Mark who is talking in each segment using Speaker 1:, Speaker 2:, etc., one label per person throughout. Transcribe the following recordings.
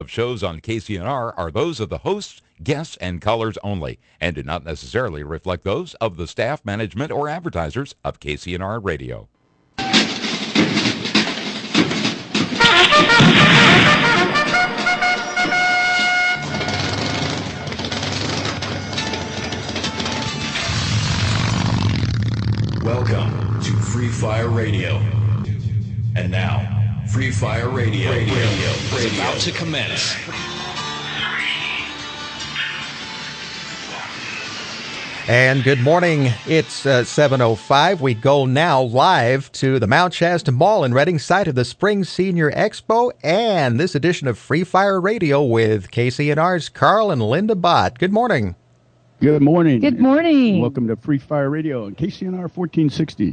Speaker 1: of shows on KCNR are those of the hosts, guests, and callers only, and do not necessarily reflect those of the staff, management, or advertisers of KCNR Radio.
Speaker 2: Welcome to Free Fire Radio. And now, Free Fire Radio is about to commence.
Speaker 3: And good morning. It's 7:05. We go now live to the Mount Shasta Mall in Reading, site of the Spring Senior Expo, and this edition of Free Fire Radio with KCNR's Carl and Linda Bott. Good morning.
Speaker 4: Good morning.
Speaker 5: Good morning.
Speaker 4: Welcome to Free Fire Radio on KCNR 1460.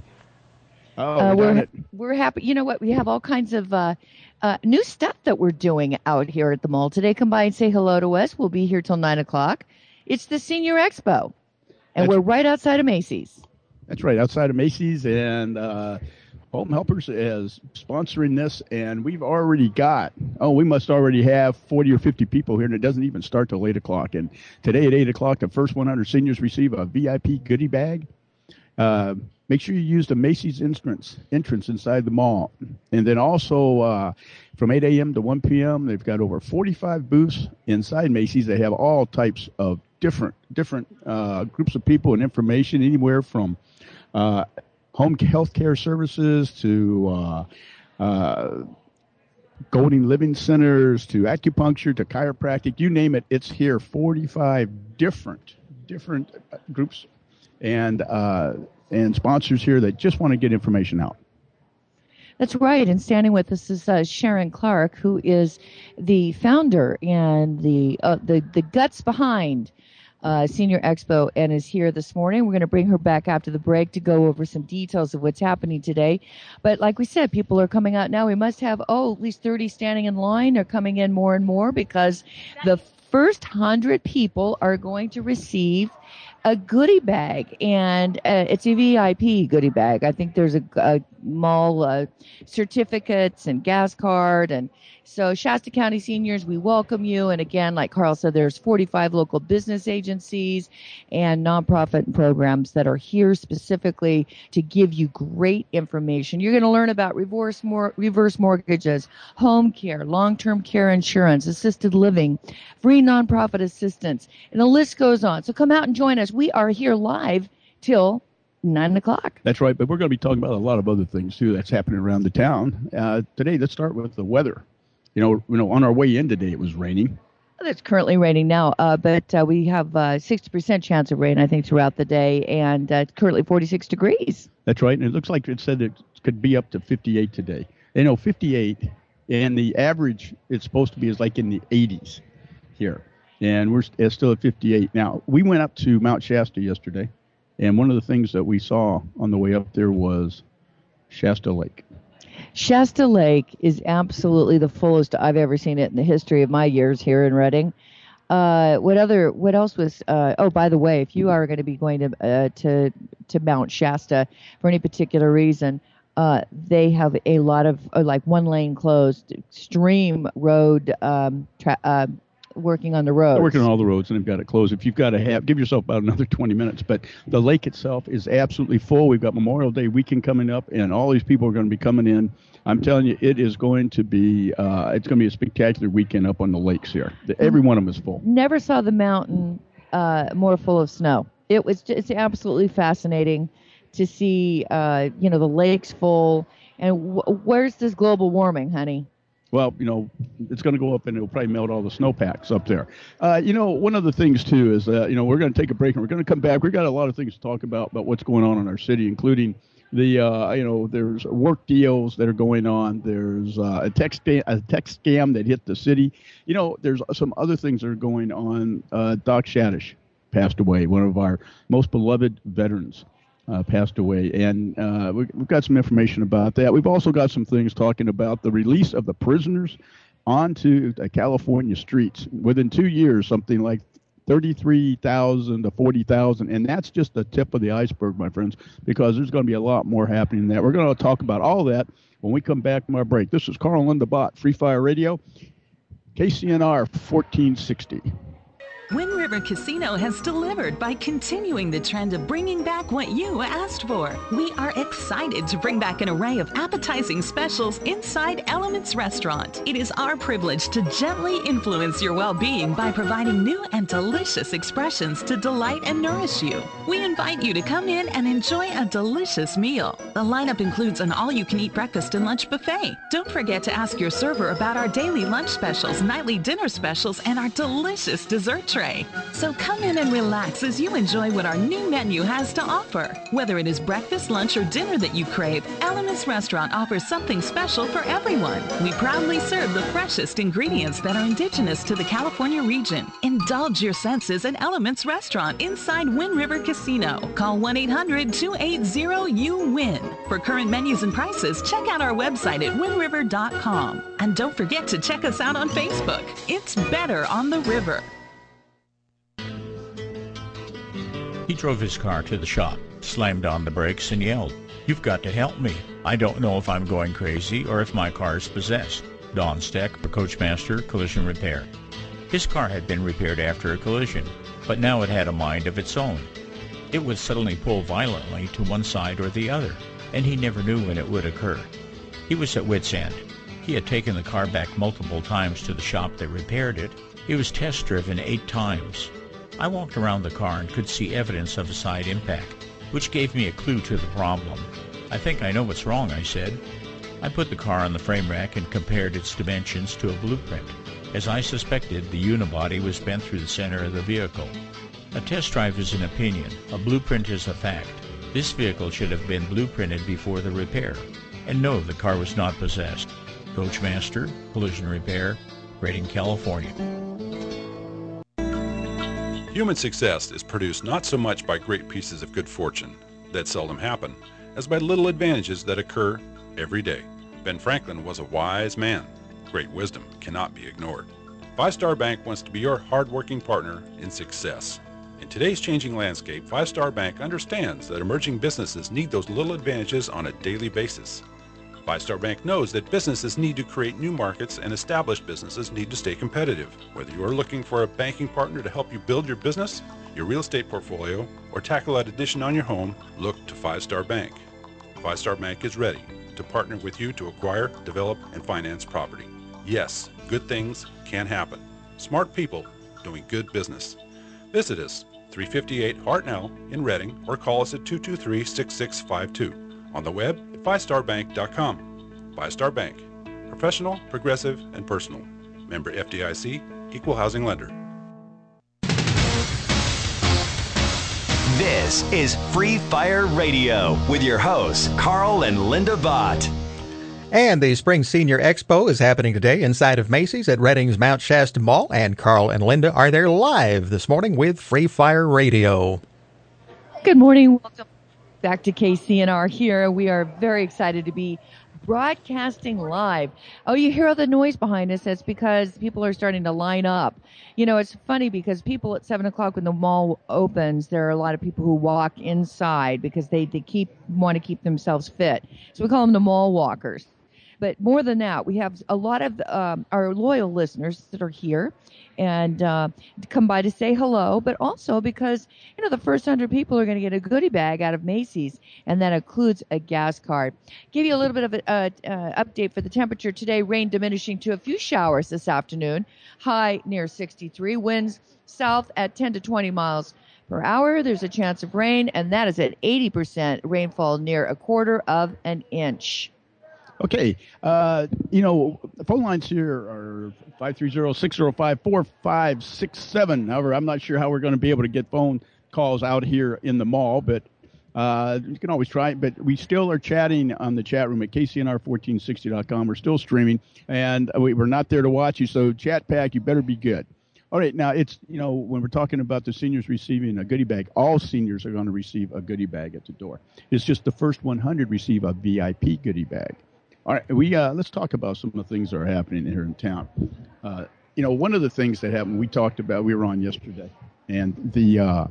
Speaker 5: We're happy. You know what? We have all kinds of new stuff that we're doing out here at the mall today. Come by and say hello to us. We'll be here till 9 o'clock. It's the Senior Expo, and we're right outside of Macy's.
Speaker 4: That's right, outside of Macy's, and Home Helpers is sponsoring this, and we must already have 40 or 50 people here, and it doesn't even start till 8 o'clock. And today at 8 o'clock, the first 100 seniors receive a VIP goodie bag. Make sure you use the Macy's entrance inside the mall. And then also from 8 a.m. to 1 p.m., they've got over 45 booths inside Macy's. They have all types of different groups of people and information, anywhere from home health care services to Golden Living Centers to acupuncture to chiropractic. You name it, it's here. 45 different groups and sponsors here that just want to get information out.
Speaker 5: That's right. And standing with us is Sharon Clark, who is the founder and the guts behind Senior Expo, and is here this morning. We're going to bring her back after the break to go over some details of what's happening today. But like we said, people are coming out now. We must have, at least 30 standing in line. They're coming in more and more because the first 100 people are going to receive a goodie bag, and it's a VIP goodie bag. I think there's a mall certificates and gas card. And so Shasta County seniors, we welcome you. And again, like Carl said, there's 45 local business agencies and nonprofit programs that are here specifically to give you great information. You're going to learn about reverse mortgages, home care, long-term care insurance, assisted living, free nonprofit assistance, and the list goes on. So come out and join us. We are here live till 9 o'clock.
Speaker 4: That's right, but we're going to be talking about a lot of other things, too, that's happening around the town. Today, let's start with the weather. You know, on our way in today, it was raining.
Speaker 5: It's currently raining now, but we have 60% chance of rain, I think, throughout the day, and it's currently 46 degrees.
Speaker 4: That's right, and it looks like it said it could be up to 58 today. 58, and the average it's supposed to be is like in the 80s here, and we're still at 58. Now, we went up to Mount Shasta yesterday, and one of the things that we saw on the way up there was Shasta Lake.
Speaker 5: Shasta Lake is absolutely the fullest I've ever seen it in the history of my years here in Reading. What else was? By the way, if you are going to be going to Mount Shasta for any particular reason, they have a lot of like one lane closed, stream road working on the roads.
Speaker 4: They're working on all the roads, and they've got it closed. If you've got to give yourself about another 20 minutes. But the lake itself is absolutely full. We've got Memorial Day weekend coming up, and all these people are going to be coming in. I'm telling you, it is going to be it's going to be a spectacular weekend up on the lakes here. Every one of them is full.
Speaker 5: Never saw the mountain more full of snow. It's absolutely fascinating to see the lakes full. And where's this global warming, honey?
Speaker 4: Well, it's going to go up and it'll probably melt all the snowpacks up there. One of the things, too, is that, we're going to take a break and we're going to come back. We've got a lot of things to talk about what's going on in our city, including there's work deals that are going on. There's a text scam that hit the city. There's some other things that are going on. Doc Shadish passed away, one of our most beloved veterans. Passed away, and we've got some information about that. We've also got some things talking about the release of the prisoners onto the California streets. Within 2 years, something like 33,000 to 40,000, and that's just the tip of the iceberg, my friends, because there's going to be a lot more happening than that. We're going to talk about all that when we come back from our break. This is Carl and Linda Bott, Free Fire Radio. KCNR 1460.
Speaker 6: Wind River Casino has delivered by continuing the trend of bringing back what you asked for. We are excited to bring back an array of appetizing specials inside Elements Restaurant. It is our privilege to gently influence your well-being by providing new and delicious expressions to delight and nourish you. We invite you to come in and enjoy a delicious meal. The lineup includes an all-you-can-eat breakfast and lunch buffet. Don't forget to ask your server about our daily lunch specials, nightly dinner specials, and our delicious dessert tray. So come in and relax as you enjoy what our new menu has to offer. Whether it is breakfast, lunch, or dinner that you crave, Elements Restaurant offers something special for everyone. We proudly serve the freshest ingredients that are indigenous to the California region. Indulge your senses at Elements Restaurant inside Wind River Casino. Call 1-800-280-YOU-WIN. For current menus and prices, check out our website at windriver.com. And don't forget to check us out on Facebook. It's better on the river.
Speaker 7: He drove his car to the shop, slammed on the brakes, and yelled, "You've got to help me. I don't know if I'm going crazy or if my car is possessed." Don Steck for Coachmaster Collision Repair. His car had been repaired after a collision, but now it had a mind of its own. It would suddenly pull violently to one side or the other, and he never knew when it would occur. He was at wit's end. He had taken the car back multiple times to the shop that repaired it. It was test driven 8 times. I walked around the car and could see evidence of a side impact, which gave me a clue to the problem. "I think I know what's wrong," I said. I put the car on the frame rack and compared its dimensions to a blueprint. As I suspected, the unibody was bent through the center of the vehicle. A test drive is an opinion. A blueprint is a fact. This vehicle should have been blueprinted before the repair. And no, the car was not possessed. Coachmaster Collision Repair, Redding, California.
Speaker 8: Human success is produced not so much by great pieces of good fortune that seldom happen, as by little advantages that occur every day. Ben Franklin was a wise man. Great wisdom cannot be ignored. Five Star Bank wants to be your hard-working partner in success. In today's changing landscape, Five Star Bank understands that emerging businesses need those little advantages on a daily basis. Five Star Bank knows that businesses need to create new markets and established businesses need to stay competitive. Whether you are looking for a banking partner to help you build your business, your real estate portfolio, or tackle that addition on your home, look to Five Star Bank. Five Star Bank is ready to partner with you to acquire, develop, and finance property. Yes, good things can happen. Smart people doing good business. Visit us, 358 Hartnell in Redding, or call us at 223-6652. On the web at fivestarbank.com. Five Star Bank. Professional, progressive, and personal. Member FDIC, Equal Housing Lender.
Speaker 9: This is Free Fire Radio with your hosts, Carl and Linda Vaught.
Speaker 3: And the Spring Senior Expo is happening today inside of Macy's at Redding's Mount Shasta Mall. And Carl and Linda are there live this morning with Free Fire Radio.
Speaker 5: Good morning. Welcome back to KCNR here. We are very excited to be broadcasting live. Oh, you hear all the noise behind us. That's because people are starting to line up. You know, it's funny because people at 7 o'clock when the mall opens, there are a lot of people who walk inside because they want to keep themselves fit. So we call them the mall walkers. But more than that, we have a lot of our loyal listeners that are here and come by to say hello, but also because, you know, the first 100 people are going to get a goodie bag out of Macy's, and that includes a gas card. Give you a little bit of an update for the temperature today. Rain diminishing to a few showers this afternoon. High near 63. Winds south at 10 to 20 miles per hour. There's a chance of rain, and that is at 80% rainfall near 1/4 of an inch.
Speaker 4: Okay, you know, the phone lines here are 530-605-4567. However, I'm not sure how we're going to be able to get phone calls out here in the mall, but you can always try. But we still are chatting on the chat room at KCNR1460.com. We're still streaming, and we're not there to watch you, so chat pack, you better be good. All right, now it's, you know, when we're talking about the seniors receiving a goodie bag, all seniors are going to receive a goodie bag at the door. It's just the first 100 receive a VIP goodie bag. All right, let's talk about some of the things that are happening here in town. You know, one of the things that happened, we were on yesterday, and the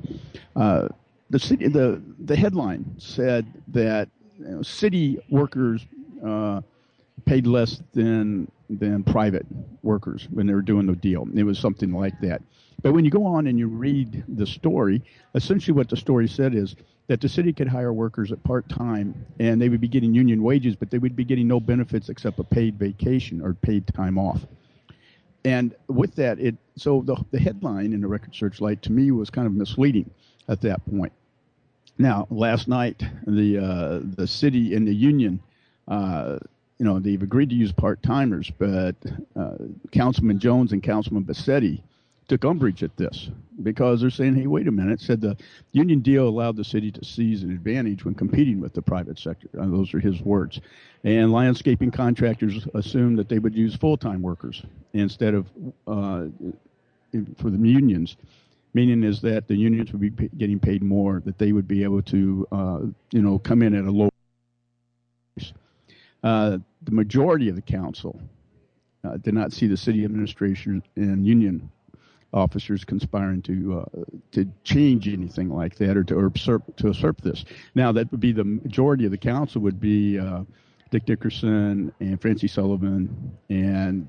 Speaker 4: headline said that, you know, city workers paid less than private workers when they were doing the deal. It was something like that. But when you go on and you read the story, essentially what the story said is that the city could hire workers at part-time, and they would be getting union wages, but they would be getting no benefits except a paid vacation or paid time off. And with that, so the headline in the Record Searchlight to me was kind of misleading at that point. Now, last night, the city and the union, they've agreed to use part-timers, but Councilman Jones and Councilman Bassetti took umbrage at this because they're saying, hey, wait a minute, said the union deal allowed the city to seize an advantage when competing with the private sector. Those are his words. And landscaping contractors assumed that they would use full-time workers instead of for the unions, meaning is that the unions would be getting paid more, that they would be able to, come in at a low price. The majority of the council did not see the city administration and union officers conspiring to change anything like that or to usurp this. Now, that would be the majority of the council would be Dick Dickerson and Francie Sullivan and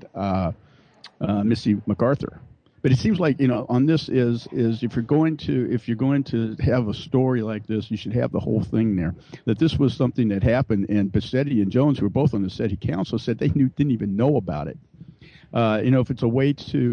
Speaker 4: Missy MacArthur. But it seems like, on this is if you're going to have a story like this, you should have the whole thing there. That this was something that happened, and Bassetti and Jones, who were both on the city council, said they didn't even know about it. If it's a way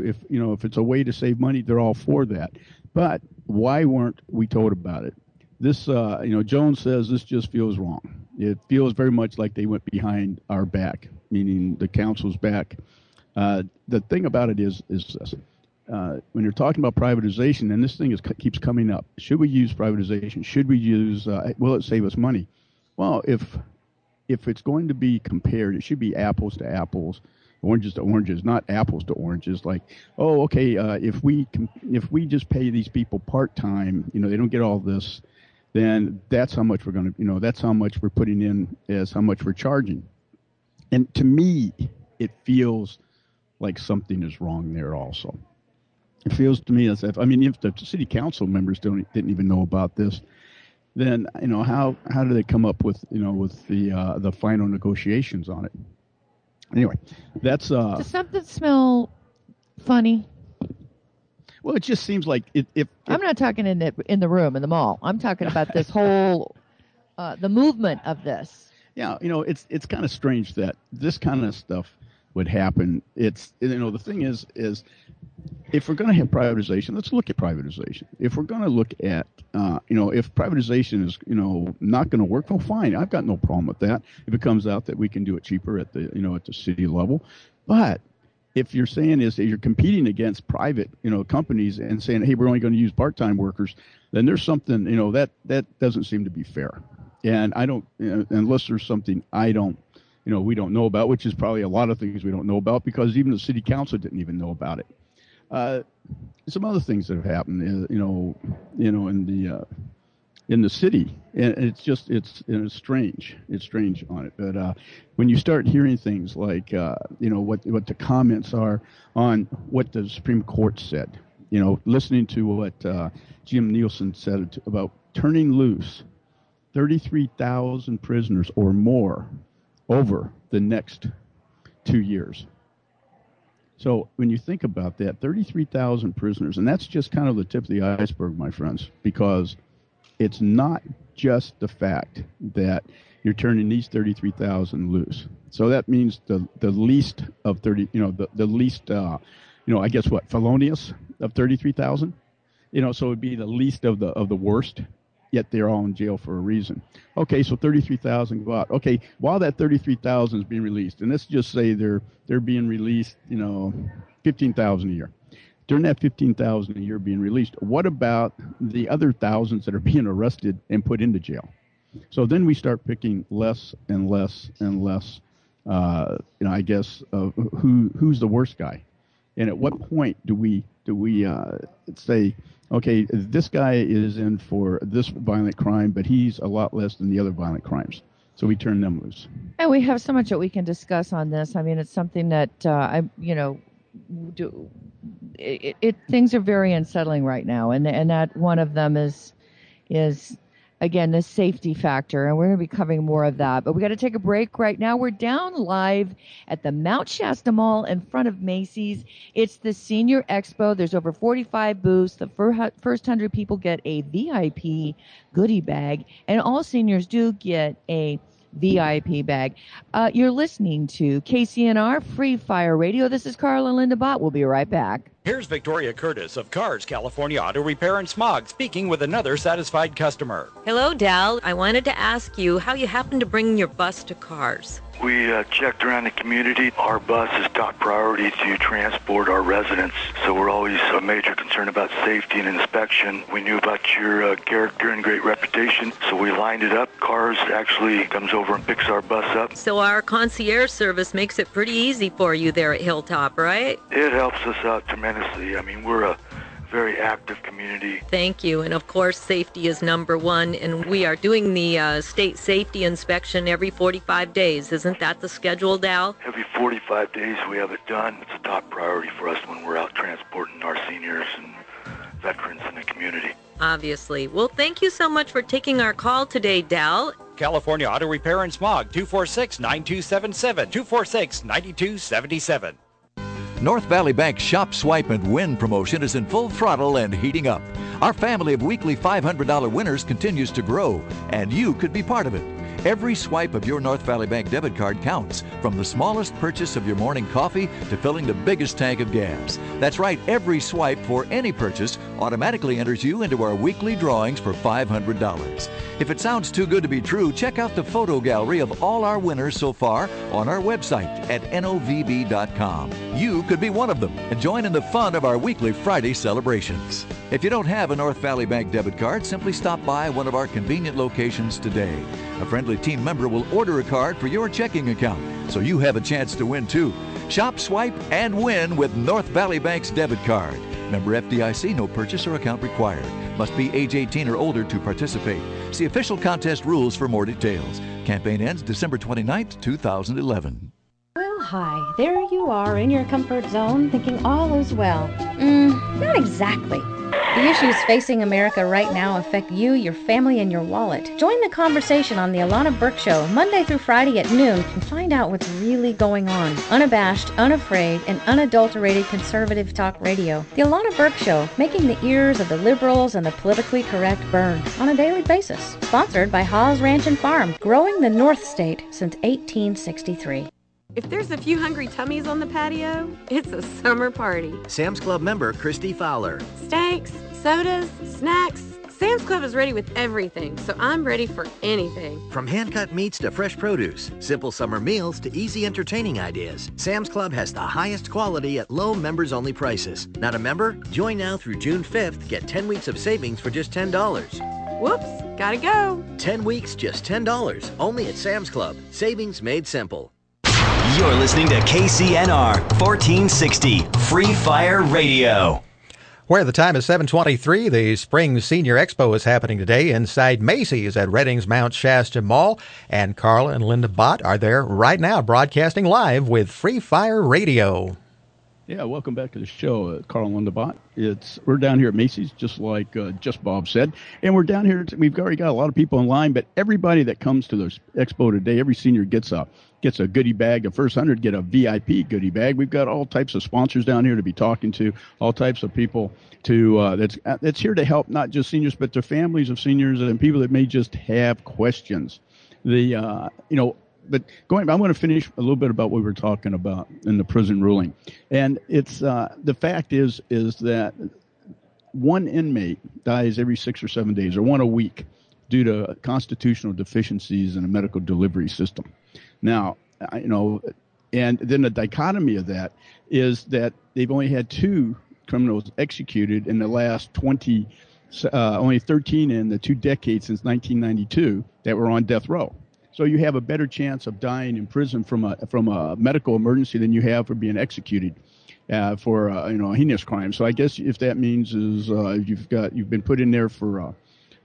Speaker 4: to save money, they're all for that. But why weren't we told about it? This, Jones says this just feels wrong. It feels very much like they went behind our back, meaning the council's back. The thing about it is this. When you're talking about privatization, and this thing keeps coming up, should we use privatization? Should we use, will it save us money? Well, if it's going to be compared, it should be apples to apples, oranges to oranges, not apples to oranges. Like, if we just pay these people part-time, they don't get all this, then that's how much we're going to, that's how much we're putting in as how much we're charging. And to me, it feels like something is wrong there also. It feels to me as if the city council members didn't even know about this, then how do they come up with the final negotiations on it? Anyway, that's
Speaker 5: Does something smell funny?
Speaker 4: Well, it just seems like if
Speaker 5: I'm not talking in the room in the mall. I'm talking about this whole the movement of this.
Speaker 4: Yeah, it's kind of strange that this kind of stuff would happen. It's the thing is if we're going to have privatization, let's look at privatization. If we're going to look at if privatization is not going to work, well, fine. I've got no problem with that. If it comes out that we can do it cheaper at the at the city level, but if you're saying is that you're competing against private companies and saying, hey, we're only going to use part-time workers, then there's something that doesn't seem to be fair. And I don't unless there's something we don't know about, which is probably a lot of things we don't know about because even the city council didn't even know about it. Some other things that have happened, in the city, and it's strange. It's strange on it. But when you start hearing things like, what the comments are on what the Supreme Court said, listening to what Jim Nielsen said about turning loose 33,000 prisoners or more over the next 2 years. So when you think about that, 33,000 prisoners, and that's just kind of the tip of the iceberg, my friends, because it's not just the fact that you're turning these 33,000 loose. So that means the least of 30, the least, I guess what, felonious of 33,000, so it'd be the least of the worst. Yet they're all in jail for a reason. Okay, so 33,000 go out. Okay, while that 33,000 is being released, and let's just say they're being released, 15,000 a year. During that 15,000 a year being released, what about the other thousands that are being arrested and put into jail? So then we start picking less and less and less. I guess who's the worst guy, and at what point do we say, okay, this guy is in for this violent crime, but he's a lot less than the other violent crimes. So we turn them loose.
Speaker 5: And we have so much that we can discuss on this. I mean, it's something that, things are very unsettling right now. And that one of them is again, the safety factor, and we're going to be covering more of that. But we got to take a break right now. We're down live at the Mount Shasta Mall in front of Macy's. It's the Senior Expo. There's over 45 booths. The first 100 people get a VIP goodie bag, and all seniors do get a VIP bag. You're listening to KCNR Free Fire Radio. This is Carl and Linda Bott. We'll be right back.
Speaker 10: Here's Victoria Curtis of Cars California Auto Repair and Smog speaking with another satisfied customer.
Speaker 11: Hello, Dal. I wanted to ask you how you happened to bring your bus to Cars.
Speaker 12: We checked around the community. Our bus is top priority to transport our residents, so we're always a major concern about safety and inspection. We knew about your character and great reputation, so we lined it up. Cars actually comes over and picks our bus up.
Speaker 11: So our concierge service makes it pretty easy for you there at Hilltop, right?
Speaker 12: It helps us out tremendously. I mean, we're a very active community.
Speaker 11: Thank you. And of course, safety is number one. And we are doing the state safety inspection every 45 days. Isn't that the schedule, Dal?
Speaker 12: Every 45 days we have it done. It's a top priority for us when we're out transporting our seniors and veterans in the community.
Speaker 11: Obviously. Well, thank you so much for taking our call today, Dal.
Speaker 10: California Auto Repair and Smog, 246-9277, 246-9277.
Speaker 13: North Valley Bank's Shop, Swipe, and Win promotion is in full throttle and heating up. Our family of weekly $500 winners continues to grow, and you could be part of it. Every swipe of your North Valley Bank debit card counts, from the smallest purchase of your morning coffee to filling the biggest tank of gas. That's right, every swipe for any purchase automatically enters you into our weekly drawings for $500. If it sounds too good to be true, check out the photo gallery of all our winners so far on our website at novb.com. You could be one of them and join in the fun of our weekly Friday celebrations. If you don't have a North Valley Bank debit card, simply stop by one of our convenient locations today. A friendly team member will order a card for your checking account, so you have a chance to win too. Shop, swipe, and win with North Valley Bank's debit card. Member FDIC, no purchase or account required. Must be age 18 or older to participate. See official contest rules for more details. Campaign ends December 29th, 2011.
Speaker 14: Well, hi. There you are in your comfort zone thinking all is well. Not exactly. The issues facing America right now affect you, your family, and your wallet. Join the conversation on the Alana Burke Show, Monday through Friday at noon, and find out what's really going on. Unabashed, unafraid, and unadulterated conservative talk radio. The Alana Burke Show, making the ears of the liberals and the politically correct burn on a daily basis. Sponsored by Hawes Ranch and Farm, growing the North State since 1863.
Speaker 15: If there's a few hungry tummies on the patio, it's a summer party.
Speaker 16: Sam's Club member Christy Fowler.
Speaker 15: Steaks, sodas, snacks. Sam's Club is ready with everything, so I'm ready for anything.
Speaker 16: From hand-cut meats to fresh produce, simple summer meals to easy entertaining ideas, Sam's Club has the highest quality at low members-only prices. Not a member? Join now through June 5th. Get 10 weeks of savings for just $10.
Speaker 15: Whoops, gotta go.
Speaker 16: 10 weeks, just $10. Only at Sam's Club. Savings made simple.
Speaker 9: You're listening to KCNR 1460 Free Fire Radio.
Speaker 3: Where the time is 7:23, the Spring Senior Expo is happening today inside Macy's at Redding's Mount Shasta Mall. And Carla and Linda Bott are there right now broadcasting live with Free Fire Radio.
Speaker 4: Yeah, welcome back to the show, Carl and Linda Bott. We're down here at Macy's, just like Just Bob said. And we're down here, we've already got a lot of people in line, but everybody that comes to the expo today, every senior gets a goodie bag. The first 100 get a VIP goodie bag. We've got all types of sponsors down here to be talking to, all types of people that's here to help not just seniors, but their families of seniors and people that may just have questions. But I want to finish a little bit about what we were talking about in the prison ruling. And it's the fact is that one inmate dies every 6 or 7 days, or one a week, due to constitutional deficiencies in the medical delivery system. Now, and then the dichotomy of that is that they've only had 2 criminals executed in the last only 13 in the 2 decades since 1992 that were on death row. So you have a better chance of dying in prison from a medical emergency than you have for being executed for a heinous crime. So I guess if that means is you've been put in there for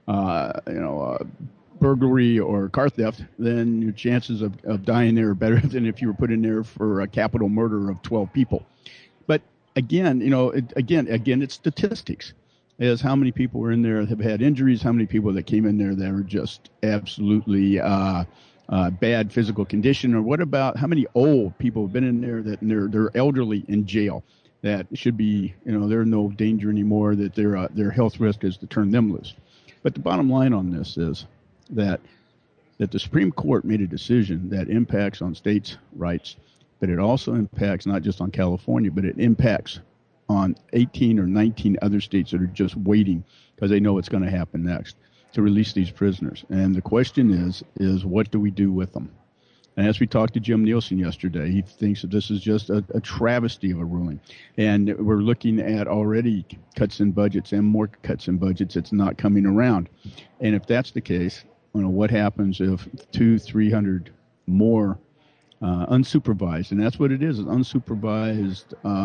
Speaker 4: burglary or car theft, then your chances of dying there are better than if you were put in there for a capital murder of 12 people. But again, it's statistics. is how many people were in there that have had injuries, how many people that came in there that are just absolutely bad physical condition, or what about how many old people have been in there that they're elderly in jail that should be, they're in no danger anymore, that their health risk is to turn them loose. But the bottom line on this is that the Supreme Court made a decision that impacts on states' rights, but it also impacts not just on California, but it impacts on 18 or 19 other states that are just waiting because they know what's going to happen next to release these prisoners. And the question is what do we do with them? And as we talked to Jim Nielsen yesterday, he thinks that this is just a travesty of a ruling. And we're looking at already cuts in budgets and more cuts in budgets. It's not coming around. And if that's the case, what happens if 200-300 more unsupervised, and that's what it is unsupervised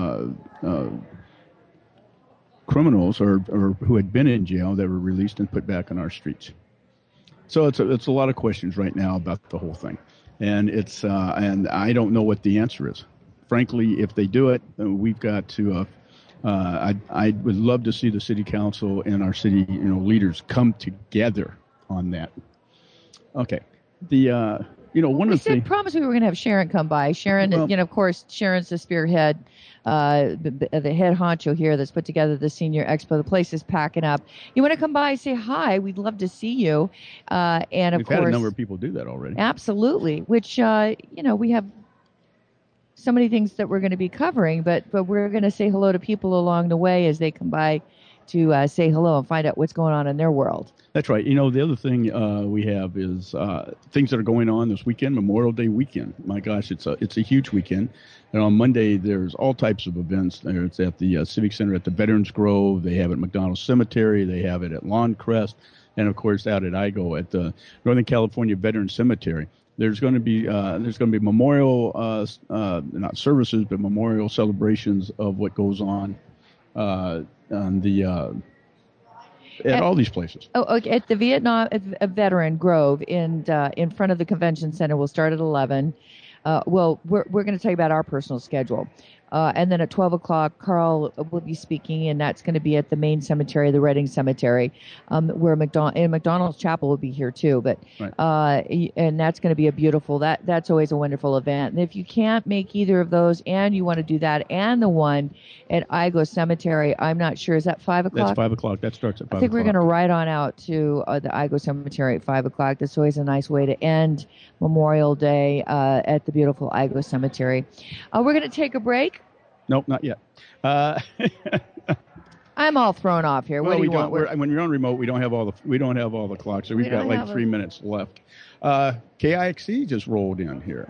Speaker 4: criminals or who had been in jail that were released and put back on our streets. So it's a lot of questions right now about the whole thing. And it's and I don't know what the answer is. Frankly, if they do it, we've got to. I would love to see the city council and our city, leaders come together on that. Okay, one of the things.
Speaker 5: Promise we were going to have Sharon come by. Sharon, of course, Sharon's the spearhead, the head honcho here that's put together the Senior Expo. The place is packing up. You want to come by, say hi. We'd love to see you. And
Speaker 4: we've had a number of people do that already.
Speaker 5: Absolutely. Which we have so many things that we're going to be covering, but we're going to say hello to people along the way as they come by to say hello and find out what's going on in their world.
Speaker 4: That's right. The other thing we have is things that are going on this weekend, Memorial Day weekend. My gosh, it's a huge weekend. And on Monday, there's all types of events. It's at the Civic Center at the Veterans Grove. They have it at McDonald Cemetery. They have it at Lawncrest. And, of course, out at IGO at the Northern California Veterans Cemetery. There's going to be memorial, not services, but memorial celebrations of what goes on at all these places.
Speaker 5: At the Vietnam Veteran Grove in front of the convention center. We'll start at 11. We're going to tell you about our personal schedule. And then at 12 o'clock, Carl will be speaking, and that's going to be at the main cemetery, the Redding Cemetery, where McDonald's Chapel will be here too. But right. And that's going to be a beautiful. That's always a wonderful event. And if you can't make either of those, and you want to do that, and the one at IGO Cemetery, I'm not sure. Is that 5 o'clock?
Speaker 4: That's 5 o'clock. That starts at 5 o'clock.
Speaker 5: I think we're going to ride on out to the IGO Cemetery at 5 o'clock. That's always a nice way to end Memorial Day at the beautiful IGO Cemetery. We're going to take a break.
Speaker 4: Nope, not yet.
Speaker 5: I'm all thrown off here. What do you want?
Speaker 4: When you're on remote, we don't have all the clocks, so we've got like 3 minutes left. KIXE just rolled in here.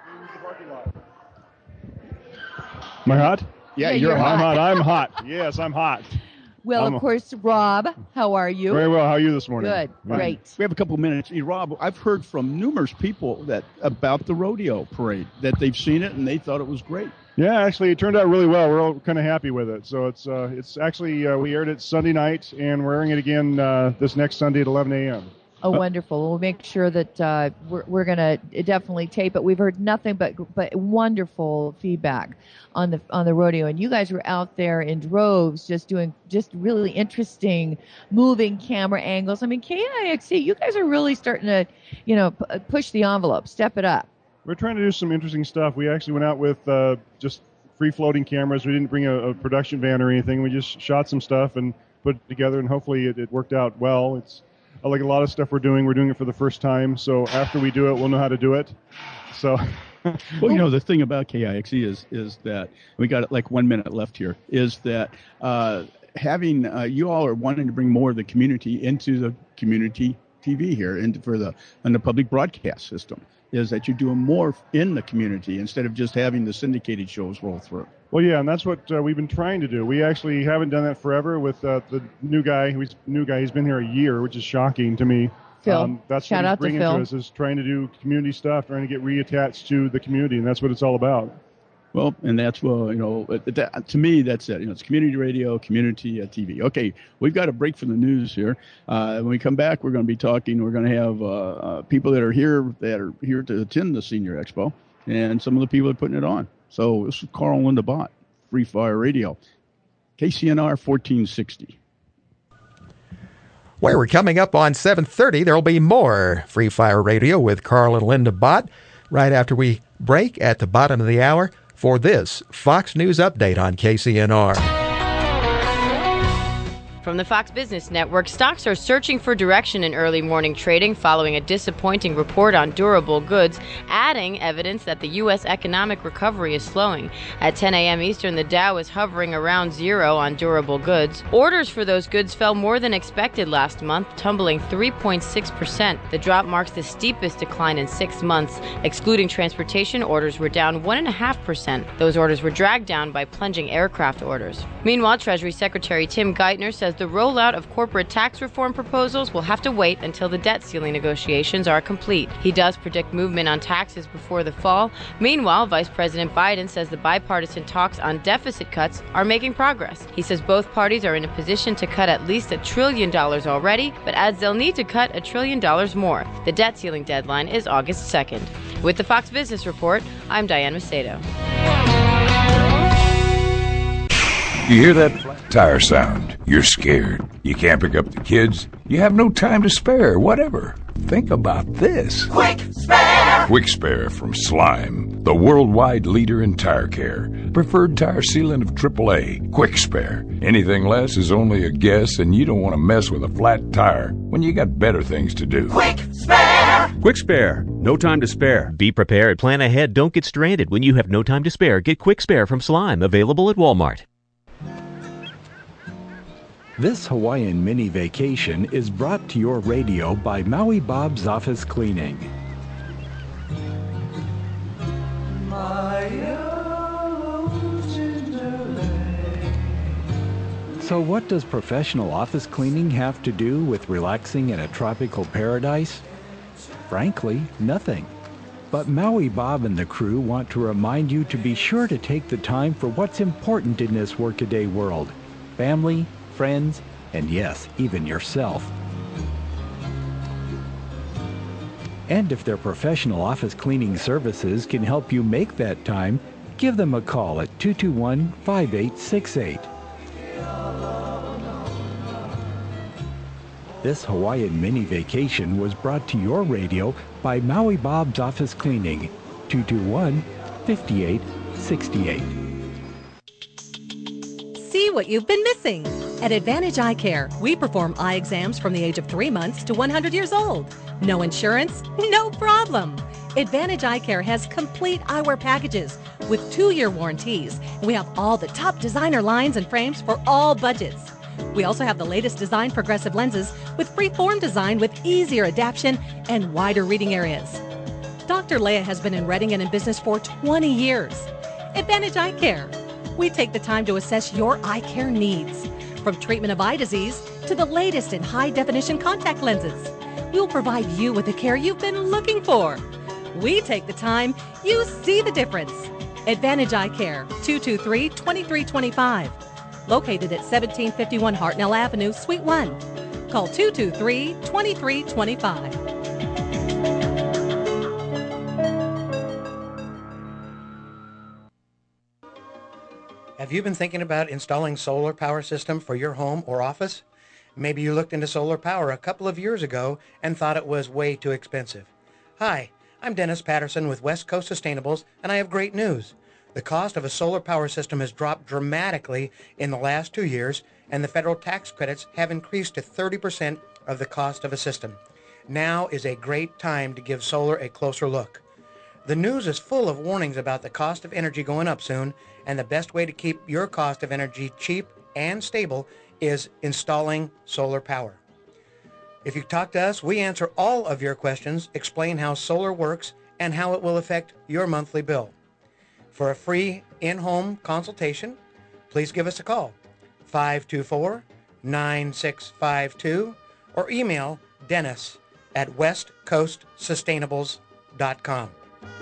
Speaker 17: Am I hot?
Speaker 4: Yeah, you're hot.
Speaker 17: I'm hot. Yes, I'm hot.
Speaker 5: Well, of course, Rob, how are you?
Speaker 17: Very well. How are you this morning?
Speaker 5: Good. Great.
Speaker 4: We have a couple minutes. Rob, I've heard from numerous people about the rodeo parade, that they've seen it and they thought it was great.
Speaker 17: Yeah, actually, it turned out really well. We're all kind of happy with it. So it's actually, we aired it Sunday night, and we're airing it again this next Sunday at 11 a.m.
Speaker 5: Oh, wonderful. We'll make sure that we're going to definitely tape it. We've heard nothing but wonderful feedback on the rodeo. And you guys were out there in droves doing really interesting moving camera angles. I mean, KIXE, you guys are really starting to, push the envelope, step it up.
Speaker 17: We're trying to do some interesting stuff. We actually went out with just free-floating cameras. We didn't bring a production van or anything. We just shot some stuff and put it together, and hopefully it worked out well. It's like a lot of stuff we're doing it for the first time. So after we do it, we'll know how to do it. So,
Speaker 4: well, the thing about KIXE is that we got like 1 minute left here. Is that having you all are wanting to bring more of the community into the community TV here and on the public broadcast system. Is that you're doing more in the community instead of just having the syndicated shows roll through.
Speaker 17: Well, yeah, and that's what we've been trying to do. We actually haven't done that forever with the new guy. He's been here a year, which is shocking to me.
Speaker 5: Phil,
Speaker 17: that's
Speaker 5: shout
Speaker 17: what
Speaker 5: out
Speaker 17: he's bringing
Speaker 5: to Phil.
Speaker 17: To us is trying to do community stuff, trying to get reattached to the community, and that's what it's all about.
Speaker 4: Well, and that's, to me, that's it. It's community radio, community TV. Okay, we've got a break from the news here. When we come back, we're going to be talking. We're going to have people that are here to attend the Senior Expo, and some of the people are putting it on. So this is Carl and Linda Bott, Free Fire Radio, KCNR 1460.
Speaker 3: where we're coming up on 7:30. There'll be more Free Fire Radio with Carl and Linda Bott right after we break at the bottom of the hour for this Fox News Update on KCNR.
Speaker 18: From the Fox Business Network, stocks are searching for direction in early morning trading following a disappointing report on durable goods, adding evidence that the U.S. economic recovery is slowing. At 10 a.m. Eastern, the Dow is hovering around zero on durable goods. Orders for those goods fell more than expected last month, tumbling 3.6%. The drop marks the steepest decline in 6 months. Excluding transportation, orders were down 1.5%. Those orders were dragged down by plunging aircraft orders. Meanwhile, Treasury Secretary Tim Geithner says the rollout of corporate tax reform proposals will have to wait until the debt ceiling negotiations are complete. He does predict movement on taxes before the fall. Meanwhile, Vice President Biden says the bipartisan talks on deficit cuts are making progress. He says both parties are in a position to cut at least $1 trillion already, but adds they'll need to cut $1 trillion more. The debt ceiling deadline is August 2nd. With the Fox Business Report, I'm Diane Macedo.
Speaker 19: You hear that flat tire sound? You're scared. You can't pick up the kids. You have no time to spare, whatever. Think about this.
Speaker 20: Quick Spare!
Speaker 19: Quick Spare from Slime, the worldwide leader in tire care. Preferred tire sealant of AAA. Quick Spare. Anything less is only a guess, and you don't want to mess with a flat tire when you got better things to do.
Speaker 20: Quick Spare!
Speaker 21: Quick Spare. No time to spare. Be prepared. Plan ahead. Don't get stranded. When you have no time to spare, get Quick Spare from Slime. Available at Walmart.
Speaker 22: This Hawaiian mini vacation is brought to your radio by Maui Bob's Office Cleaning. So what does professional office cleaning have to do with relaxing in a tropical paradise? Frankly, nothing. But Maui Bob and the crew want to remind you to be sure to take the time for what's important in this workaday world. Family, friends, and yes, even yourself. And if their professional office cleaning services can help you make that time, give them a call at 221-5868. This Hawaiian mini vacation was brought to your radio by Maui Bob's Office Cleaning, 221-5868.
Speaker 23: See what you've been missing. At Advantage Eye Care, we perform eye exams from the age of 3 months to 100 years old. No insurance? No problem. Advantage Eye Care has complete eyewear packages with 2-year warranties. We have all the top designer lines and frames for all budgets. We also have the latest design progressive lenses with free-form design with easier adaptation and wider reading areas. Dr. Leah has been in Reading and in business for 20 years. Advantage Eye Care. We take the time to assess your eye care needs, from treatment of eye disease to the latest in high-definition contact lenses. We'll provide you with the care you've been looking for. We take the time, you see the difference. Advantage Eye Care, 223-2325. Located at 1751 Hartnell Avenue, Suite 1. Call 223-2325.
Speaker 24: Have you been thinking about installing solar power system for your home or office? Maybe you looked into solar power a couple of years ago and thought it was way too expensive. Hi, I'm Dennis Patterson with West Coast Sustainables, and I have great news. The cost of a solar power system has dropped dramatically in the last 2 years, and the federal tax credits have increased to 30% of the cost of a system. Now is a great time to give solar a closer look. The news is full of warnings about the cost of energy going up soon, and the best way to keep your cost of energy cheap and stable is installing solar power. If you talk to us, we answer all of your questions, explain how solar works, and how it will affect your monthly bill. For a free in-home consultation, please give us a call, 524-9652, or email Dennis at westcoastsustainables.com.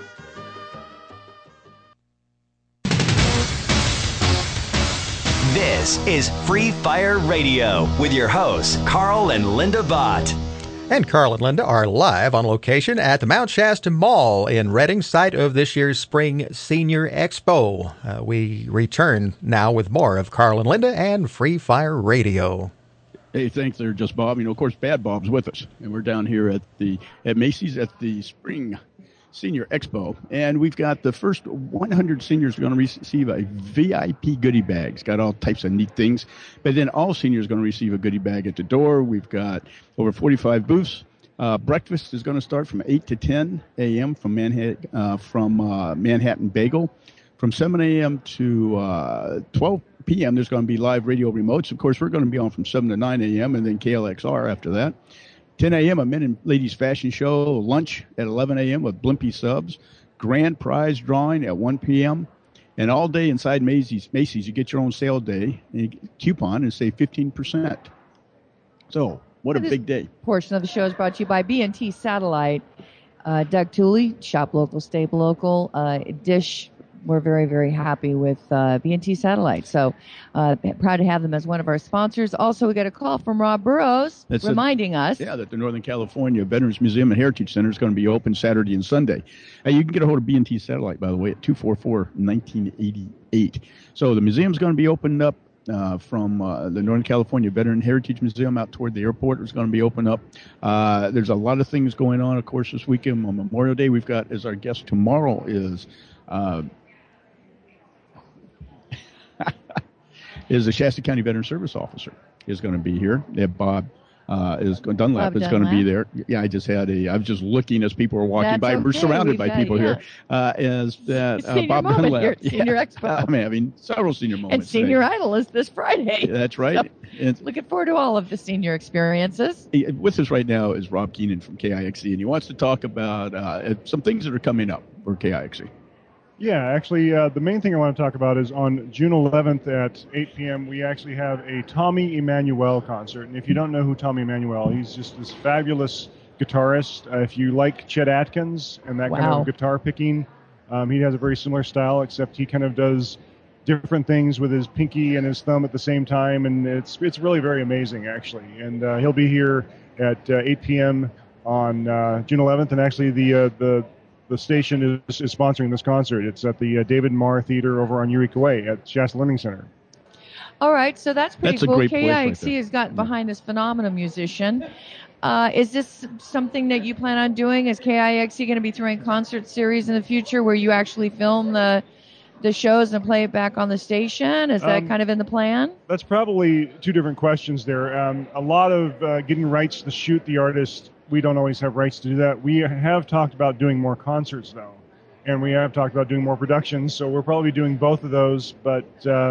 Speaker 9: This is Free Fire Radio with your hosts, Carl and Linda Bott.
Speaker 3: And Carl and Linda are live on location at the Mount Shasta Mall in Reading, site of this year's Spring Senior Expo. We return now with more of Carl and Linda and Free Fire Radio.
Speaker 4: Hey, thanks there, Just Bob. Of course, Bad Bob's with us, and we're down here at Macy's at the Spring Senior Expo, and we've got the first 100 seniors are going to receive a VIP goodie bag. It's got all types of neat things, but then all seniors are going to receive a goodie bag at the door. We've got over 45 booths. Breakfast is going to start from 8 to 10 a.m. from Manhattan Bagel. From 7 a.m. to 12 p.m., there's going to be live radio remotes. Of course, we're going to be on from 7 to 9 a.m. and then KLXR after that. 10 a.m., a men and ladies fashion show. Lunch at 11 a.m. with Blimpie subs. Grand prize drawing at 1 p.m. And all day inside Macy's, you get your own sale day and you get a coupon and save 15%. So what a big day.
Speaker 5: Portion of the show is brought to you by B&T Satellite. Doug Tooley, shop local, stay local. Dish, we're very, very happy with B&T Satellite. So proud to have them as one of our sponsors. Also, we got a call from Rob Burrows reminding us.
Speaker 4: Yeah, that the Northern California Veterans Museum and Heritage Center is going to be open Saturday and Sunday. You can get a hold of B&T Satellite, by the way, at 244-1988. So the museum's going to be opened up from the Northern California Veteran Heritage Museum out toward the airport. It's going to be opened up. There's a lot of things going on, of course, this weekend on Memorial Day. We've got, as our guest tomorrow is the Shasta County Veteran Service Officer is going to be here. Bob Dunlap is going to be there. Yeah, I was just looking as people were walking by. We're surrounded by people here. Bob Dunlap
Speaker 5: here at Senior Expo.
Speaker 4: I'm having several senior moments.
Speaker 5: And Senior Idol is this Friday.
Speaker 4: That's right.
Speaker 5: Yep. Looking forward to all of the senior experiences.
Speaker 4: With us right now is Rob Keenan from KIXE, and he wants to talk about some things that are coming up for KIXE.
Speaker 17: Yeah, actually, the main thing I want to talk about is on June 11th at 8 p.m., we actually have a Tommy Emmanuel concert. And if you don't know who Tommy Emmanuel, he's just this fabulous guitarist. If you like Chet Atkins and that kind of guitar picking, he has a very similar style, except he kind of does different things with his pinky and his thumb at the same time. And it's really very amazing, actually. And he'll be here at 8 p.m. on June 11th. And actually, the station is sponsoring this concert. It's at the David Marr Theater over on Eureka Way at Shasta Learning Center.
Speaker 5: All right, so that's pretty cool. KIXE has gotten
Speaker 4: Mm-hmm.
Speaker 5: behind this phenomenal musician. Is this something that you plan on doing? Is KIXE going to be throwing concert series in the future where you actually film the shows and play it back on the station? Is that kind of in the plan?
Speaker 17: That's probably two different questions there. A lot of getting rights to shoot the artist, we don't always have rights to do that. We have talked about doing more concerts, though, and we have talked about doing more productions, so we're probably doing both of those, but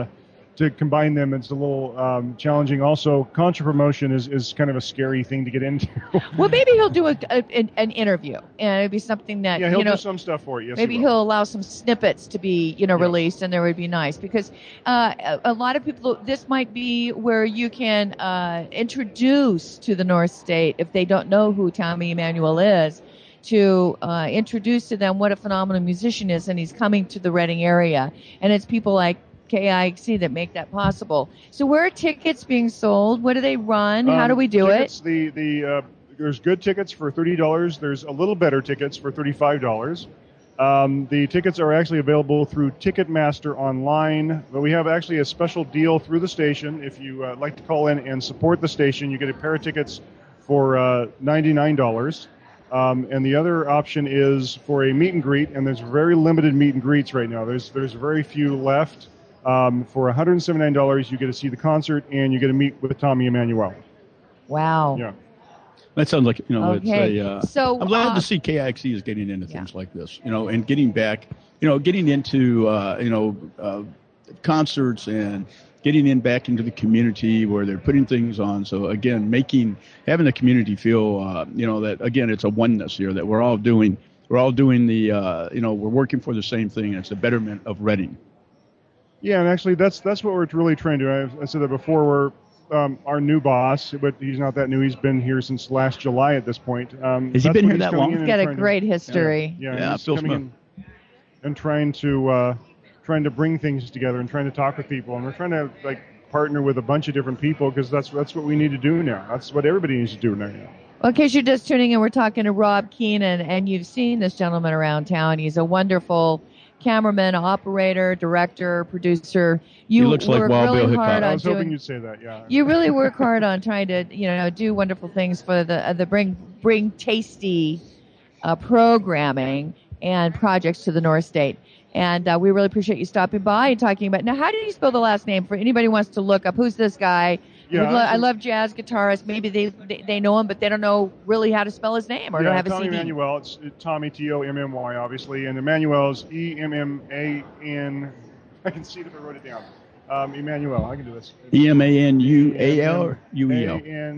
Speaker 17: to combine them, it's a little challenging. Also, concert promotion is kind of a scary thing to get into.
Speaker 5: Well, maybe he'll do an interview, and it'd be something that
Speaker 17: he'll do some stuff for you. Yes,
Speaker 5: maybe he'll allow some snippets to be released, and there would be nice because a lot of people. This might be where you can introduce to the North State if they don't know who Tommy Emmanuel is. To introduce to them what a phenomenal musician is, and he's coming to the Reading area, and it's people like KIXE that make that possible. So where are tickets being sold? What do they run? How do we do it?
Speaker 17: There's good tickets for $30. There's a little better tickets for $35. The tickets are actually available through Ticketmaster online, but we have actually a special deal through the station. If you like to call in and support the station, you get a pair of tickets for $99. And the other option is for a meet and greet, and there's very limited meet and greets right now. There's very few left. For $179, you get to see the concert, and you get to meet with Tommy Emmanuel.
Speaker 5: Wow.
Speaker 17: Yeah.
Speaker 4: That sounds like,
Speaker 5: okay.
Speaker 4: I'm glad to see KIXE is getting into things like this, and getting back, getting into, concerts and getting back into the community where they're putting things on. So again, having the community feel, that again, it's a oneness here that we're all doing the, we're working for the same thing. And it's the betterment of Reading.
Speaker 17: Yeah, and actually, that's what we're really trying to do. I said that before. We're our new boss, but he's not that new. He's been here since last July at this point.
Speaker 4: Has he been here that long?
Speaker 5: He's got a great history.
Speaker 17: He's coming in and trying to bring things together and trying to talk with people, and we're trying to partner with a bunch of different people because that's what we need to do now. That's what everybody needs to do now.
Speaker 5: Well, in case you're just tuning in, we're talking to Rob Keenan, and you've seen this gentleman around town. He's a wonderful cameraman, operator, director, producer.
Speaker 4: He looks like
Speaker 5: work
Speaker 4: Wild
Speaker 5: really
Speaker 4: Bill
Speaker 5: hard
Speaker 4: Hickok.
Speaker 5: on
Speaker 17: I was hoping
Speaker 5: doing.
Speaker 17: you'd say that. Yeah.
Speaker 5: You really work hard on trying to, do wonderful things for the bring tasty programming and projects to the North State. And we really appreciate you stopping by and talking about. Now, how do you spell the last name for anybody who wants to look up? Who's this guy?
Speaker 17: Yeah,
Speaker 5: I love jazz guitarists. Maybe they know him, but they don't know really how to spell his name or don't have a
Speaker 17: Tommy
Speaker 5: CD.
Speaker 17: Emmanuel. It's Tommy T-O-M-M-Y, obviously, and Emmanuel is E-M-M-A-N. I can see it if I wrote it down. Emmanuel. I can do this.
Speaker 4: E-M-A-N-U-A-L or U-E-L?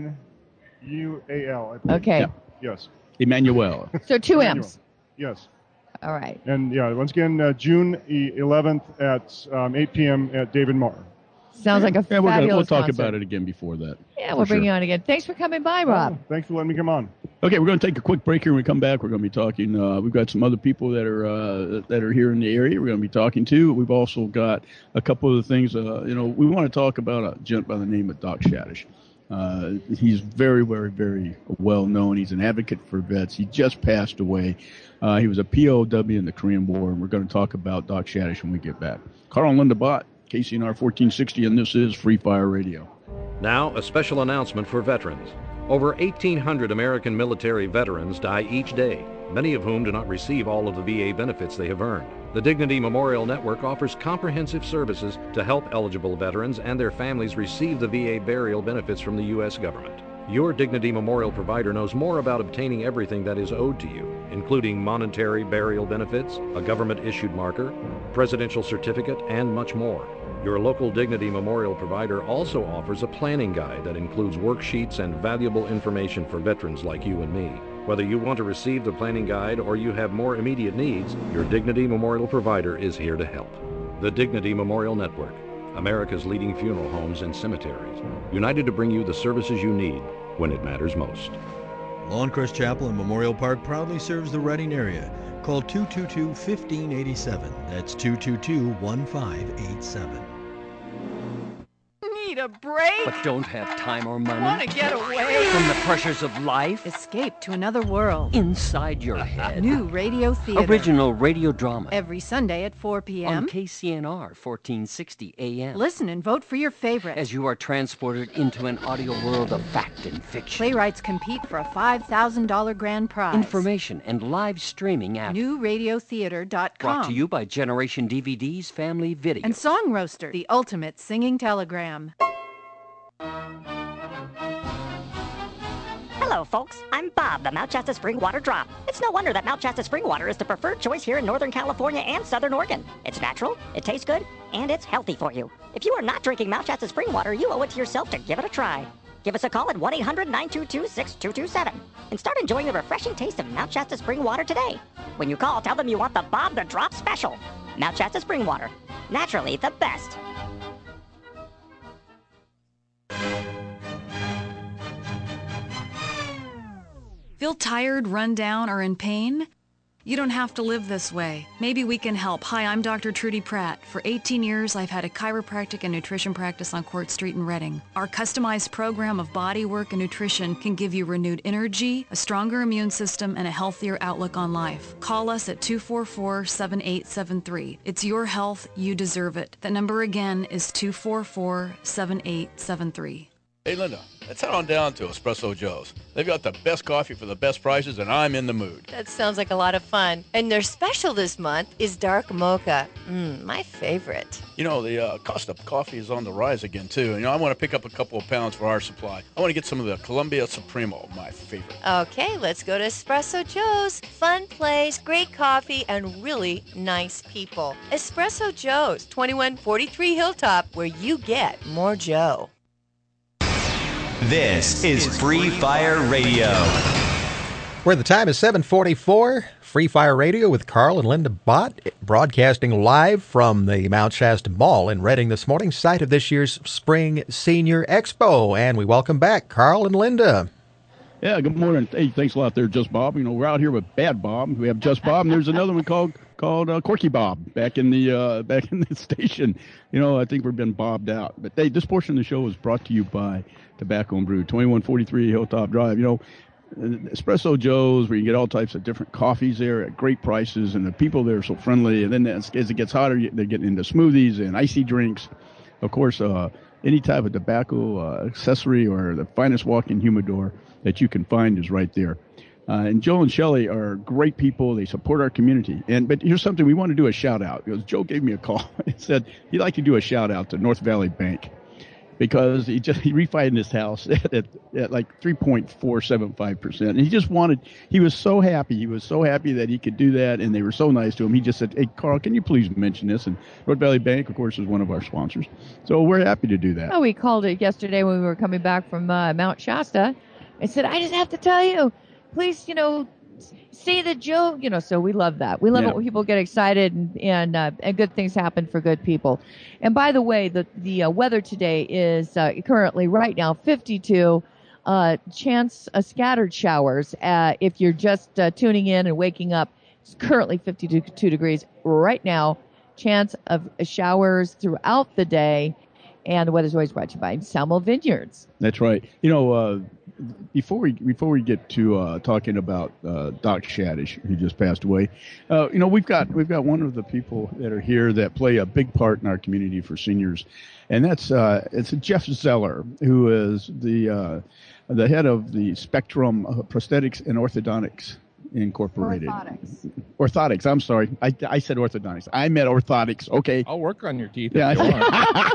Speaker 17: A-N-U-A-L.
Speaker 5: Okay.
Speaker 4: Yeah.
Speaker 17: Yes.
Speaker 4: Emmanuel.
Speaker 5: So two
Speaker 17: Emmanuel.
Speaker 5: M's.
Speaker 17: Yes.
Speaker 5: All right.
Speaker 17: And once again, June 11th at 8 p.m. at David Marr.
Speaker 5: Sounds like a fabulous
Speaker 4: We'll talk
Speaker 5: concert.
Speaker 4: about it again before that.
Speaker 5: Yeah, we'll bring you on again. Thanks for coming by, Rob.
Speaker 17: Thanks for letting me come on.
Speaker 4: Okay, we're going to take a quick break here. When we come back, we're going to be talking. We've got some other people that are here in the area. We're going to be talking to. We've also got a couple of things. We want to talk about a gent by the name of Doc Shadish. He's very, very, very well known. He's an advocate for vets. He just passed away. He was a POW in the Korean War, and we're going to talk about Doc Shadish when we get back. Carl and Linda Bott, KCNR 1460, and this is Free Fire Radio.
Speaker 1: Now, a special announcement for veterans. Over 1,800 American military veterans die each day, many of whom do not receive all of the VA benefits they have earned. The Dignity Memorial Network offers comprehensive services to help eligible veterans and their families receive the VA burial benefits from the U.S. government. Your Dignity Memorial provider knows more about obtaining everything that is owed to you, including monetary burial benefits, a government-issued marker, presidential certificate, and much more. Your local Dignity Memorial provider also offers a planning guide that includes worksheets and valuable information for veterans like you and me. Whether you want to receive the planning guide or you have more immediate needs, your Dignity Memorial provider is here to help. The Dignity Memorial Network, America's leading funeral homes and cemeteries, united to bring you the services you need when it matters most.
Speaker 2: Lawncrest Chapel in Memorial Park proudly serves the Reading area. Call 222-1587. That's 222-1587.
Speaker 6: Need a break?
Speaker 7: But don't have time or money?
Speaker 6: Want to get away
Speaker 7: from the pressures of life?
Speaker 6: Escape to another world.
Speaker 7: Inside your head.
Speaker 6: New radio theater.
Speaker 7: Original radio drama.
Speaker 6: Every Sunday at 4 p.m.
Speaker 7: On KCNR 1460 AM.
Speaker 6: Listen and vote for your favorite.
Speaker 7: As you are transported into an audio world of fact and fiction.
Speaker 6: Playwrights compete for a $5,000 grand prize.
Speaker 7: Information and live streaming at
Speaker 6: NewRadioTheater.com.
Speaker 7: Brought to you by Generation DVD's Family Video.
Speaker 6: And Song Roaster, the ultimate singing telegram.
Speaker 25: Hello, folks. I'm Bob, the Mount Shasta Spring Water Drop. It's no wonder that Mount Shasta Spring Water is the preferred choice here in Northern California and Southern Oregon. It's natural, it tastes good, and it's healthy for you. If you are not drinking Mount Shasta Spring Water, you owe it to yourself to give it a try. Give us a call at 1-800-922-6227 and start enjoying the refreshing taste of Mount Shasta Spring Water today. When you call, tell them you want the Bob the Drop special. Mount Shasta Spring Water. Naturally the best.
Speaker 26: Feel tired, run down, or in pain? You don't have to live this way. Maybe we can help. Hi, I'm Dr. Trudy Pratt. For 18 years, I've had a chiropractic and nutrition practice on Court Street in Reading. Our customized program of body work and nutrition can give you renewed energy, a stronger immune system, and a healthier outlook on life. Call us at 244-7873. It's your health. You deserve it. That number again is 244-7873.
Speaker 27: Hey, Linda, let's head on down to Espresso Joe's. They've got the best coffee for the best prices, and I'm in the mood.
Speaker 28: That sounds like a lot of fun. And their special this month is dark mocha. My favorite.
Speaker 27: You know, the cost of coffee is on the rise again, too. You know, I want to pick up a couple of pounds for our supply. I want to get some of the Columbia Supremo, my favorite.
Speaker 28: Okay, let's go to Espresso Joe's. Fun place, great coffee, and really nice people. Espresso Joe's, 2143 Hilltop, where you get more Joe.
Speaker 9: This is Free Fire Radio.
Speaker 3: Where the time is 7:44, Free Fire Radio with Carl and Linda Bott, broadcasting live from the Mount Shasta Mall in Reading this morning, site of this year's Spring Senior Expo. And we welcome back Carl and Linda.
Speaker 4: Yeah, good morning. Hey, thanks a lot there, Just Bob. You know, we're out here with Bad Bob. We have Just Bob, and there's another one called Corky Bob back in the station. You know, I think we've been bobbed out. But hey, this portion of the show is brought to you by Tobacco and Brew, 2143 Hilltop Drive. You know, Espresso Joe's, where you get all types of different coffees there at great prices, and the people there are so friendly. And then as it gets hotter, they're getting into smoothies and icy drinks. Of course, any type of tobacco accessory or the finest walk-in humidor that you can find is right there. And Joe and Shelley are great people. They support our community. But here's something we want to do a shout out, because Joe gave me a call and said he'd like to do a shout out to North Valley Bank, because he refinanced his house at like 3.475%. And he was so happy. He was so happy that he could do that, and they were so nice to him. He just said, "Hey, Carl, can you please mention this?" And North Valley Bank, of course, is one of our sponsors. So we're happy to do that.
Speaker 5: Oh, we called it yesterday when we were coming back from Mount Shasta. I said, "I just have to tell you, please, say that Joe," so we love that. We love it when people get excited and good things happen for good people. And by the way, the weather today is currently right now 52, chance of scattered showers. If you're just tuning in and waking up, it's currently 52 degrees right now. Chance of showers throughout the day. And the weather's always brought to you by Salmo Vineyards.
Speaker 4: That's right. Before we get to talking about Doc Shadish, who just passed away, we've got one of the people that are here that play a big part in our community for seniors, and that's it's Jeff Zeller, who is the head of the Spectrum Prosthetics and Orthodontics Incorporated. Orthotics. I'm sorry. I said orthodontics. I meant orthotics. Okay.
Speaker 8: I'll work on your teeth.
Speaker 4: Yeah.
Speaker 8: If you want.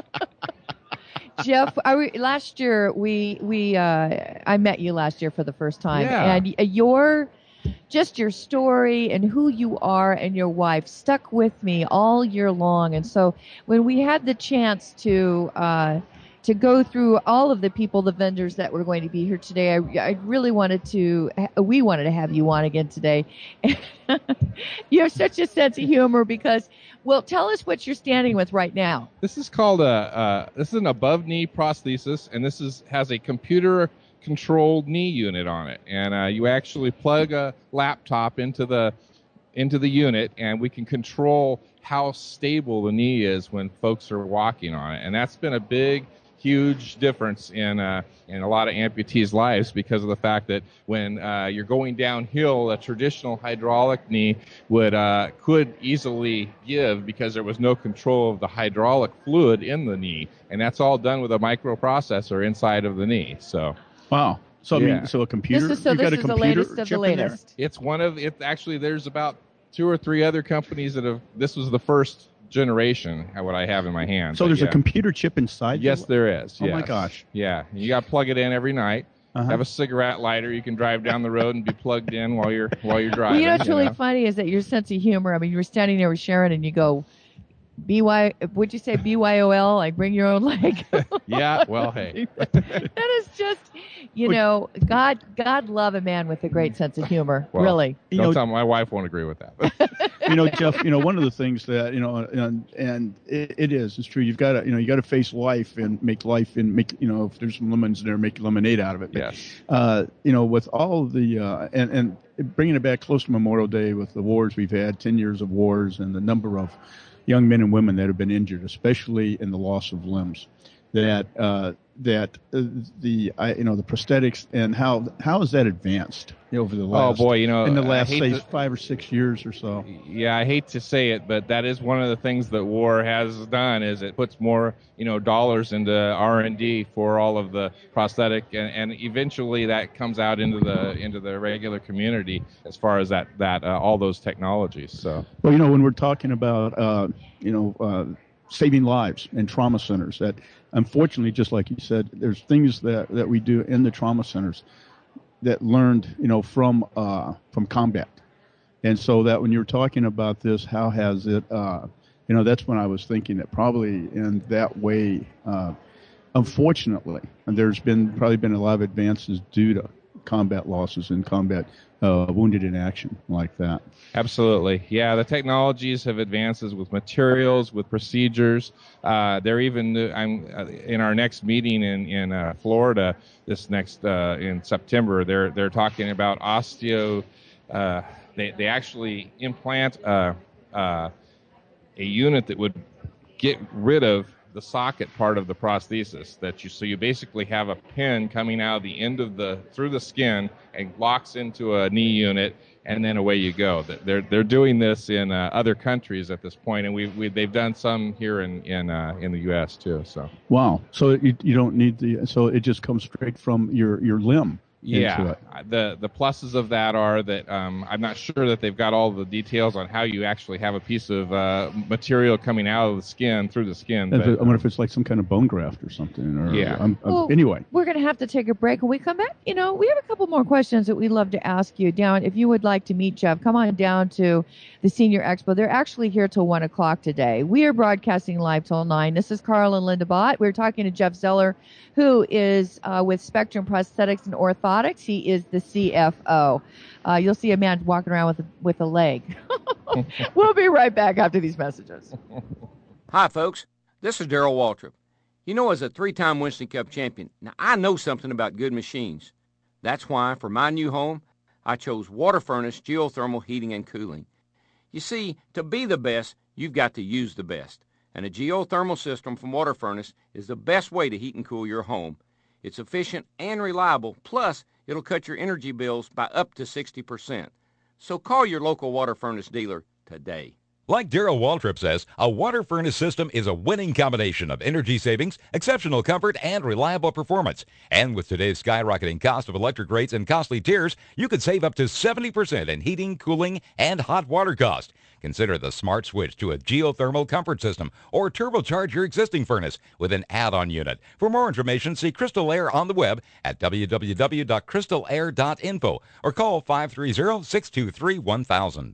Speaker 5: Jeff, last year I met you last year for the first time, and your story and who you are and your wife stuck with me all year long. And so when we had the chance to go through all of the people, the vendors that were going to be here today, we wanted to have you on again today. You have such a sense of humor because, well, tell us what you're standing with right now.
Speaker 8: This is called this is an above knee prosthesis, and this has a computer controlled knee unit on it. And you actually plug a laptop into the unit, and we can control how stable the knee is when folks are walking on it. And that's been a big, huge difference in a lot of amputees' lives, because of the fact that when you're going downhill, a traditional hydraulic knee could easily give because there was no control of the hydraulic fluid in the knee, and that's all done with a microprocessor inside of the knee. So
Speaker 4: wow. So I mean, so a computer.
Speaker 5: This is the latest of the latest.
Speaker 8: It's one of it. Actually, there's about 2 or 3 other companies that have. This was the first generation what I have in my hand.
Speaker 4: So there's a computer chip inside?
Speaker 8: Yes, there is.
Speaker 4: Oh, my gosh.
Speaker 8: Yeah. You got to plug it in every night. Have a cigarette lighter. You can drive down the road and be plugged in while you're driving.
Speaker 5: Well, what's really funny is that your sense of humor, I mean, you were standing there with Sharon and you go, would you say BYOL, like bring your own leg?
Speaker 8: Yeah, well, hey.
Speaker 5: That is just, God love a man with a great sense of humor,
Speaker 8: well,
Speaker 5: really.
Speaker 8: Don't tell me, my wife won't agree with that.
Speaker 4: Jeff, one of the things that, and it's true. You've got to face life and make life and make, if there's some lemons there, make lemonade out of it.
Speaker 8: Yes.
Speaker 4: With all of the, and bringing it back close to Memorial Day with the wars we've had, 10 years of wars, and the number of young men and women that have been injured, especially in the loss of limbs, the prosthetics, and how has that advanced over the last in the last say 5 or 6 years or so?
Speaker 8: Yeah, I hate to say it, but that is one of the things that war has done, is it puts more dollars into R&D for all of the prosthetic, and eventually that comes out into the regular community as far as that all those technologies. So
Speaker 4: when we're talking about saving lives and trauma centers, that unfortunately, just like you said, there's things that we do in the trauma centers that learned, from combat. And so that when you're talking about this, how has it, that's when I was thinking that probably in that way, unfortunately, and there's probably been a lot of advances due to combat losses and combat wounded in action like that.
Speaker 8: Absolutely. Yeah, the technologies have advances with materials, with procedures. They're even, in our next meeting in Florida this next in September, they're talking about osteo. They actually implant a unit that would get rid of the socket part of the prosthesis. So you basically have a pin coming out of the end of through the skin and locks into a knee unit, and then away you go. They're doing this in other countries at this point, and they've done some here in the U.S. too. So
Speaker 4: wow, so you don't need so it just comes straight from your limb.
Speaker 8: Yeah, the pluses of that are that I'm not sure that they've got all the details on how you actually have a piece of material coming out of the skin through the skin.
Speaker 4: I wonder if it's like some kind of bone graft or something. Anyway,
Speaker 5: we're going to have to take a break. When we come back, we have a couple more questions that we'd love to ask you. Down, if you would like to meet Jeff, come on down to the Senior Expo. They're actually here till 1 o'clock today. We are broadcasting live till 9. This is Carl and Linda Bott. We're talking to Jeff Zeller, who is with Spectrum Prosthetics and Orthotics. He is the CFO. You'll see a man walking around with a leg. We'll be right back after these messages.
Speaker 10: Hi, folks. This is Darrell Waltrip. As a 3-time Winston Cup champion, now I know something about good machines. That's why, for my new home, I chose Water Furnace Geothermal Heating and Cooling. You see, to be the best, you've got to use the best. And a geothermal system from Water Furnace is the best way to heat and cool your home. It's efficient and reliable, plus it'll cut your energy bills by up to 60%. So call your local Water Furnace dealer today.
Speaker 11: Like Darrell Waltrip says, a water furnace system is a winning combination of energy savings, exceptional comfort, and reliable performance. And with today's skyrocketing cost of electric rates and costly tiers, you could save up to 70% in heating, cooling, and hot water cost. Consider the smart switch to a geothermal comfort system or turbocharge your existing furnace with an add-on unit. For more information, see Crystal Air on the web at www.crystalair.info or call 530-623-1000.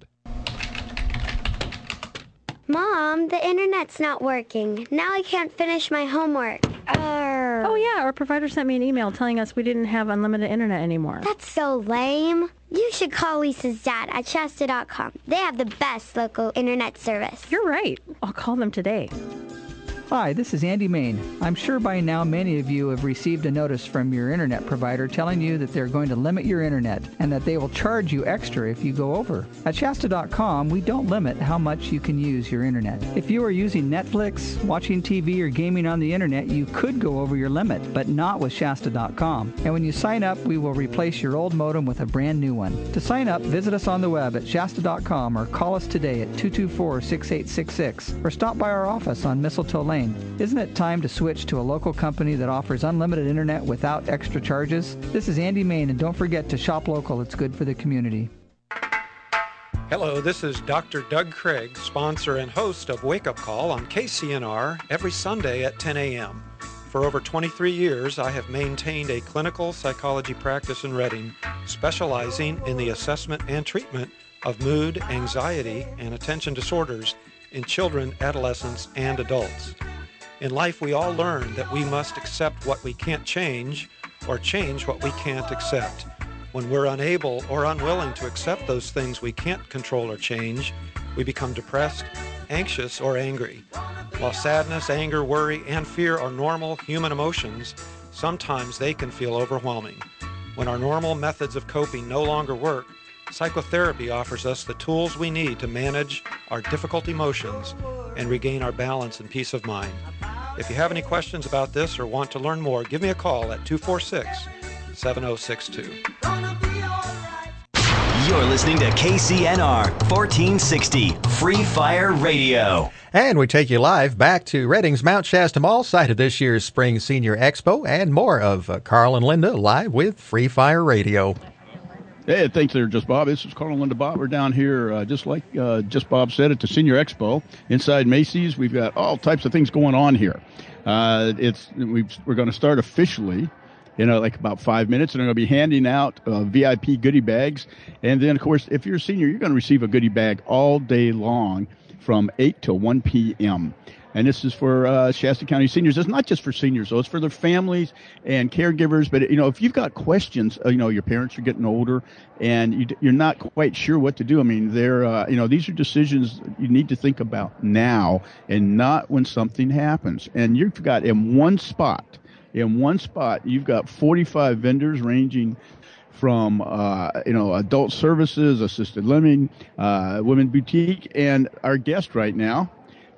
Speaker 12: Mom, the internet's not working. Now I can't finish my homework.
Speaker 13: Oh, yeah, our provider sent me an email telling us we didn't have unlimited internet anymore.
Speaker 12: That's so lame. You should call Lisa's dad at Shasta.com. They have the best local internet service.
Speaker 13: You're right. I'll call them today.
Speaker 14: Hi, this is Andy Main. I'm sure by now many of you have received a notice from your internet provider telling you that they're going to limit your internet and that they will charge you extra if you go over. At Shasta.com, we don't limit how much you can use your internet. If you are using Netflix, watching TV, or gaming on the internet, you could go over your limit, but not with Shasta.com. And when you sign up, we will replace your old modem with a brand new one. To sign up, visit us on the web at Shasta.com or call us today at 224-6866 or stop by our office on Mistletoe Lane. Isn't it time to switch to a local company that offers unlimited internet without extra charges? This is Andy Main, and don't forget to shop local. It's good for the community.
Speaker 15: Hello, this is Dr. Doug Craig, sponsor and host of Wake Up Call on KCNR every Sunday at 10 a.m. For over 23 years, I have maintained a clinical psychology practice in Reading, specializing in the assessment and treatment of mood, anxiety, and attention disorders in children, adolescents, and adults. In life, we all learn that we must accept what we can't change or change what we can't accept. When we're unable or unwilling to accept those things we can't control or change, we become depressed, anxious, or angry. While sadness, anger, worry, and fear are normal human emotions, sometimes they can feel overwhelming. When our normal methods of coping no longer work, psychotherapy offers us the tools we need to manage our difficult emotions and regain our balance and peace of mind. If you have any questions about this or want to learn more, give me a call at 246-7062.
Speaker 9: You're listening to KCNR 1460 Free Fire Radio.
Speaker 3: And we take you live back to Reading's Mount Shasta Mall, site of this year's Spring Senior Expo, and more of Carl and Linda live with Free Fire Radio.
Speaker 4: Hey, thanks there, Just Bob. This is Carl and Linda Bob. We're down here, just like Just Bob said, at the Senior Expo inside Macy's. We've got all types of things going on here. We're going to start officially in like about 5 minutes, and I'm going to be handing out VIP goodie bags. And then, of course, if you're a senior, you're going to receive a goodie bag all day long from 8 to 1 p.m. And this is for Shasta County seniors. It's not just for seniors, though. It's for their families and caregivers. But, if you've got questions, your parents are getting older and you're not quite sure what to do. I mean, these are decisions you need to think about now and not when something happens. And you've got in one spot, you've got 45 vendors ranging from, adult services, assisted living, women boutique, and our guest right now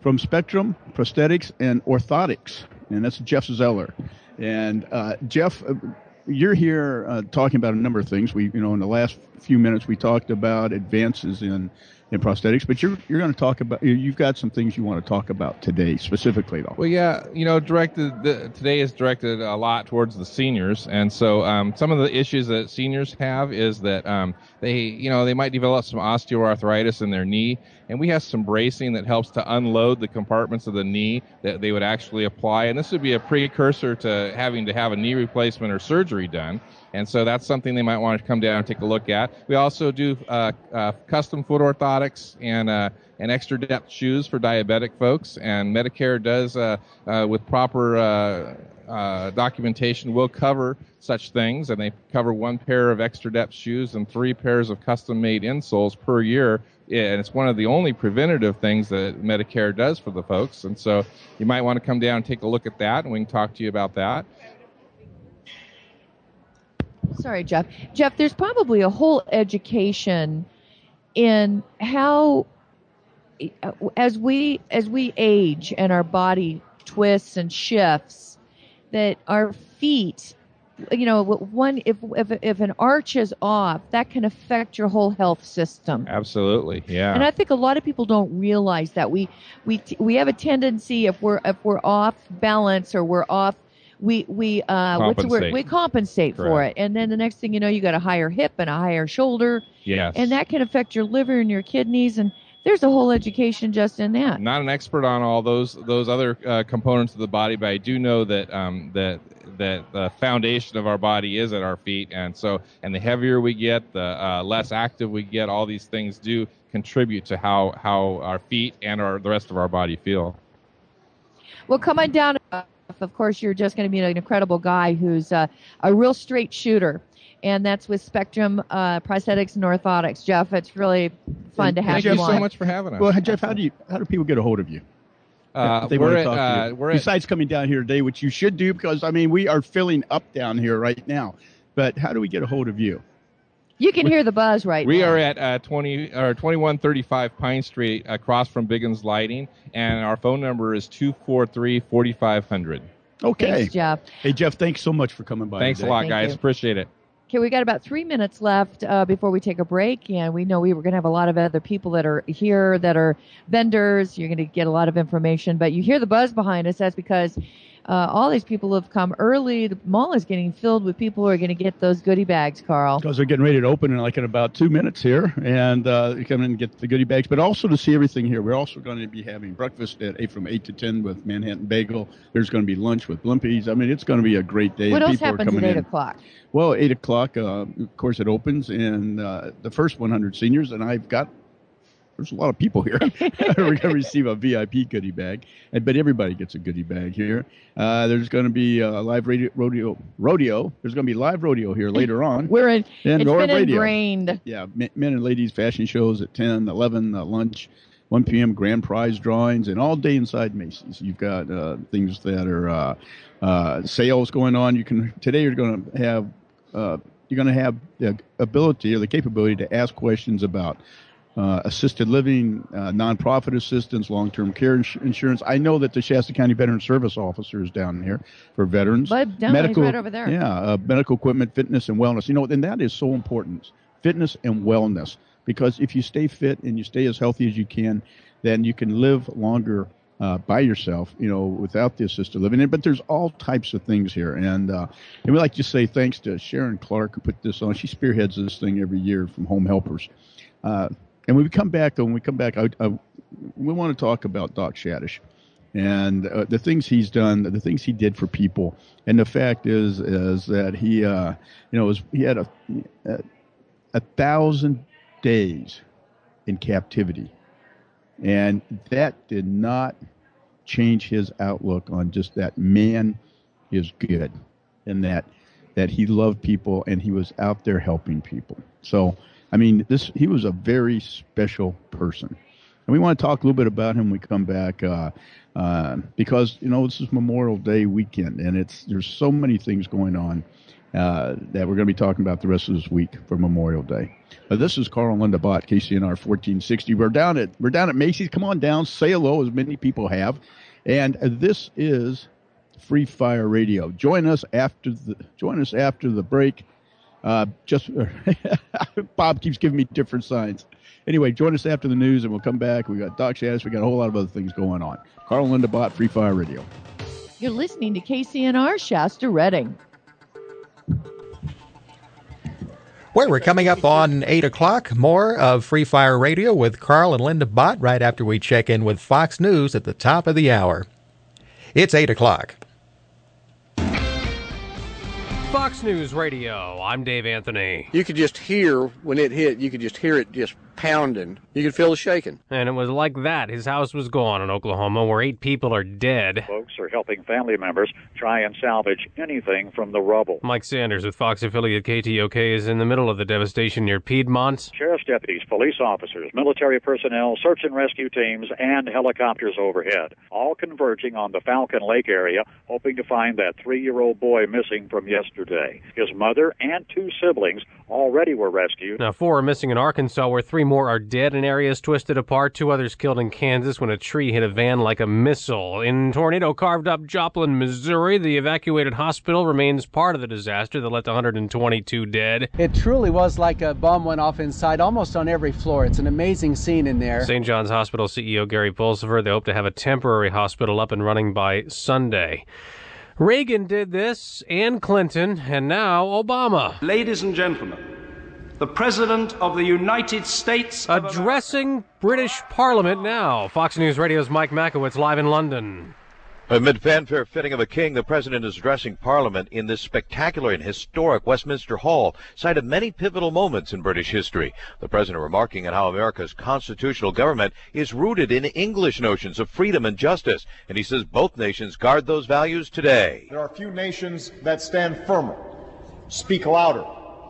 Speaker 4: from Spectrum Prosthetics and Orthotics, and that's Jeff Zeller. And Jeff, you're here talking about a number of things. We, in the last few minutes, we talked about advances in prosthetics, but you're going to talk about, you've got some things you want to talk about today specifically, though.
Speaker 8: Well, yeah, today is directed a lot towards the seniors, and so some of the issues that seniors have is that they might develop some osteoarthritis in their knee, and we have some bracing that helps to unload the compartments of the knee that they would actually apply, and this would be a precursor to having to have a knee replacement or surgery done. And so that's something they might want to come down and take a look at. We also do custom foot orthotics and extra depth shoes for diabetic folks. And Medicare does, with proper documentation, will cover such things. And they cover 1 pair of extra depth shoes and 3 pairs of custom made insoles per year. And it's one of the only preventative things that Medicare does for the folks. And so you might want to come down and take a look at that, and we can talk to you about that.
Speaker 5: Sorry, Jeff. Jeff, there's probably a whole education in how, as we age and our body twists and shifts, that our feet, if an arch is off, that can affect your whole health system.
Speaker 8: Absolutely, yeah.
Speaker 5: And I think a lot of people don't realize that we have a tendency, if we're off balance or we're off. We compensate for it, and then the next thing you know, you got a higher hip and a higher shoulder.
Speaker 8: Yes.
Speaker 5: And that can affect your liver and your kidneys, and there's a whole education just in that.
Speaker 8: Not an expert on all those other components of the body, but I do know that that the foundation of our body is at our feet, and the heavier we get, the less active we get. All these things do contribute to how our feet and the rest of our body feel.
Speaker 5: Well, come on down. Of course, you're just going to be an incredible guy who's a real straight shooter, and that's with Spectrum Prosthetics and Orthotics. Jeff, it's really fun to have you on.
Speaker 8: Thank you so much for having us.
Speaker 4: Well, Jeff, how do people get a hold of you? They want to talk to you. Besides coming down here today, which you should do, because we are filling up down here right now. But how do we get a hold of you?
Speaker 5: You can hear the buzz right now.
Speaker 8: We are at 2135 Pine Street, across from Biggins Lighting, and our phone number is 243-4500.
Speaker 4: Okay.
Speaker 5: Thanks, Jeff.
Speaker 4: Hey, Jeff, thanks so much for coming by.
Speaker 8: Thanks
Speaker 4: today.
Speaker 8: a lot, guys. Appreciate it.
Speaker 5: Okay, we got about 3 minutes left before we take a break, and we know we were going to have a lot of other people that are here that are vendors. You're going to get a lot of information, but you hear the buzz behind us. That's because all these people have come early. The mall is getting filled with people who are going to get those goodie bags, Carl.
Speaker 4: Because they're getting ready to open in about 2 minutes here, and come in and get the goodie bags, but also to see everything here. We're also going to be having breakfast from 8 to 10 with Manhattan Bagel. There's going to be lunch with Blimpies. It's going to be a great day.
Speaker 5: What else
Speaker 4: people
Speaker 5: happens at 8 o'clock?
Speaker 4: Well, 8 o'clock, of course, it opens, and the first 100 seniors, and there's a lot of people here. We're going to receive a VIP goodie bag, but everybody gets a goodie bag here. There's going to be a live rodeo. There's going to be live rodeo here later on.
Speaker 5: It's been ingrained.
Speaker 4: Yeah, men and ladies fashion shows at 10, 11, lunch, 1 p.m. grand prize drawings, and all day inside Macy's. You've got things that are sales going on. Today you're going to have the ability or the capability to ask questions about assisted living, nonprofit assistance, long-term care insurance. I know that the Shasta County Veteran Service Officer is down here for veterans.
Speaker 5: But medical, he's right over there.
Speaker 4: Yeah, medical equipment, fitness, and wellness. And that is so important, fitness and wellness, because if you stay fit and you stay as healthy as you can, then you can live longer by yourself, without the assisted living. But there's all types of things here. And we like to say thanks to Sharon Clark, who put this on. She spearheads this thing every year from Home Helpers. And when we come back, we want to talk about Doc Shadish and the things he's done, the things he did for people. And the fact is that he had 1,000 days in captivity, and that did not change his outlook on just that man is good, and that he loved people and he was out there helping people. So. He was a very special person. And we want to talk a little bit about him when we come back because, this is Memorial Day weekend, and there's so many things going on. that we're going to be talking about the rest of this week for Memorial Day. This is Carl and Linda Bott, KCNR 1460. We're down at Macy's. Come on down, say hello, as many people have. And this is Free Fire Radio. Join us after the break. Bob keeps giving me different signs. Anyway, join us after the news, and we'll come back. We got Doc Shaddis. We got a whole lot of other things going on. Carl and Linda Bott, Free Fire Radio.
Speaker 5: You're listening to KCNR Shasta Redding.
Speaker 3: Well, we're coming up on 8 o'clock. More of Free Fire Radio with Carl and Linda Bott right after we check in with Fox News at the top of the hour. It's 8 o'clock.
Speaker 16: Fox News Radio, I'm Dave Anthony.
Speaker 18: You could just hear, when it hit, you could just hear it just pounding. You could feel the shaking.
Speaker 16: And it was like that. His house was gone in Oklahoma, where 8 people are dead.
Speaker 19: Folks are helping family members try and salvage anything from the rubble.
Speaker 16: Mike Sanders with Fox affiliate KTOK is in the middle of the devastation near Piedmont.
Speaker 19: Sheriff's deputies, police officers, military personnel, search and rescue teams, and helicopters overhead, all converging on the Falcon Lake area, hoping to find that 3-year-old boy missing from yesterday. His mother and 2 siblings already were rescued.
Speaker 16: Now, 4 are missing in Arkansas, where 3 more are dead in areas twisted apart. 2 others killed in Kansas when a tree hit a van like a missile. In tornado carved up Joplin, Missouri, the evacuated hospital remains part of the disaster that left 122 dead.
Speaker 20: It truly was like a bomb went off inside, almost on every floor. It's an amazing scene in there.
Speaker 16: St. John's Hospital CEO Gary Pulsifer, they hope to have a temporary hospital up and running by Sunday. Reagan did this, and Clinton, and now Obama.
Speaker 21: Ladies and gentlemen, the President of the United States
Speaker 16: addressing British Parliament now. Fox News Radio's Mike Makowitz live in London.
Speaker 22: Amid fanfare fitting of a king, the president is addressing Parliament in this spectacular and historic Westminster Hall, site of many pivotal moments in British history. The president remarking on how America's constitutional government is rooted in English notions of freedom and justice, and he says both nations guard those values today.
Speaker 23: There are few nations that stand firmer, speak louder,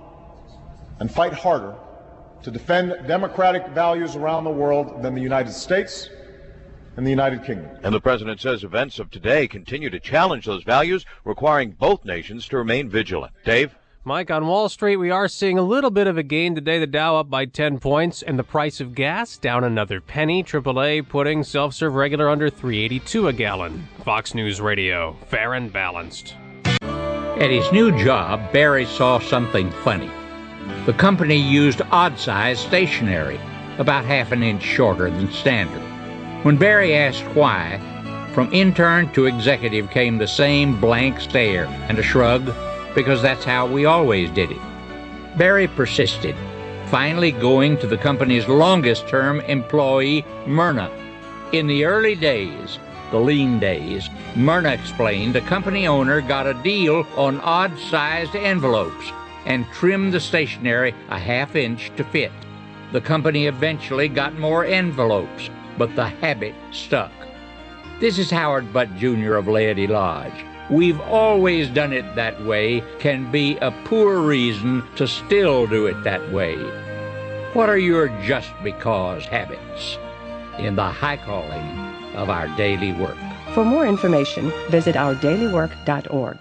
Speaker 23: and fight harder to defend democratic values around the world than the United States and the United Kingdom.
Speaker 22: And the president says events of today continue to challenge those values, requiring both nations to remain vigilant. Dave?
Speaker 16: Mike, on Wall Street, we are seeing a little bit of a gain today. The Dow up by 10 points, and the price of gas down another penny. AAA putting self-serve regular under $3.82 a gallon. Fox News Radio, fair and balanced.
Speaker 24: At his new job, Barry saw something funny. The company used odd-sized stationery, about half an inch shorter than standard. When Barry asked why, from intern to executive came the same blank stare and a shrug, because that's how we always did it. Barry persisted, finally going to the company's longest-term employee, Myrna. In the early days, the lean days, Myrna explained the company owner got a deal on odd-sized envelopes and trimmed the stationery a half inch to fit. The company eventually got more envelopes, but the habit stuck. This is Howard Butt Jr. of Laity Lodge. We've always done it that way can be a poor reason to still do it that way. What are your just because habits in the high calling of our daily work?
Speaker 29: For more information, visit ourdailywork.org.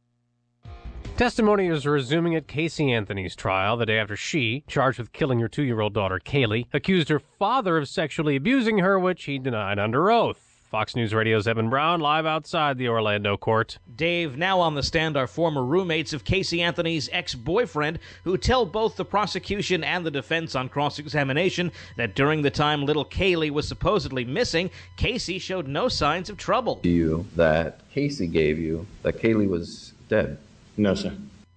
Speaker 16: Testimony is resuming at Casey Anthony's trial the day after she, charged with killing her 2-year-old daughter Kaylee, accused her father of sexually abusing her, which he denied under oath. Fox News Radio's Evan Brown live outside the Orlando court.
Speaker 30: Dave, now on the stand are former roommates of Casey Anthony's ex-boyfriend, who tell both the prosecution and the defense on cross-examination that during the time little Kaylee was supposedly missing, Casey showed no signs of trouble.
Speaker 31: You that Casey gave you that Kaylee was dead?
Speaker 32: No, sir.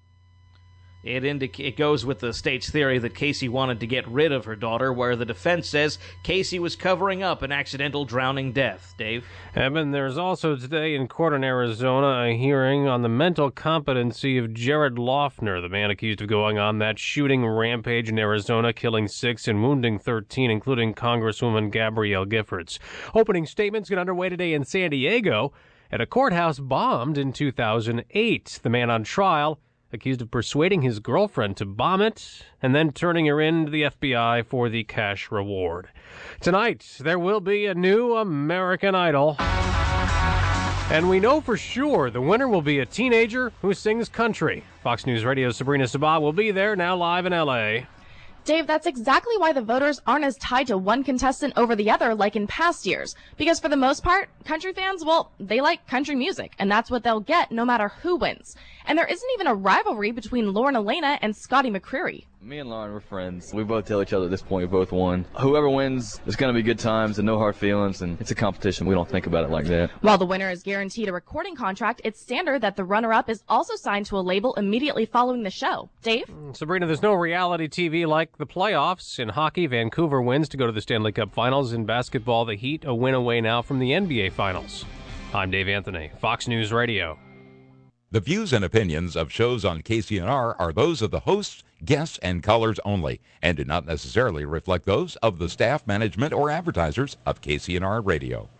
Speaker 30: It goes with the state's theory that Casey wanted to get rid of her daughter, where the defense says Casey was covering up an accidental drowning death. Dave?
Speaker 16: Evan, there's also today in court in Arizona a hearing on the mental competency of Jared Loughner, the man accused of going on that shooting rampage in Arizona, killing 6 and wounding 13, including Congresswoman Gabrielle Giffords. Opening statements get underway today in San Diego at a courthouse bombed in 2008. The man on trial accused of persuading his girlfriend to bomb it and then turning her in to the FBI for the cash reward. Tonight, there will be a new American Idol. And we know for sure the winner will be a teenager who sings country. Fox News Radio's Sabrina Sabah will be there, now live in L.A.
Speaker 1: Dave, that's exactly why the voters aren't as tied to one contestant over the other like in past years. Because for the most part, country fans, well, they like country music, and that's what they'll get no matter who wins. And there isn't even a rivalry between Lauren Elena and Scotty McCreery.
Speaker 2: Me and Lauren, we're friends. We both tell each other at this point we both won. Whoever wins, it's going to be good times and no hard feelings, and it's a competition. We don't think about it like that.
Speaker 1: While the winner is guaranteed a recording contract, it's standard that the runner-up is also signed to a label immediately following the show. Dave?
Speaker 16: Sabrina, there's no reality TV like the playoffs. In hockey, Vancouver wins to go to the Stanley Cup Finals. In basketball, the Heat a win away now from the NBA Finals. I'm Dave Anthony, Fox News Radio.
Speaker 6: The views and opinions of shows on KCNR are those of the hosts, guests, and callers only, and do not necessarily reflect those of the staff, management, or advertisers of KCNR Radio.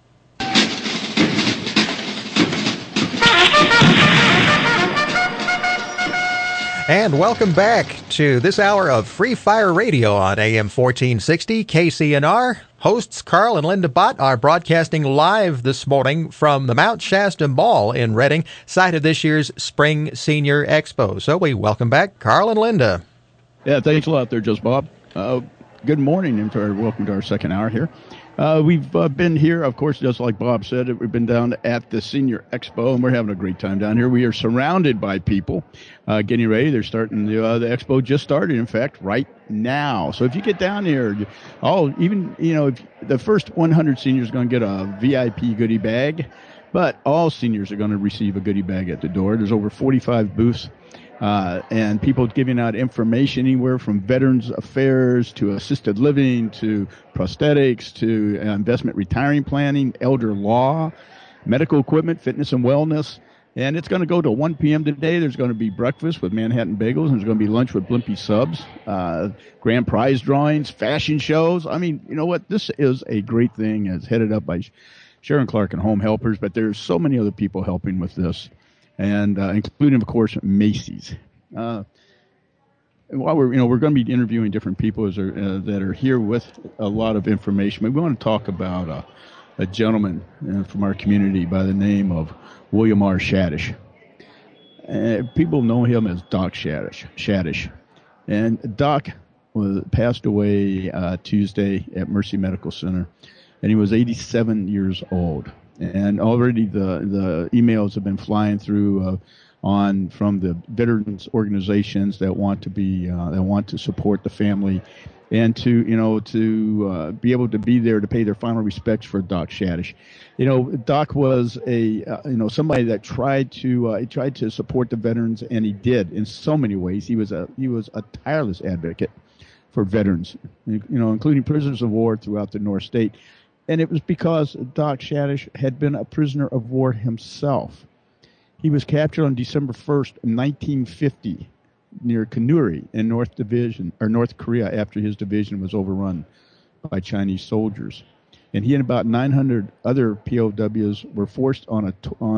Speaker 3: And welcome back to this hour of Free Fire Radio on AM 1460 KCNR. Hosts Carl and Linda Bott are broadcasting live this morning from the Mount Shasta Mall in Reading, site of this year's Spring Senior Expo. So we welcome back Carl and Linda.
Speaker 4: Yeah, thanks a lot there, Just Bob. Good morning and welcome to our second hour here. We've been here, of course, just like Bob said, we've been down at the Senior Expo, and we're having a great time down here. We are surrounded by people getting ready. They're starting, the expo just started, in fact, right now. So if you get down here, if the first 100 seniors are going to get a VIP goodie bag, but all seniors are going to receive a goodie bag at the door. There's over 45 booths. And people giving out information anywhere from Veterans Affairs to assisted living to prosthetics to investment retiring planning, elder law, medical equipment, fitness and wellness. And it's going to go to 1 p.m. today. There's going to be breakfast with Manhattan Bagels, and there's going to be lunch with Blimpie Subs, grand prize drawings, fashion shows. I mean, you know what? This is a great thing. It's headed up by Sharon Clark and Home Helpers, but there's so many other people helping with this. And including, of course, Macy's. While we're going to be interviewing different people that are here with a lot of information. We want to talk about a gentleman from our community by the name of William R. Shadish. People know him as Doc Shadish. And Doc passed away Tuesday at Mercy Medical Center, and he was 87 years old. And already the emails have been flying through from the veterans organizations that want to support the family, and to be able to be there to pay their final respects for Doc Shadish. Doc was somebody that tried to support the veterans, and he did in so many ways. He was a tireless advocate for veterans, including prisoners of war throughout the North State. And it was because Doc Shadish had been a prisoner of war himself. He was captured on December 1st, 1950, near Kanuri in North Korea, after his division was overrun by Chinese soldiers. And he and about 900 other POWs were forced on a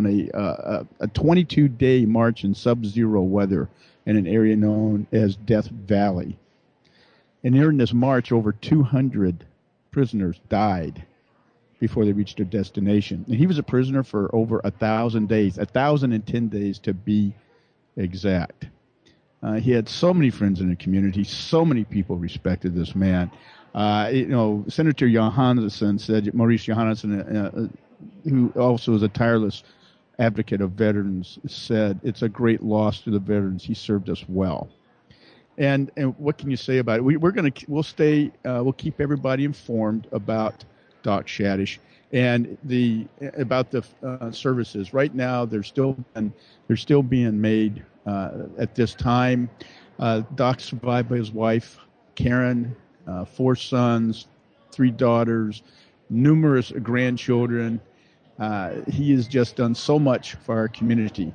Speaker 4: 22-day march in sub-zero weather in an area known as Death Valley. And during this march, over 200 prisoners died before they reached their destination. And he was a prisoner for over 1,000 days, 1,010 days to be exact. He had so many friends in the community. So many people respected this man. Senator Johansson said, Maurice Johansson, who also is a tireless advocate of veterans, said, "It's a great loss to the veterans. He served us well." And what can you say about it? We'll keep everybody informed about Doc Shadish and about the services. Right now, they're still being made at this time. Doc survived by his wife, Karen, 4 sons, 3 daughters, numerous grandchildren. He has just done so much for our community.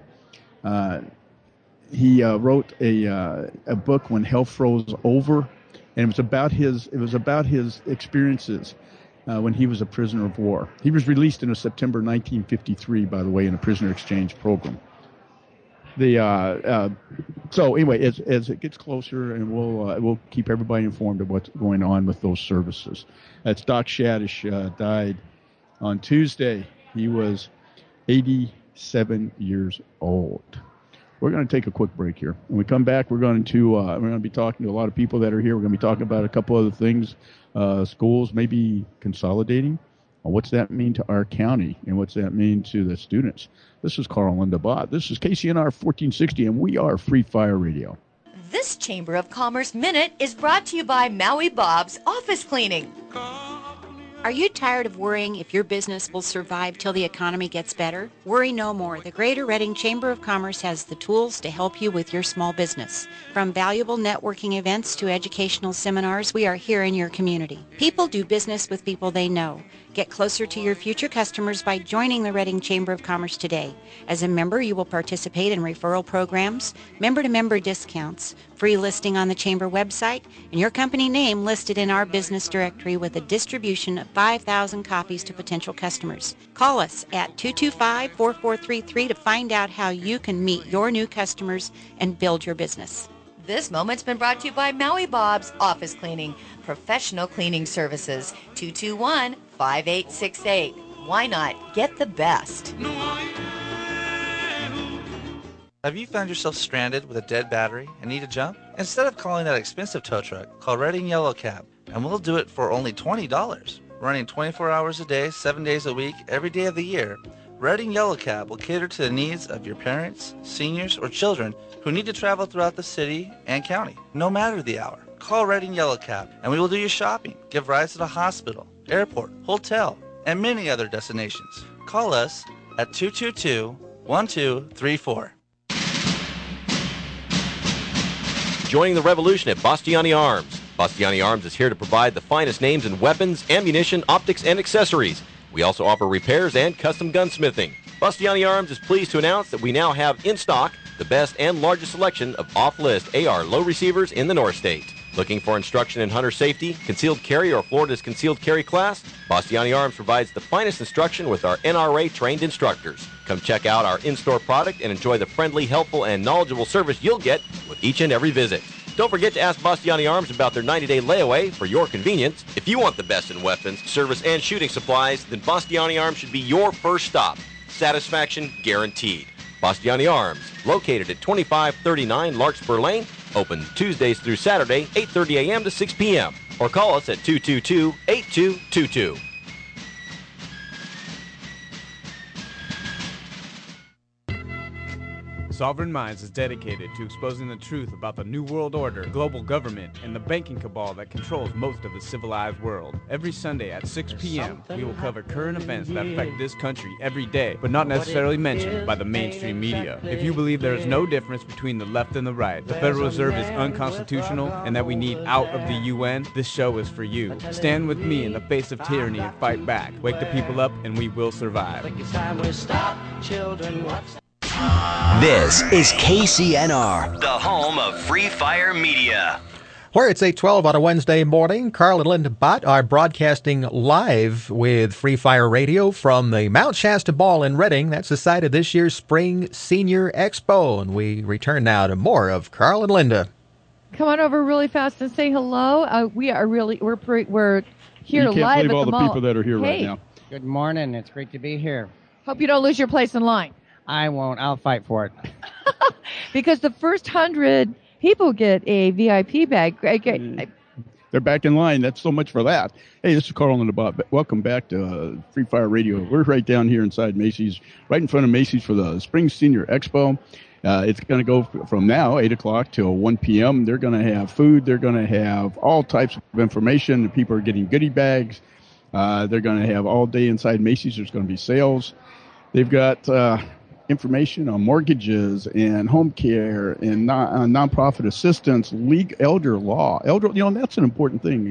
Speaker 4: He wrote a book, When Hell Froze Over, and it was about his experiences when he was a prisoner of war. He was released in September 1953, by the way, in a prisoner exchange program. So anyway, as it gets closer, and we'll keep everybody informed of what's going on with those services. That's Doc Shadish died on Tuesday. He was 87 years old. We're going to take a quick break here. When we come back, we're going to be talking to a lot of people that are here. We're going to be talking about a couple other things, schools maybe consolidating. What's that mean to our county, and what's that mean to the students? This is Carl and Linda Bott. This is KCNR 1460, and we are Free Fire Radio.
Speaker 7: This Chamber of Commerce Minute is brought to you by Maui Bob's Office Cleaning.
Speaker 10: Are you tired of worrying if your business will survive till the economy gets better? Worry no more. The Greater Reading Chamber of Commerce has the tools to help you with your small business. From valuable networking events to educational seminars, we are here in your community. People do business with people they know. Get closer to your future customers by joining the Reading Chamber of Commerce today. As a member, you will participate in referral programs, member-to-member discounts, free listing on the Chamber website, and your company name listed in our business directory with a distribution of 5,000 copies to potential customers. Call us at 225-4433 to find out how you can meet your new customers and build your business.
Speaker 7: This moment's been brought to you by Maui Bob's Office Cleaning, professional cleaning services, 221-5868. Why not get the best?
Speaker 11: Have you found yourself stranded with a dead battery and need a jump? Instead of calling that expensive tow truck, call Reading Yellow Cab, and we'll do it for only $20. Running 24 hours a day, 7 days a week, every day of the year, Reading Yellow Cab will cater to the needs of your parents, seniors, or children who need to travel throughout the city and county, no matter the hour. Call Reading Yellow Cab, and we will do your shopping, give rides to the hospital, airport, hotel, and many other destinations. Call us at 222-1234.
Speaker 12: Joining the revolution at Bastiani Arms. Bastiani Arms is here to provide the finest names in weapons, ammunition, optics, and accessories. We also offer repairs and custom gunsmithing. Bastiani Arms is pleased to announce that we now have in stock the best and largest selection of off-list AR low receivers in the North State. Looking for instruction in hunter safety, concealed carry, or Florida's concealed carry class? Bastiani Arms provides the finest instruction with our NRA-trained instructors. Come check out our in-store product and enjoy the friendly, helpful, and knowledgeable service you'll get with each and every visit. Don't forget to ask Bastiani Arms about their 90-day layaway for your convenience. If you want the best in weapons, service, and shooting supplies, then Bastiani Arms should be your first stop. Satisfaction guaranteed. Bastiani Arms, located at 2539 Larkspur Lane, open Tuesdays through Saturday, 8:30 a.m. to 6 p.m. Or call us at 222-8222.
Speaker 13: Sovereign Minds is dedicated to exposing the truth about the New World Order, global government, and the banking cabal that controls most of the civilized world. Every Sunday at 6 p.m., we will cover current events that affect this country every day, but not necessarily mentioned by the mainstream media. If you believe there is no difference between the left and the right, the Federal Reserve is unconstitutional, and that we need out of the UN, this show is for you. Stand with me in the face of tyranny and fight back. Wake the people up, and we will survive.
Speaker 9: This is KCNR, the home of Free Fire Media.
Speaker 3: Where it's 8:12 on a Wednesday morning, Carl and Linda Bott are broadcasting live with Free Fire Radio from the Mount Shasta Mall in Reading. That's the site of this year's Spring Senior Expo. And we return now to more of Carl and Linda.
Speaker 5: Come on over really fast and say hello. We're here live at the mall.
Speaker 4: You can't believe all the people that are here right now.
Speaker 14: Good morning. It's great to be here.
Speaker 5: Hope you don't lose your place in line.
Speaker 14: I won't. I'll fight for it.
Speaker 5: Because the first 100 people get a VIP bag.
Speaker 4: They're back in line. That's so much for that. Hey, this is Carl and the Bot. Welcome back to Free Fire Radio. We're right down here inside Macy's, right in front of Macy's for the Spring Senior Expo. It's going to go from now, 8 o'clock till 1 p.m. They're going to have food. They're going to have all types of information. People are getting goodie bags. They're going to have all day inside Macy's. There's going to be sales. They've got information on mortgages and home care and nonprofit assistance, elder law. That's an important thing.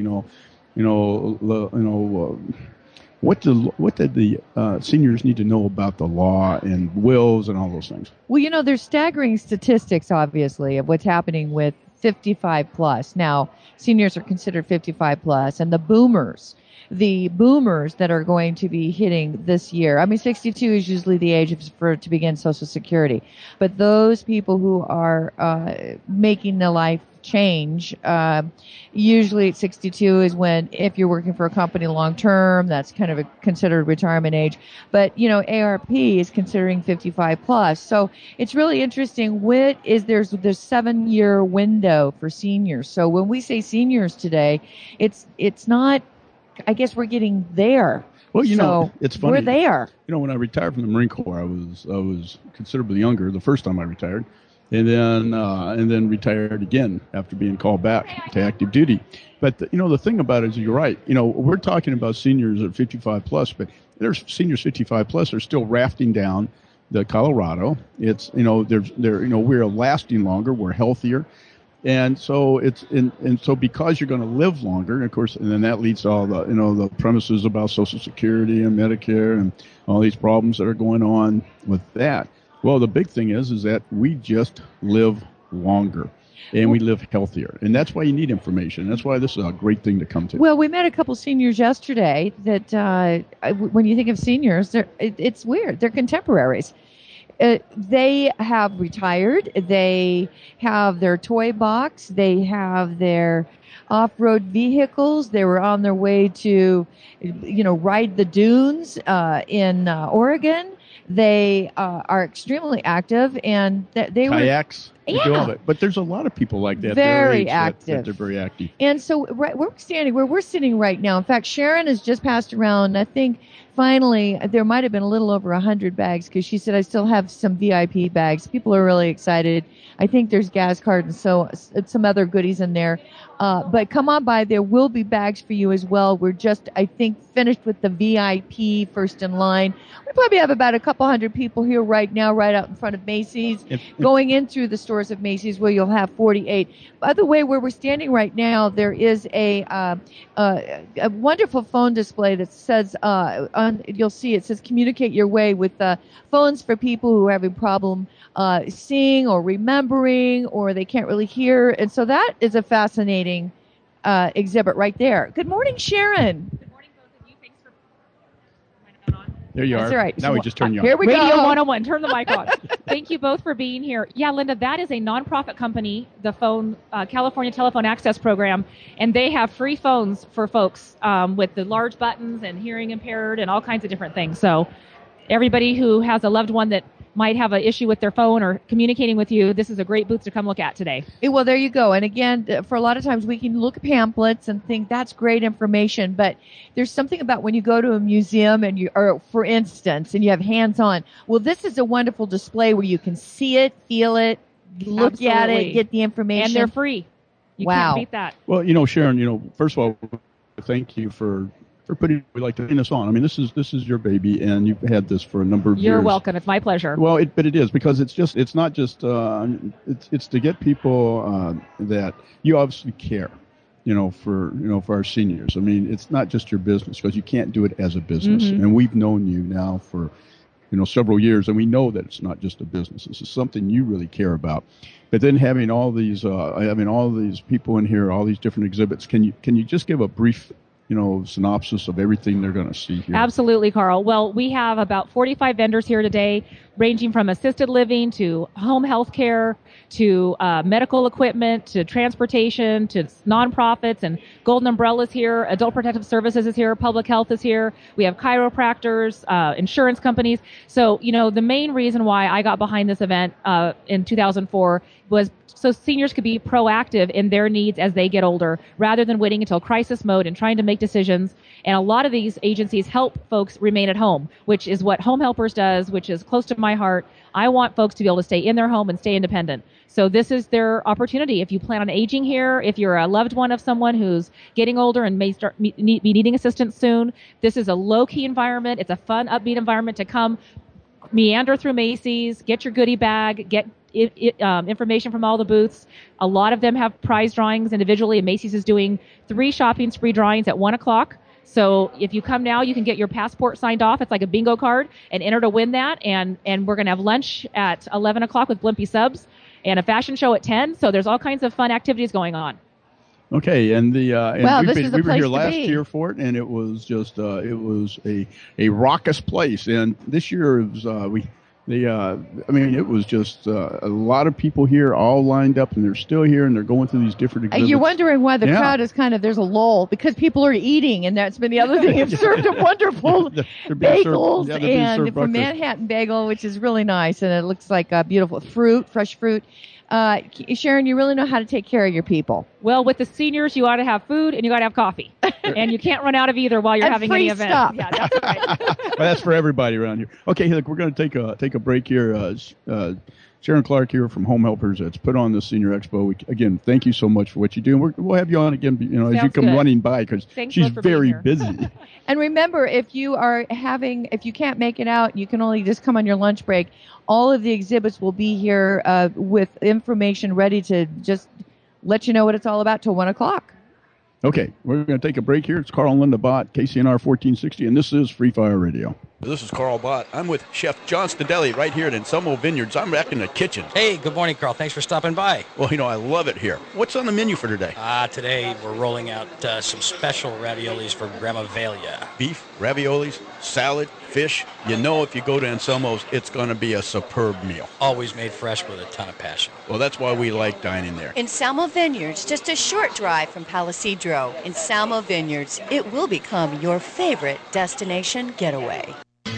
Speaker 4: What did the seniors need to know about the law and wills and all those things?
Speaker 5: Well, there's staggering statistics, obviously, of what's happening with 55 plus. Now, seniors are considered 55 plus, and the boomers that are going to be hitting this year. I mean, 62 is usually the age to begin Social Security. But those people who are making the life change. Usually at 62 is when, if you're working for a company long term, that's kind of a considered retirement age. But, you know, ARP is considering 55 plus. So it's really interesting. There's 7-year window for seniors. So when we say seniors today, it's not, I guess we're getting there.
Speaker 4: Well, you know, it's funny.
Speaker 5: We're there.
Speaker 4: You know, when I retired from the Marine Corps, I was considerably younger the first time I retired, and then retired again after being called back to active duty. But you know, the thing about it is, you're right. You know, we're talking about seniors at 55 plus, but there's seniors 55 plus are still rafting down the Colorado. It's, you know, we're lasting longer, we're healthier. And so so because you're going to live longer, and of course, and then that leads to all the, you know, the premises about Social Security and Medicare and all these problems that are going on with that. Well, the big thing is that we just live longer and we live healthier. And that's why you need information. That's why this is a great thing to come to.
Speaker 5: Well, we met a couple seniors yesterday that when you think of seniors, it's weird. They're contemporaries. They have retired. They have their toy box. They have their off-road vehicles. They were on their way to, you know, ride the dunes in Oregon. They are extremely active, and they were
Speaker 4: kayaks.
Speaker 5: Yeah.
Speaker 4: Do all that. But there's a lot of people like that.
Speaker 5: Very active.
Speaker 4: That they're very active.
Speaker 5: And so we're standing where we're sitting right now. In fact, Sharon has just passed around, I think, finally, there might have been a little over 100 bags, because she said, I still have some VIP bags. People are really excited. I think there's gas cards and so some other goodies in there. But come on by. There will be bags for you as well. We're just, I think, finished with the VIP first in line. We probably have about a couple hundred people here right now, right out in front of Macy's, going in through the stores of Macy's, where you'll have 48. By the way, where we're standing right now, there is a wonderful phone display that says, you'll see it says communicate your way with phones for people who are having problem seeing or remembering, or they can't really hear. And so that is a fascinating exhibit right there. Good morning, Sharon. Good morning, both of you. Thanks for
Speaker 4: there you are.
Speaker 5: That's all right.
Speaker 4: Now we just turn you on.
Speaker 5: Here we
Speaker 8: Radio
Speaker 5: go.
Speaker 8: 101. Turn the mic on. Thank you both for being here. Yeah, Linda, that is a nonprofit company, the California Telephone Access Program, and they have free phones for folks with the large buttons and hearing impaired and all kinds of different things. So everybody who has a loved one that might have an issue with their phone or communicating with you, this is a great booth to come look at today.
Speaker 5: Well, there you go. And again, for a lot of times we can look at pamphlets and think that's great information, but there's something about when you go to a museum and or for instance, and you have hands-on. Well, this is a wonderful display where you can see it, feel it, look at it, get the information.
Speaker 8: And they're free. You can't beat that.
Speaker 4: Well, you know, Sharon, you know, first of all, thank you for putting this on. I mean, this is your baby, and you've had this for a number of years.
Speaker 8: You're welcome. It's my pleasure.
Speaker 4: Well, but it is, because it's not just it's to get people that you obviously care, for our seniors. I mean, it's not just your business, because you can't do it as a business.
Speaker 5: Mm-hmm.
Speaker 4: And we've known you now for several years, and we know that it's not just a business. This is something you really care about. But then having all these people in here, all these different exhibits, can you just give a brief synopsis of everything they're going to see here?
Speaker 8: Absolutely, Carl. Well, we have about 45 vendors here today, ranging from assisted living to home health care to medical equipment to transportation to nonprofits, and Golden Umbrella's here, Adult Protective Services is here, Public Health is here. We have chiropractors, insurance companies. So, the main reason why I got behind this event in 2004 was so seniors could be proactive in their needs as they get older, rather than waiting until crisis mode and trying to make decisions. And a lot of these agencies help folks remain at home, which is what Home Helpers does, which is close to my heart. I want folks to be able to stay in their home and stay independent. So this is their opportunity. If you plan on aging here, if you're a loved one of someone who's getting older and may be needing assistance soon, this is a low-key environment. It's a fun, upbeat environment to come meander through Macy's, get your goodie bag, get information from all the booths. A lot of them have prize drawings individually, and Macy's is doing 3 shopping spree drawings at 1 o'clock. So if you come now, you can get your passport signed off. It's like a bingo card, and enter to win that. And we're going to have lunch at 11 o'clock with Blimpie Subs and a fashion show at 10. So there's all kinds of fun activities going on.
Speaker 4: Okay, and we were here last year for it, and it was just it was a raucous place. And this year we It was just a lot of people here, all lined up, and they're still here, and they're going through these different exhibits.
Speaker 5: You're wondering why the crowd is there's a lull, because people are eating, and that's been the other thing. It's served up wonderful bagels and from Manhattan Bagel, which is really nice, and it looks like beautiful fruit, fresh fruit. Sharon, you really know how to take care of your people.
Speaker 8: Well, with the seniors, you ought to have food and you got to have coffee. And you can't run out of either while you're having any event.
Speaker 5: Stuff.
Speaker 8: Yeah, that's right.
Speaker 4: Well, that's for everybody around here. Okay, look, we're going to take a break here. Sharon Clark here from Home Helpers that's put on the Senior Expo. Again, thank you so much for what you do. And we'll have you on again, as you come running by, because she's very busy.
Speaker 5: And remember, if you can't make it out, you can only just come on your lunch break. All of the exhibits will be here with information ready to just let you know what it's all about till 1 o'clock.
Speaker 4: Okay, we're going to take a break here. It's Carl and Linda Bott, KCNR 1460, and this is Free Fire Radio.
Speaker 15: This is Carl Bott. I'm with Chef John Stadelli right here at Anselmo Vineyards. I'm back in the kitchen.
Speaker 17: Hey, good morning, Carl. Thanks for stopping by.
Speaker 15: Well, I love it here. What's on the menu for today?
Speaker 17: Today we're rolling out some special raviolis for Grandma Velia.
Speaker 15: Beef, raviolis, salad, fish. If you go to Anselmo's, it's going to be a superb meal.
Speaker 17: Always made fresh with a ton of passion.
Speaker 15: Well, that's why we like dining there.
Speaker 7: Anselmo Vineyards, just a short drive from Palisadro. Anselmo Vineyards, it will become your favorite destination getaway.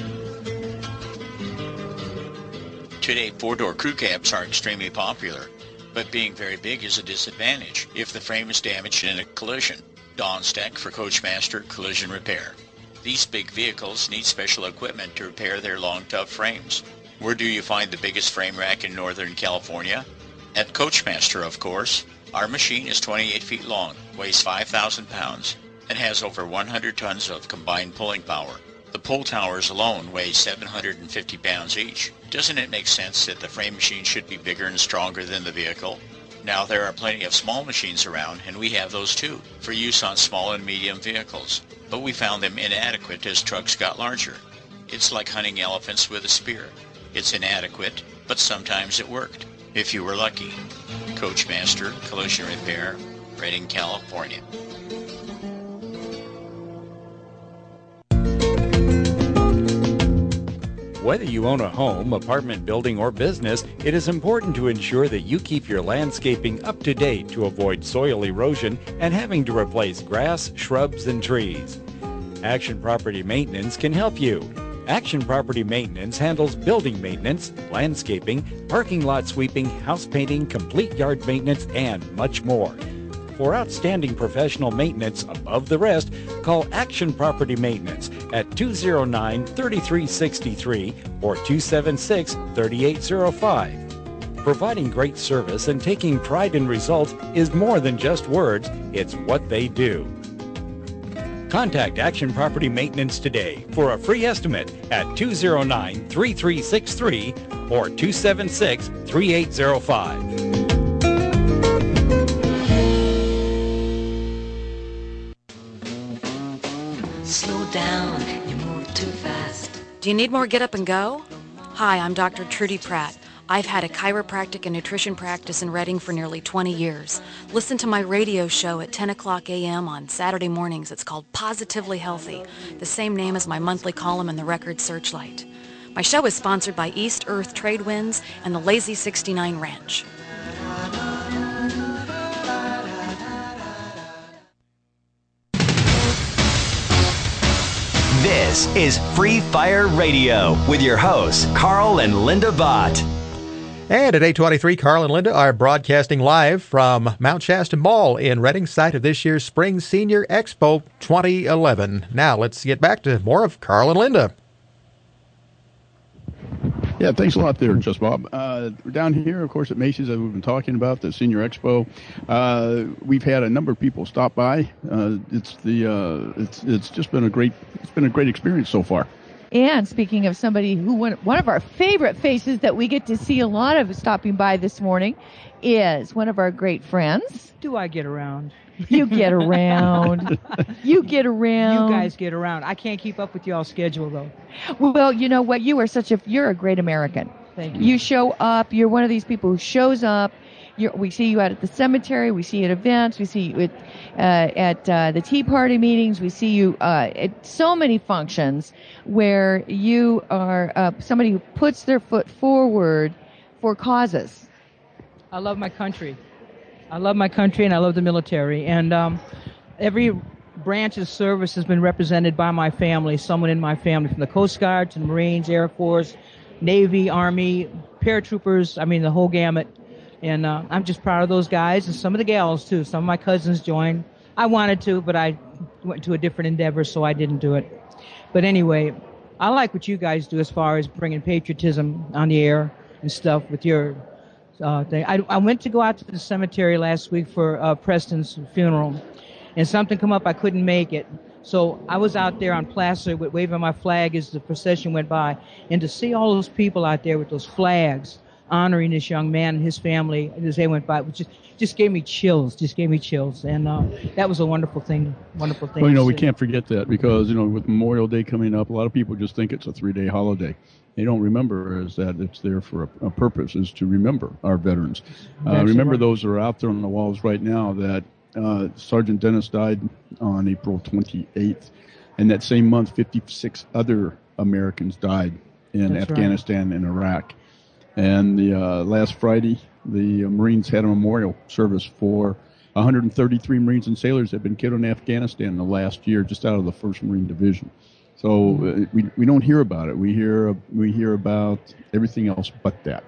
Speaker 18: Today, four-door crew cabs are extremely popular, but being very big is a disadvantage if the frame is damaged in a collision. Dawn's Deck for Coachmaster Collision Repair. These big vehicles need special equipment to repair their long, tough frames. Where do you find the biggest frame rack in Northern California? At Coachmaster, of course. Our machine is 28 feet long, weighs 5,000 pounds, and has over 100 tons of combined pulling power. The pull towers alone weigh 750 pounds each. Doesn't it make sense that the frame machine should be bigger and stronger than the vehicle? Now there are plenty of small machines around, and we have those too, for use on small and medium vehicles. But we found them inadequate as trucks got larger. It's like hunting elephants with a spear. It's inadequate, but sometimes it worked. If you were lucky. Coachmaster Collision Repair, Redding, California.
Speaker 24: Whether you own a home, apartment building, or business, it is important to ensure that you keep your landscaping up to date to avoid soil erosion and having to replace grass, shrubs, and trees. Action Property Maintenance can help you. Action Property Maintenance handles building maintenance, landscaping, parking lot sweeping, house painting, complete yard maintenance, and much more. For outstanding professional maintenance above the rest, call Action Property Maintenance at 209-3363 or 276-3805. Providing great service and taking pride in results is more than just words, it's what they do. Contact Action Property Maintenance today for a free estimate at 209-3363 or 276-3805.
Speaker 10: Slow down, you move too fast. Do you need more Get Up and Go? Hi, I'm Dr. Trudy Pratt. I've had a chiropractic and nutrition practice in Redding for nearly 20 years. Listen to my radio show at 10 o'clock a.m. on Saturday mornings. It's called Positively Healthy, the same name as my monthly column in the Record Searchlight. My show is sponsored by East Earth Trade Winds and the Lazy 69 Ranch.
Speaker 9: This is Free Fire Radio with your hosts, Carl and Linda Bott.
Speaker 3: And at 8:23, Carl and Linda are broadcasting live from Mount Shasta Mall in Redding, site of this year's Spring Senior Expo 2011. Now, let's get back to more of Carl and Linda.
Speaker 4: Yeah, thanks a lot there, Just Bob. We're down here, of course, at Macy's, as we've been talking about, the Senior Expo. We've had a number of people stop by. It's just been a great experience so far.
Speaker 5: And speaking of somebody who one of our favorite faces that we get to see a lot of stopping by this morning is one of our great friends.
Speaker 19: Do I get around?
Speaker 5: You get around. You get around.
Speaker 19: You guys get around. I can't keep up with y'all's schedule, though.
Speaker 5: Well, you know what? You're a great American.
Speaker 19: Thank you.
Speaker 5: You show up. You're one of these people who shows up We see you out at the cemetery. We see you at events. We see you at the Tea Party meetings. We see you at so many functions where you are somebody who puts their foot forward for causes.
Speaker 19: I love my country. I love my country, and I love the military. And every branch of service has been represented by my family, someone in my family, from the Coast Guard to the Marines, Air Force, Navy, Army, paratroopers, I mean, the whole gamut. And I'm just proud of those guys and some of the gals, too. Some of my cousins joined. I wanted to, but I went to a different endeavor, so I didn't do it. But anyway, I like what you guys do as far as bringing patriotism on the air and stuff with your thing. I went to go out to the cemetery last week for Preston's funeral, and something come up. I couldn't make it. So I was out there on Placer waving my flag as the procession went by. And to see all those people out there with those flags honoring this young man and his family as they went by, which just gave me chills, And that was a wonderful thing.
Speaker 4: Well, we can't forget that because, with Memorial Day coming up, a lot of people just think it's a 3-day holiday. They don't remember is that it's there for a purpose, is to remember our veterans. Remember those that are out there on the walls right now that Sergeant Dennis died on April 28th, and that same month, 56 other Americans died in Afghanistan and Iraq. And the last Friday, the Marines had a memorial service for 133 Marines and sailors that had been killed in Afghanistan in the last year, just out of the 1st Marine Division. So we don't hear about it. We hear about everything else but that.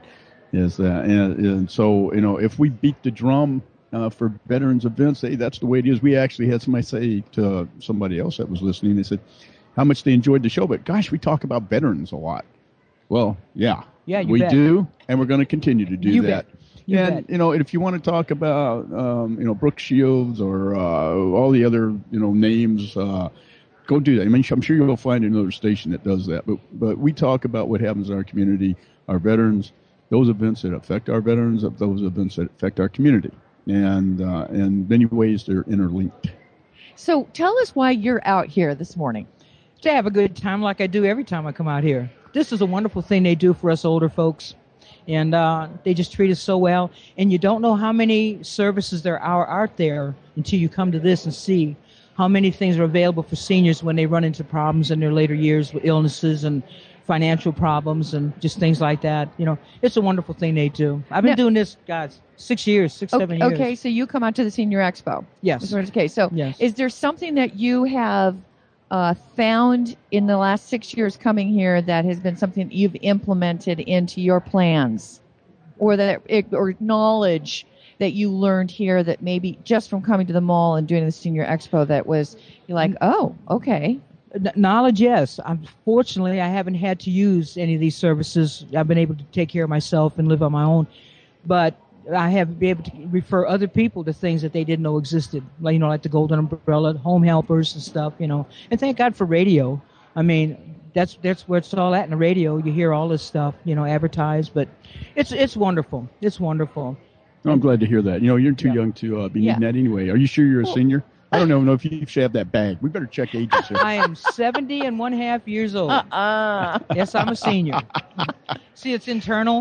Speaker 4: And so if we beat the drum for veterans events, hey, that's the way it is. We actually had somebody say to somebody else that was listening, they said how much they enjoyed the show, but gosh, we talk about veterans a lot. Well, yeah, we do, and we're going to continue to do that. And if you want to talk about Brooke Shields or all the other names, go do that. I mean, I'm sure you'll find another station that does that. But we talk about what happens in our community, our veterans, those events that affect our veterans, those events that affect our community. And in many ways, they're interlinked.
Speaker 5: So tell us why you're out here this morning.
Speaker 19: To have a good time like I do every time I come out here. This is a wonderful thing they do for us older folks. And they just treat us so well. And you don't know how many services there are out there until you come to this and see how many things are available for seniors when they run into problems in their later years with illnesses and financial problems and just things like that. It's a wonderful thing they do. I've been doing this, guys, 7 years.
Speaker 5: Okay, so you come out to the Senior Expo.
Speaker 19: Yes.
Speaker 5: Okay, so
Speaker 19: yes.
Speaker 5: Is there something that you have found in the last 6 years coming here that has been something that you've implemented into your plans, or knowledge that you learned here that maybe just from coming to the mall and doing the Senior Expo that was you're like, oh, okay.
Speaker 19: Knowledge, yes. Unfortunately, I haven't had to use any of these services. I've been able to take care of myself and live on my own, but I have been able to refer other people to things that they didn't know existed, like the Golden Umbrella, home helpers and stuff, And thank God for radio. I mean, that's where it's all at in the radio. You hear all this stuff, advertised, but it's wonderful. It's wonderful.
Speaker 4: I'm glad to hear that. You're too young to be needing that anyway. Are you sure you're a senior? I don't know if you should have that bag. We better check ages here.
Speaker 19: I am 70 and 1/2 years old. Yes, I'm a senior. See, it's internal.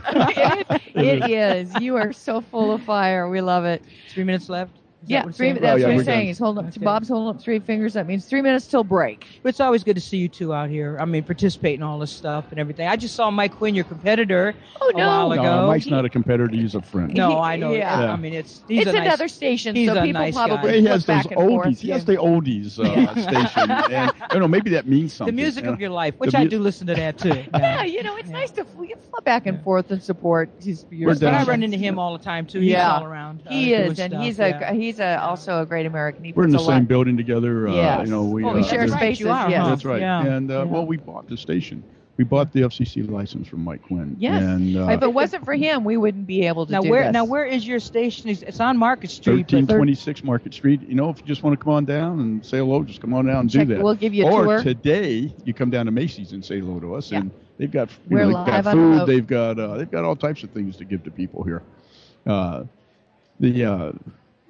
Speaker 5: It is. You are so full of fire. We love it.
Speaker 19: 3 minutes left.
Speaker 5: That's what he's saying. He's holding up. Bob's holding up 3 fingers. That means 3 minutes till break.
Speaker 19: But it's always good to see you two out here. I mean, participate in all this stuff and everything. I just saw Mike Quinn, your competitor, a while ago.
Speaker 4: No, Mike's not a competitor. He's a friend.
Speaker 19: No, I know.
Speaker 5: Yeah.
Speaker 19: I mean, it's
Speaker 5: another station, so people
Speaker 19: nice
Speaker 5: probably
Speaker 4: he has
Speaker 5: back
Speaker 4: those
Speaker 5: and
Speaker 4: oldies.
Speaker 5: forth.
Speaker 4: He has the oldies station, and I don't know. Maybe that means something.
Speaker 19: The music of your life, which I do listen to that too.
Speaker 5: Yeah, it's nice to flip back and forth and support.
Speaker 19: But I run into him all the time too. He's all around.
Speaker 5: He is, and he's also a great American.
Speaker 4: We're in the same building together.
Speaker 5: Yes. We share spaces. Yes.
Speaker 4: That's right. Yeah. And we bought the station. We bought the FCC license from Mike Quinn.
Speaker 5: Yes.
Speaker 4: And,
Speaker 5: if it wasn't for him, we wouldn't be able to do this.
Speaker 19: Now, where is your station? It's on Market Street.
Speaker 4: 1326 Market Street. If you just want to come on down and say hello, just come on down and do that.
Speaker 5: We'll give you a tour.
Speaker 4: Or today, you come down to Macy's and say hello to us. Yeah. And they've got,
Speaker 5: they've
Speaker 4: got food. They've got all types of things to give to people here.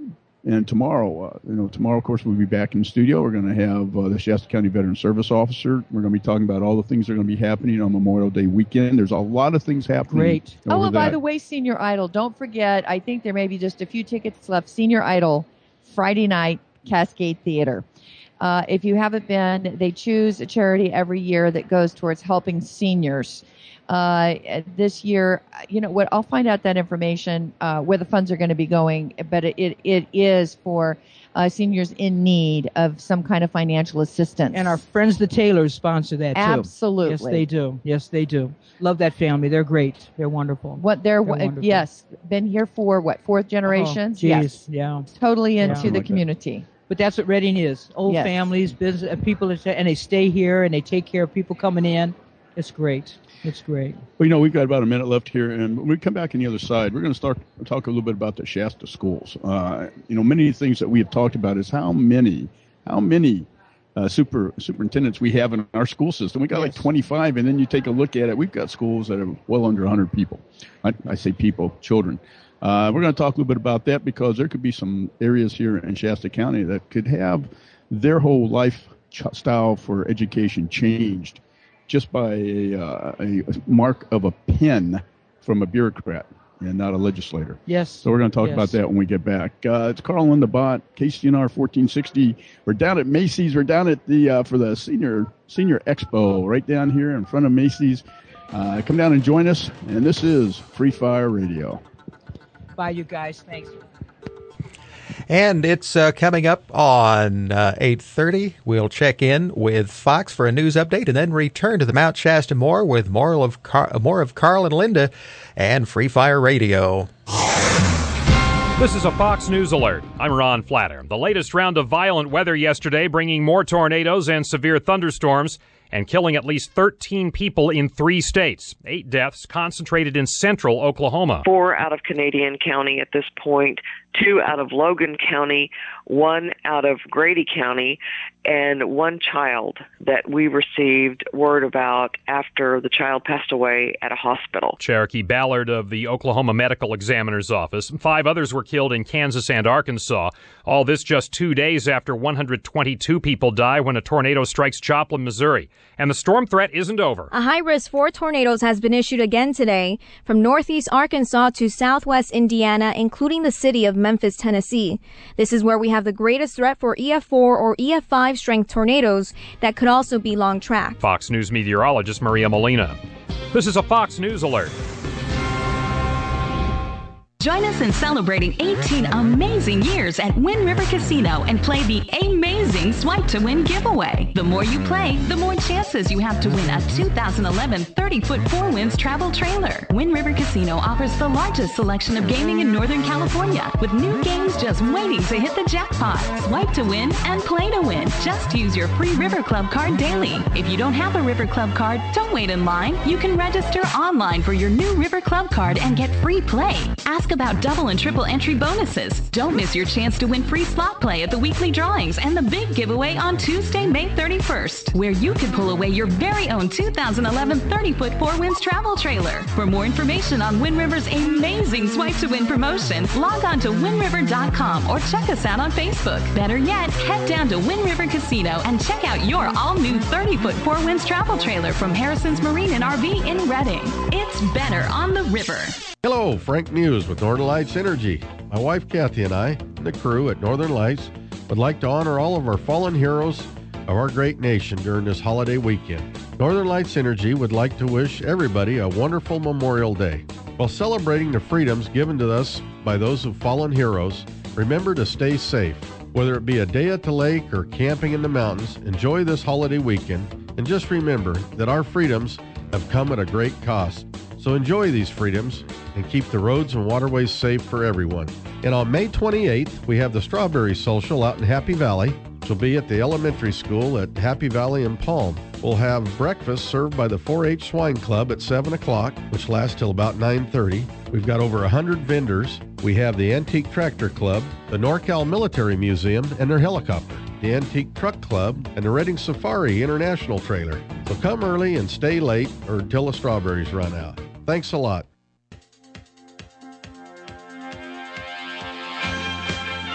Speaker 4: And tomorrow, of course, we'll be back in the studio. We're going to have the Shasta County Veteran Service Officer. We're going to be talking about all the things that are going to be happening on Memorial Day weekend. There's a lot of things happening.
Speaker 5: Great. Oh, and by the way, Senior Idol, don't forget, I think there may be just a few tickets left. Senior Idol, Friday night, Cascade Theater. If you haven't been, they choose a charity every year that goes towards helping seniors. This year, I'll find out that information, where the funds are going to be going, but it is for seniors in need of some kind of financial assistance.
Speaker 19: And our friends, the Taylors, sponsor that, too.
Speaker 5: Absolutely.
Speaker 19: Yes, they do. Yes, they do. Love that family. They're great. They're wonderful.
Speaker 5: They're wonderful. Yes. Been here for, fourth generation?
Speaker 19: Yes. Yeah.
Speaker 5: Totally into the community.
Speaker 19: But that's what Reading is. Old families, business, people, and they stay here and they take care of people coming in. It's great. It's great.
Speaker 4: Well, we've got about a minute left here, and when we come back on the other side, we're going to start talk a little bit about the Shasta schools. Many of the things that we have talked about is how many superintendents we have in our school system. We got like 25, and then you take a look at it, we've got schools that are well under 100 people. I say people, children. We're going to talk a little bit about that because there could be some areas here in Shasta County that could have their whole lifestyle for education changed just by a mark of a pen from a bureaucrat and not a legislator.
Speaker 19: Yes.
Speaker 4: So we're going to talk about that when we get back. It's Carl and Linda Bott, KCNR 1460. We're down at Macy's. We're down at the for the senior expo right down here in front of Macy's. Come down and join us. And this is Free Fire Radio.
Speaker 19: Bye, you guys. Thanks.
Speaker 3: And it's coming up on 8:30. We'll check in with Fox for a news update and then return to the Mount Shasta More with more of Carl and Linda and Free Fire Radio.
Speaker 20: This is a Fox News alert. I'm Ron Flatter. The latest round of violent weather yesterday bringing more tornadoes and severe thunderstorms and killing at least 13 people in 3 states. 8 deaths concentrated in central Oklahoma.
Speaker 21: 4 out of Canadian County at this point, 2 out of Logan County, 1 out of Grady County, and 1 child that we received word about after the child passed away at a hospital.
Speaker 20: Cherokee Ballard of the Oklahoma Medical Examiner's Office. 5 others were killed in Kansas and Arkansas. All this just 2 days after 122 people die when a tornado strikes Joplin, Missouri. And the storm threat isn't over.
Speaker 22: A high risk for tornadoes has been issued again today from northeast Arkansas to southwest Indiana, including the city of Memphis, Tennessee. This is where we have the greatest threat for EF4 or EF5 strength tornadoes that could also be long track.
Speaker 20: Fox News meteorologist Maria Molina. This is a Fox News alert.
Speaker 23: Join us in celebrating 18 amazing years at Wind River Casino and play the amazing Swipe to Win giveaway. The more you play, the more chances you have to win a 2011 30-foot 4Winds travel trailer. Wind River Casino offers the largest selection of gaming in Northern California, with new games just waiting to hit the jackpot. Swipe to win and play to win. Just use your free River Club card daily. If you don't have a River Club card, don't wait in line. You can register online for your new River Club card and get free play. Ask about double and triple entry bonuses. Don't miss your chance to win free slot play at the weekly drawings and the big giveaway on Tuesday, May 31st, where you can pull away your very own 2011 30-foot 4Winds travel trailer. For more information on Wind River's amazing Swipe to Win promotion, log on to windriver.com or check us out on Facebook. Better yet, head down to Wind River Casino and check out your all-new 30-foot 4Winds travel trailer from Harrison's Marine and RV in Reading. It's better on the river.
Speaker 25: Hello, Frank Muse with Northern Lights Energy. My wife Kathy and I, and the crew at Northern Lights, would like to honor all of our fallen heroes of our great nation during this holiday weekend. Northern Lights Energy would like to wish everybody a wonderful Memorial Day. While celebrating the freedoms given to us by those who've fallen heroes, remember to stay safe. Whether it be a day at the lake or camping in the mountains, enjoy this holiday weekend, and just remember that our freedoms have come at a great cost. So enjoy these freedoms and keep the roads and waterways safe for everyone. And on May 28th, we have the Strawberry Social out in Happy Valley, which will be at the elementary school at Happy Valley in Palm. We'll have breakfast served by the 4-H Swine Club at 7 o'clock, which lasts till about 9:30. We've got over 100 vendors. We have the Antique Tractor Club, the NorCal Military Museum and their helicopter, the Antique Truck Club, and the Reading Safari International Trailer. So come early and stay late or until the strawberries run out. Thanks a lot.
Speaker 10: Psych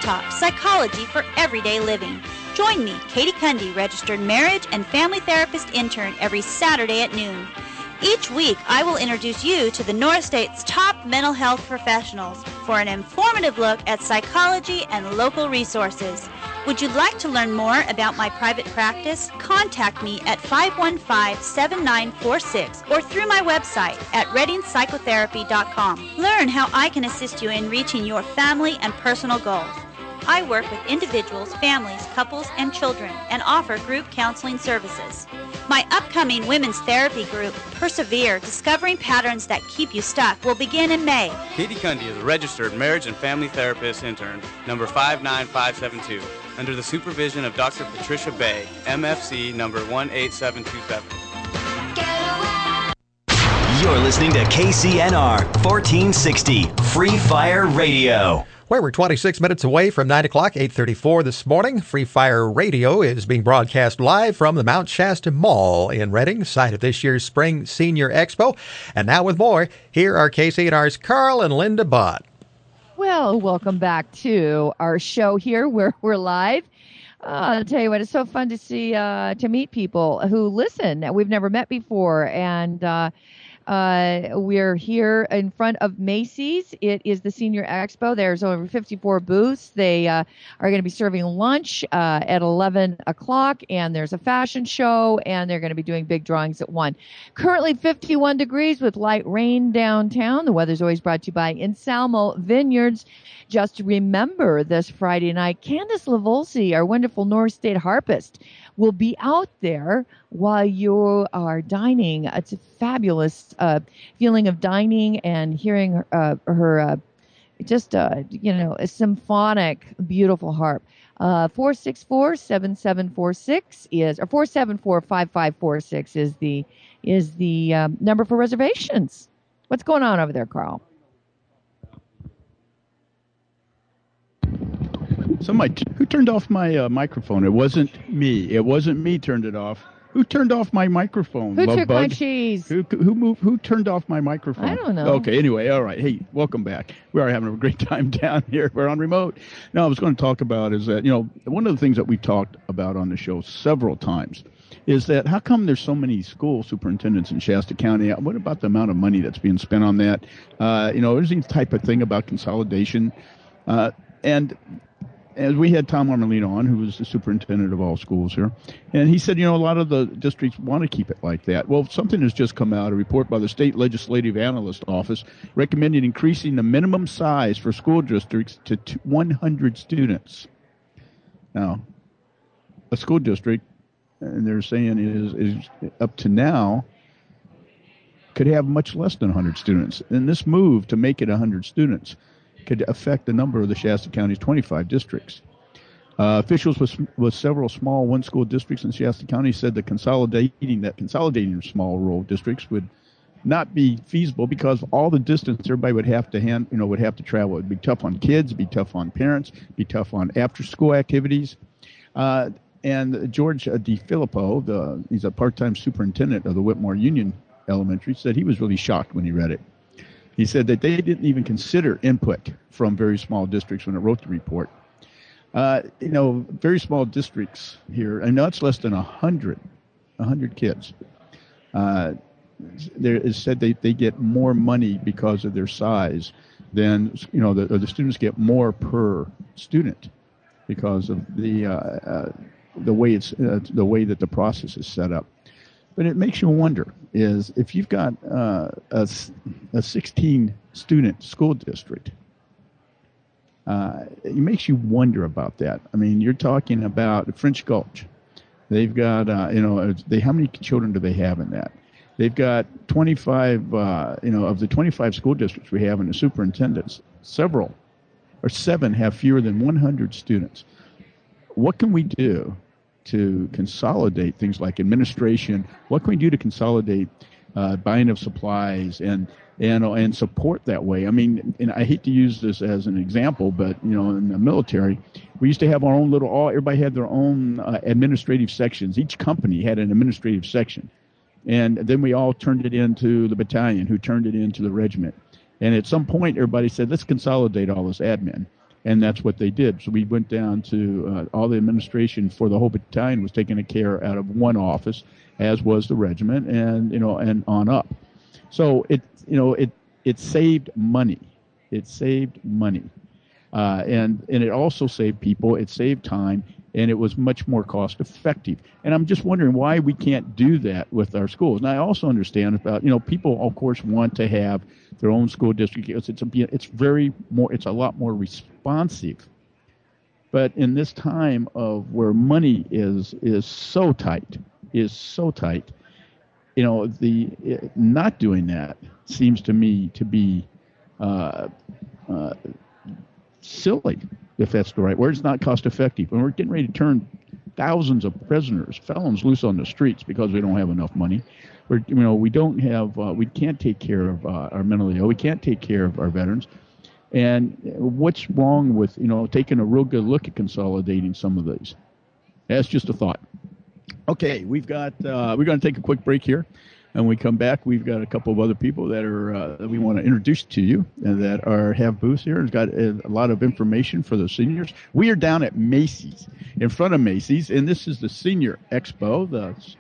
Speaker 1: Talk, Psychology for Everyday Living. Join me, Katie Cundy, registered marriage and family therapist intern, every Saturday at noon. Each week, I will introduce you to the North State's top mental health professionals for an informative look at psychology and local resources. Would you like to learn more about my private practice? Contact me at 515-7946 or through my website at reddingpsychotherapy.com. Learn how I can assist you in reaching your family and personal goals. I work with individuals, families, couples, and children, and offer group counseling services. My upcoming women's therapy group, Persevere, Discovering Patterns That Keep You Stuck, will begin in May.
Speaker 13: Katie Cundy is a registered marriage and family therapist intern, number 59572, under the supervision of Dr. Patricia Bay, MFC number 18727.
Speaker 9: You're listening to KCNR 1460 Free Fire Radio.
Speaker 3: Where we're 26 minutes away from 9 o'clock, 8:34 this morning. Free Fire Radio is being broadcast live from the Mount Shasta Mall in Redding, site of this year's Spring Senior Expo. And now with more, here are KCNR's Carl and Linda Bott.
Speaker 5: Well, welcome back to our show here where we're live. I'll tell you what, it's so fun to see, to meet people who listen that we've never met before. And we're here in front of Macy's. It is the Senior Expo. There's over 54 booths. They are going to be serving lunch at 11 o'clock, and there's a fashion show, and they're going to be doing big drawings at 1. Currently 51 degrees with light rain downtown. The weather's always brought to you by Anselmo Vineyards. Just remember, this Friday night, Candace LaVolsi, our wonderful North State harpist, will be out there while you are dining. It's a fabulous feeling of dining and hearing her a symphonic, beautiful harp. 464-7746 is, or 474-5546 is the number for reservations. What's going on over there, Carl?
Speaker 4: Who turned off my microphone? It wasn't me. It wasn't me turned it off. Who turned off my microphone?
Speaker 5: Who took my cheese?
Speaker 4: Who moved? Who turned off my microphone?
Speaker 5: I don't know.
Speaker 4: Okay, anyway, all right. Hey, welcome back. We are having a great time down here. We're on remote. Now, I was going to talk about is that, one of the things that we talked about on the show several times is that how come there's so many school superintendents in Shasta County? What about the amount of money that's being spent on that? There's the type of thing about consolidation. And we had Tom Armelino on, who was the superintendent of all schools here, and he said, a lot of the districts want to keep it like that. Well, something has just come out, a report by the State Legislative Analyst Office recommending increasing the minimum size for school districts to 100 students. Now, a school district, and they're saying is up to now, could have much less than 100 students. And this move to make it 100 students could affect the number of the Shasta County's 25 districts. Officials with several small one-school districts in Shasta County said that consolidating small rural districts would not be feasible because all the distance everybody would have to would have to travel. It'd be tough on kids, it'd be tough on parents, it'd be tough on after-school activities. And George DeFilippo, he's a part-time superintendent of the Whitmore Union Elementary, said he was really shocked when he read it. He said that they didn't even consider input from very small districts when it wrote the report. Very small districts here, I know it's less than 100 kids. There is said they get more money because of their size than, the students get more per student because of the way that the process is set up. But it makes you wonder is if you've got a 16-student school district, it makes you wonder about that. I mean, you're talking about French Gulch. They've got, how many children do they have in that? They've got 25, of the 25 school districts we have in the superintendents, 7 have fewer than 100 students. What can we do to consolidate things like administration? What can we do to consolidate buying of supplies and support that way? I mean, and I hate to use this as an example, but in the military, we used to have our own everybody had their own administrative sections. Each company had an administrative section, and then we all turned it into the battalion, who turned it into the regiment. And at some point, everybody said, let's consolidate all this admin. And that's what they did. So we went down to all the administration for the whole battalion was taken care out of one office, as was the regiment, and and on up. So it saved money. It saved money, and it also saved people. It saved time, and it was much more cost effective. And I'm just wondering why we can't do that with our schools. And I also understand about people, of course, want to have their own school district. It's a lot more responsive. But in this time of where money is so tight, not doing that seems to me to be silly, if that's the right word. It's not cost effective. And we're getting ready to turn thousands of prisoners, felons, loose on the streets because we don't have enough money. We can't take care of our mentally ill. We can't take care of our veterans. And what's wrong with taking a real good look at consolidating some of these? That's just a thought. Okay, we're going to take a quick break here. And when we come back, we've got a couple of other people that we want to introduce to you and that have booths here. It's got a lot of information for the seniors. We are down at Macy's, in front of Macy's, and this is the Senior Expo.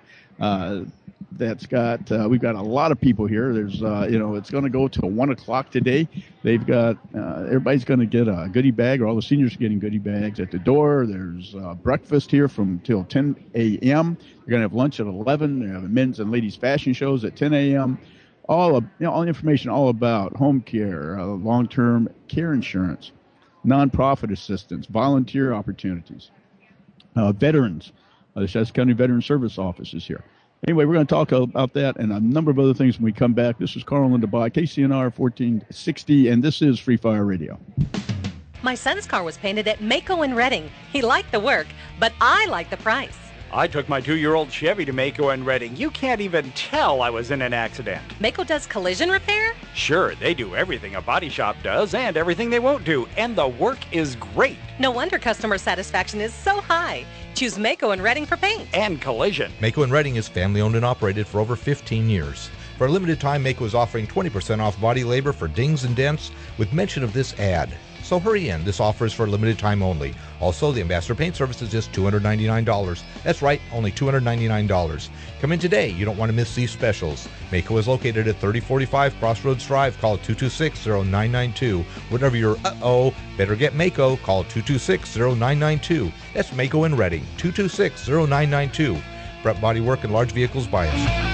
Speaker 4: We've got a lot of people here. There's it's going to go till 1 o'clock today. They've got everybody's going to get a goodie bag, or all the seniors are getting goodie bags at the door. There's breakfast here till 10 a.m. They're going to have lunch at 11. They're having men's and ladies fashion shows at 10 a.m. All the information all about home care, long-term care insurance, nonprofit assistance, volunteer opportunities, veterans. The Shasta County Veteran Service Office is here. Anyway, we're going to talk about that and a number of other things when we come back. This is Carl and DeBach, KCNR 1460, and this is Free Fire Radio.
Speaker 2: My son's car was painted at Mako in Reading. He liked the work, but I liked the price.
Speaker 6: I took my 2-year-old Chevy to Mako in Reading. You can't even tell I was in an accident.
Speaker 2: Mako does collision repair?
Speaker 6: Sure, they do everything a body shop does and everything they won't do, and the work is great.
Speaker 2: No wonder customer satisfaction is so high. Choose Mako in Reading for paint.
Speaker 6: And collision.
Speaker 11: Mako in Reading is family-owned and operated for over 15 years. For a limited time, Mako is offering 20% off body labor for dings and dents with mention of this ad. So hurry in. This offer is for a limited time only. Also, the Ambassador Paint Service is just $299. That's right, only $299. Come in today. You don't want to miss these specials. Mako is located at 3045 Crossroads Drive. Call 226-0992. Whenever you're better get Mako, call 226-0992. That's Mako in Reading, 226-0992. Prep body work and large vehicles bias.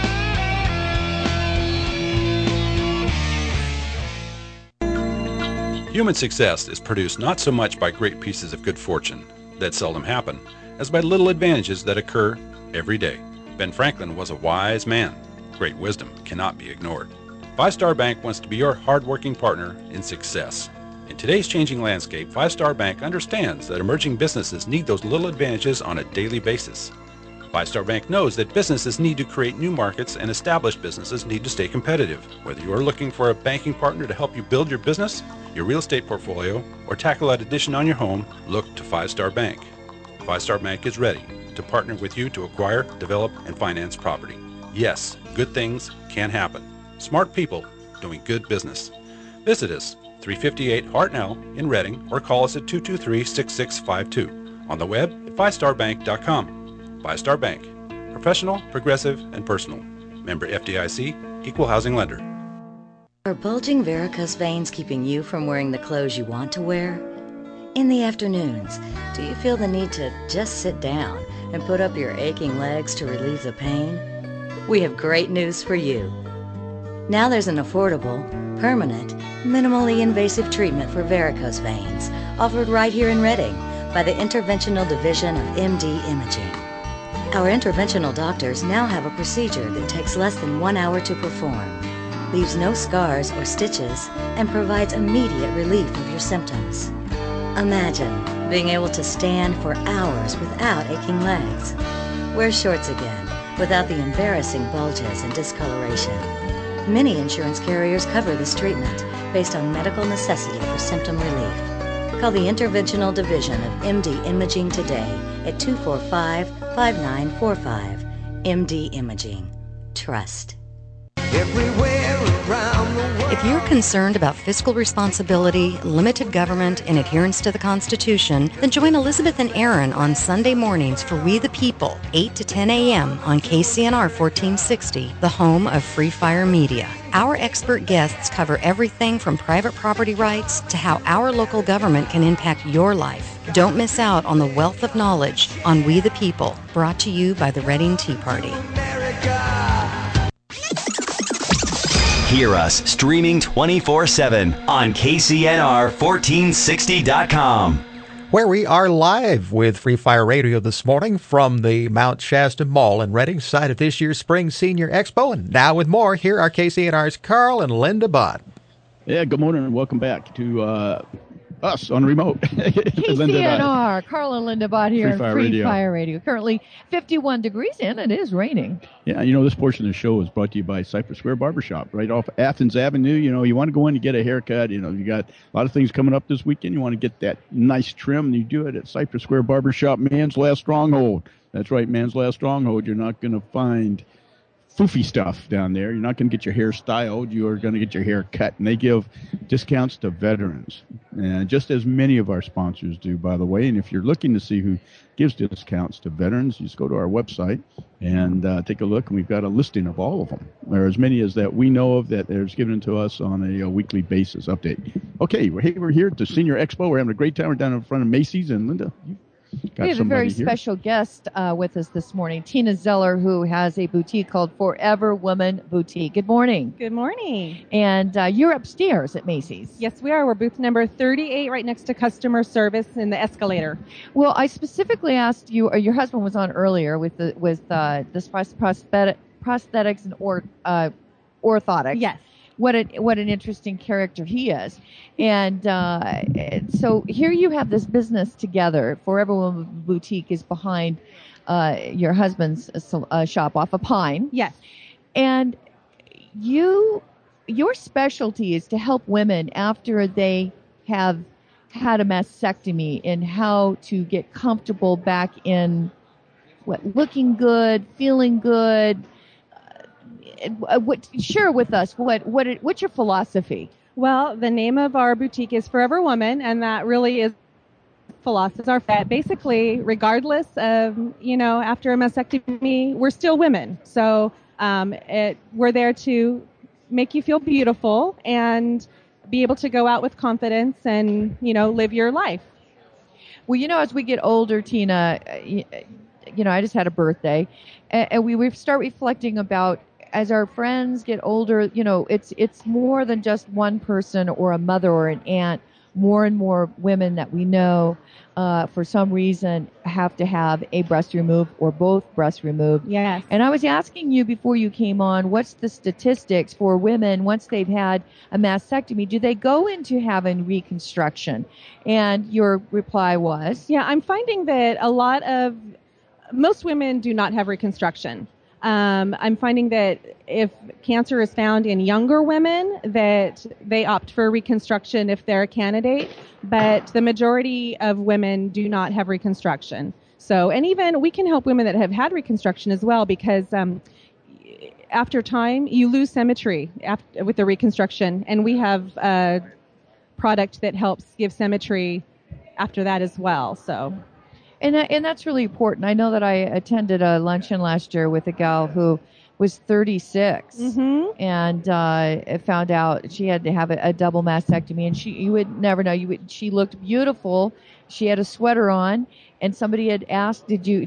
Speaker 12: Human success is produced not so much by great pieces of good fortune that seldom happen, as by little advantages that occur every day. Ben Franklin was a wise man. Great wisdom cannot be ignored. Five Star Bank wants to be your hard-working partner in success. In today's changing landscape, Five Star Bank understands that emerging businesses need those little advantages on a daily basis. Five Star Bank knows that businesses need to create new markets and established businesses need to stay competitive. Whether you are looking for a banking partner to help you build your business, your real estate portfolio, or tackle that addition on your home, look to Five Star Bank. Five Star Bank is ready to partner with you to acquire, develop, and finance property. Yes, good things can happen. Smart people doing good business. Visit us, 358 Hartnell in Reading, or call us at 223-6652. On the web at fivestarbank.com. Five Star Bank. Professional, progressive, and personal. Member FDIC, Equal Housing Lender.
Speaker 16: Are bulging varicose veins keeping you from wearing the clothes you want to wear? In the afternoons, do you feel the need to just sit down and put up your aching legs to relieve the pain? We have great news for you. Now there's an affordable, permanent, minimally invasive treatment for varicose veins offered right here in Reading by the Interventional Division of MD Imaging. Our interventional doctors now have a procedure that takes less than 1 hour to perform, leaves no scars or stitches, and provides immediate relief of your symptoms. Imagine being able to stand for hours without aching legs. Wear shorts again without the embarrassing bulges and discoloration. Many insurance carriers cover this treatment based on medical necessity for symptom relief. Call the Interventional Division of MD Imaging today at 245-5945. MD Imaging. Trust.
Speaker 26: Everywhere
Speaker 16: If you're concerned about fiscal responsibility, limited government, and adherence to the Constitution, then join Elizabeth and Aaron on Sunday mornings for We the People, 8 to 10 a.m. on KCNR 1460, the home of Free Fire Media. Our expert guests cover everything from private property rights to how our local government can impact your life. Don't miss out on the wealth of knowledge on We the People, brought to you by the Reading Tea Party.
Speaker 9: Hear us streaming 24/7 on KCNR1460.com.
Speaker 3: Where we are live with Free Fire Radio this morning from the Mount Shasta Mall in Reading, site of this year's Spring Senior Expo. And now with more, here are KCNR's Carl and Linda Bott.
Speaker 4: Yeah, good morning and welcome back to us on remote.
Speaker 5: KCNR, Carl and Linda Bott here
Speaker 4: Free
Speaker 5: on
Speaker 4: Fire
Speaker 5: Free
Speaker 4: Radio.
Speaker 5: Fire Radio. Currently 51 degrees and it is raining.
Speaker 4: Yeah, this portion of the show is brought to you by Cypress Square Barbershop, right off Athens Avenue. You want to go in and get a haircut. You got a lot of things coming up this weekend. You want to get that nice trim. You do it at Cypress Square Barbershop, man's last stronghold. That's right, man's last stronghold. You're not going to find foofy stuff down there. You're not going to get your hair styled. You are going to get your hair cut. And they give discounts to veterans, and just as many of our sponsors do, by the way. And if you're looking to see who gives discounts to veterans, you just go to our website and take a look. And we've got a listing of all of them. There are as many as that we know of that there's given to us on a weekly basis update. Okay, we're here at the Senior Expo. We're having a great time. We're down in front of Macy's. And Linda,
Speaker 5: We have a very
Speaker 4: here.
Speaker 5: special guest with us this morning, Tina Zeller, who has a boutique called Forever Woman Boutique. Good morning.
Speaker 7: Good morning.
Speaker 5: And you're upstairs at Macy's.
Speaker 7: Yes, we are. We're booth number 38, right next to customer service in the escalator.
Speaker 5: Well, I specifically asked you, or your husband was on earlier with this prosthetics and orthotics.
Speaker 7: Yes.
Speaker 5: What an interesting character he is. And so here you have this business together. Forever Woman Boutique is behind your husband's shop off of Pine.
Speaker 7: Yes.
Speaker 5: And your specialty is to help women after they have had a mastectomy and how to get comfortable back in looking good, feeling good. Share with us what's your philosophy?
Speaker 7: Well, the name of our boutique is Forever Woman, and that really is philosophy. Our that basically, regardless of after a mastectomy, we're still women. So we're there to make you feel beautiful and be able to go out with confidence and live your life.
Speaker 5: Well, as we get older, Tina, I just had a birthday, and we start reflecting about. As our friends get older, it's more than just one person or a mother or an aunt. More and more women that we know, for some reason, have to have a breast removed or both breasts removed.
Speaker 7: Yes.
Speaker 5: And I was asking you before you came on, what's the statistics for women once they've had a mastectomy? Do they go into having reconstruction? And your reply was?
Speaker 7: Yeah, I'm finding that most women do not have reconstruction. I'm finding that if cancer is found in younger women, that they opt for reconstruction if they're a candidate, but the majority of women do not have reconstruction. So, and even we can help women that have had reconstruction as well, because after time, you lose symmetry with the reconstruction, and we have a product that helps give symmetry after that as well. So.
Speaker 5: And that's really important. I know that I attended a luncheon last year with a gal who was 36 and found out she had to have a double mastectomy, and you would never know. She looked beautiful. She had a sweater on, and somebody had asked, did you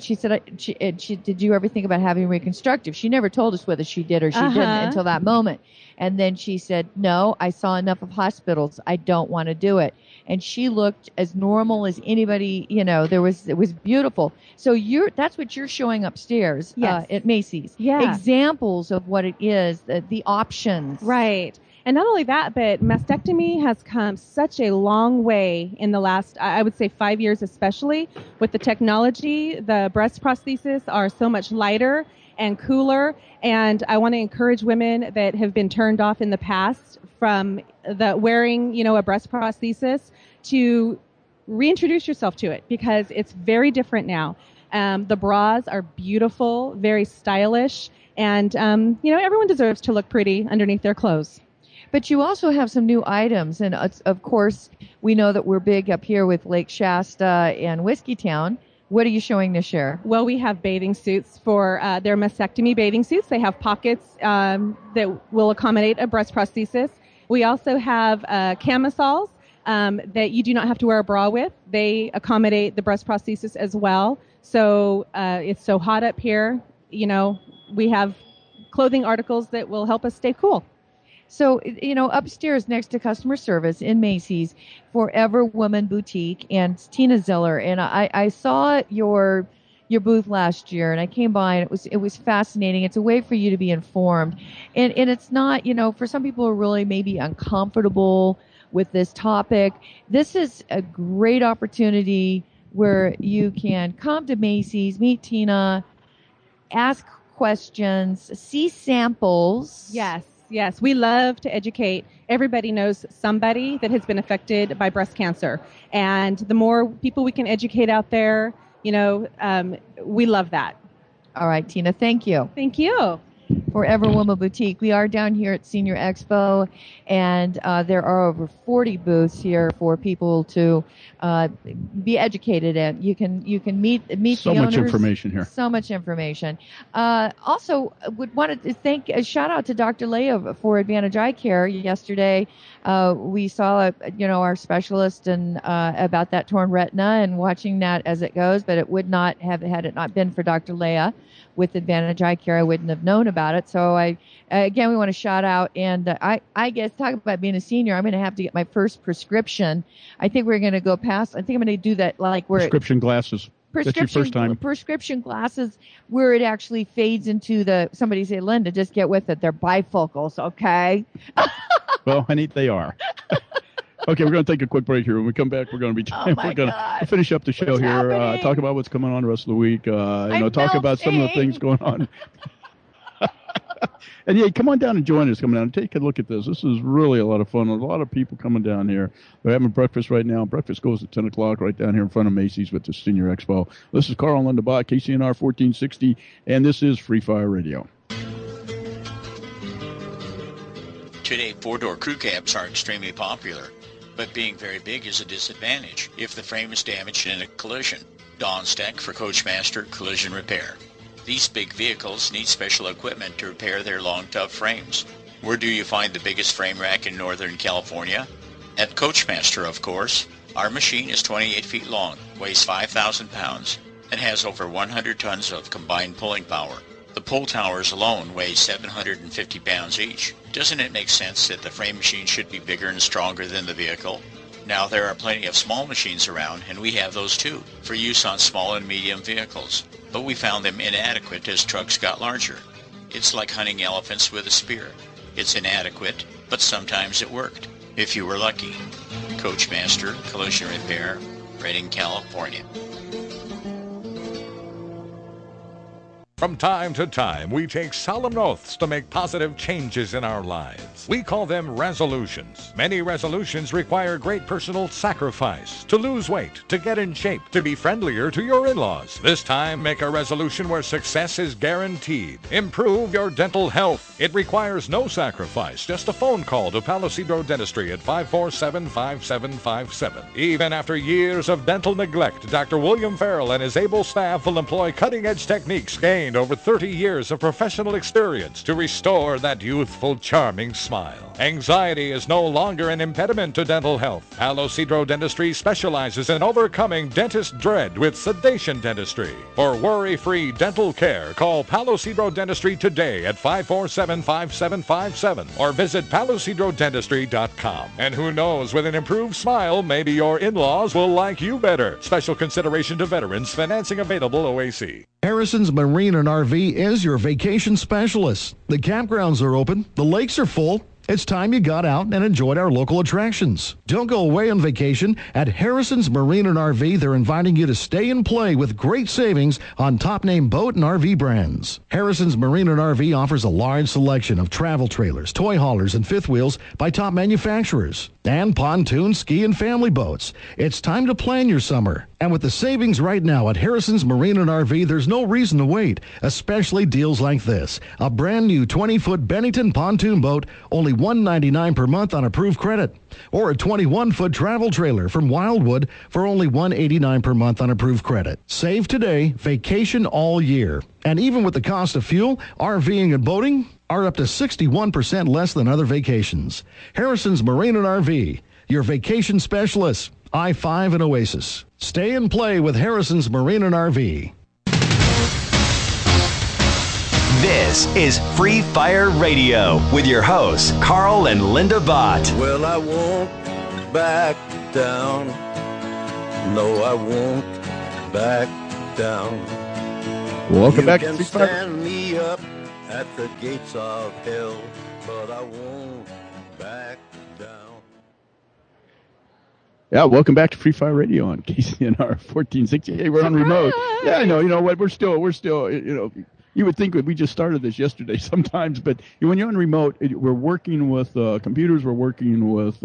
Speaker 5: ever think about having reconstructive? She never told us whether she did or she didn't until that moment. And then she said, no, I saw enough of hospitals. I don't want to do it. And she looked as normal as anybody, it was beautiful. So that's what you're showing upstairs at Macy's.
Speaker 7: Yeah.
Speaker 5: Examples of what it is, the options.
Speaker 7: Right. And not only that, but mastectomy has come such a long way in the last, I would say 5 years especially. With the technology, the breast prostheses are so much lighter and cooler. And I want to encourage women that have been turned off in the past from the wearing, a breast prosthesis to reintroduce yourself to it, because it's very different now. The bras are beautiful, very stylish, and everyone deserves to look pretty underneath their clothes.
Speaker 5: But you also have some new items, and of course, we know that we're big up here with Lake Shasta and Whiskeytown. What are you showing this year?
Speaker 7: Well, we have bathing suits for their mastectomy bathing suits. They have pockets that will accommodate a breast prosthesis. We also have camisoles that you do not have to wear a bra with. They accommodate the breast prosthesis as well. So it's so hot up here. We have clothing articles that will help us stay cool.
Speaker 5: So, upstairs next to customer service in Macy's, Forever Woman Boutique, and Tina Ziller. And I saw your booth last year, and I came by, and it was fascinating. It's a way for you to be informed. And it's not, for some people who are really maybe uncomfortable with this topic, this is a great opportunity where you can come to Macy's, meet Tina, ask questions, see samples.
Speaker 7: Yes, we love to educate. Everybody knows somebody that has been affected by breast cancer. And the more people we can educate out there, we love that.
Speaker 5: All right, Tina, thank you.
Speaker 7: Thank you.
Speaker 5: Forever Woman Boutique. We are down here at Senior Expo, and there are over 40 booths here for people to be educated in. You can meet
Speaker 4: so
Speaker 5: the owners.
Speaker 4: So much information here.
Speaker 5: So much information. Also, would want to thank a shout out to Dr. Leah for Advantage Eye Care. Yesterday, we saw our specialist and about that torn retina and watching that as it goes. But it would not have had it not been for Dr. Leah with Advantage Eye Care, I wouldn't have known about it. So we want to shout out. And I guess, talk about being a senior, I'm going to have to get my first prescription. I think we're going to go past, I think I'm going to do that like where
Speaker 4: prescription glasses. That's your first time.
Speaker 5: Prescription glasses where it actually fades into somebody say, Linda, just get with it. They're bifocals, okay?
Speaker 4: Well, honey, they are. Okay, we're going to take a quick break here. When we come back, we're going to be we're going to finish up the show here. Talk about what's coming on the rest of the week. Talk about some of the things going on. And yeah, come on down and join us. Come down and take a look at this. This is really a lot of fun. A lot of people coming down here. They're having breakfast right now. Breakfast goes at 10 o'clock right down here in front of Macy's with the Senior Expo. This is Carl and Linda Bott, KCNR 1460, and this is Free Fire Radio.
Speaker 8: Today, four-door crew cabs are extremely popular, but being very big is a disadvantage if the frame is damaged in a collision. Don's Deck for Coachmaster Collision Repair. These big vehicles need special equipment to repair their long, tough frames. Where do you find the biggest frame rack in Northern California? At Coachmaster, of course. Our machine is 28 feet long, weighs 5,000 pounds, and has over 100 tons of combined pulling power. The pull towers alone weigh 750 pounds each. Doesn't it make sense that the frame machine should be bigger and stronger than the vehicle? Now there are plenty of small machines around, and we have those too, for use on small and medium vehicles. But we found them inadequate as trucks got larger. It's like hunting elephants with a spear. It's inadequate, but sometimes it worked. If you were lucky. Coachmaster Collision Repair, Redding, California.
Speaker 14: From time to time, we take solemn oaths to make positive changes in our lives. We call them resolutions. Many resolutions require great personal sacrifice. To lose weight, to get in shape, to be friendlier to your in-laws. This time, make a resolution where success is guaranteed. Improve your dental health. It requires no sacrifice, just a phone call to Palo Cedro Dentistry at 547-5757. Even after years of dental neglect, Dr. William Farrell and his able staff will employ cutting-edge techniques gained over 30 years of professional experience to restore that youthful, charming smile. Anxiety is no longer an impediment to dental health. Palo Cedro Dentistry specializes in overcoming dentist dread with sedation dentistry. For worry-free dental care, call Palo Cedro Dentistry today at 547-5757 or visit palocedrodentistry.com. And who knows, with an improved smile, maybe your in-laws will like you better. Special consideration to veterans. Financing available OAC.
Speaker 15: Harrison's Marine and RV is your vacation specialist. The campgrounds are open, the lakes are full, It's time you got out and enjoyed our local attractions. Don't go away on vacation. At Harrison's Marine and RV, they're inviting you to stay and play with great savings on top-name boat and RV brands. Harrison's Marine and RV offers a large selection of travel trailers, toy haulers, and fifth wheels by top manufacturers, and pontoon, ski, and family boats. It's time to plan your summer. And with the savings right now at Harrison's Marine and RV, there's no reason to wait, especially deals like this. A brand new 20-foot Bennington pontoon boat, only $199 per month on approved credit. Or a 21-foot travel trailer from Wildwood for only $189 per month on approved credit. Save today, vacation all year. And even with the cost of fuel, RVing and boating are up to 61% less than other vacations. Harrison's Marine and RV, your vacation specialists. I-5 and Oasis. Stay and play with Harrison's Marine and RV.
Speaker 9: This is Free Fire Radio with your hosts, Carl and Linda Bott.
Speaker 17: Well, I won't back down. No, I won't back down.
Speaker 4: Welcome back to
Speaker 17: You
Speaker 4: Free
Speaker 17: can
Speaker 4: Fire.
Speaker 17: stand me up at the gates of hell, but I won't back down.
Speaker 4: Yeah, welcome back to Free Fire Radio on KCNR 1460. Hey, we're on remote. Yeah, I know. You know what? We're still. You know, you would think that we just started this yesterday sometimes, but when you're on remote, we're working with computers. We're working with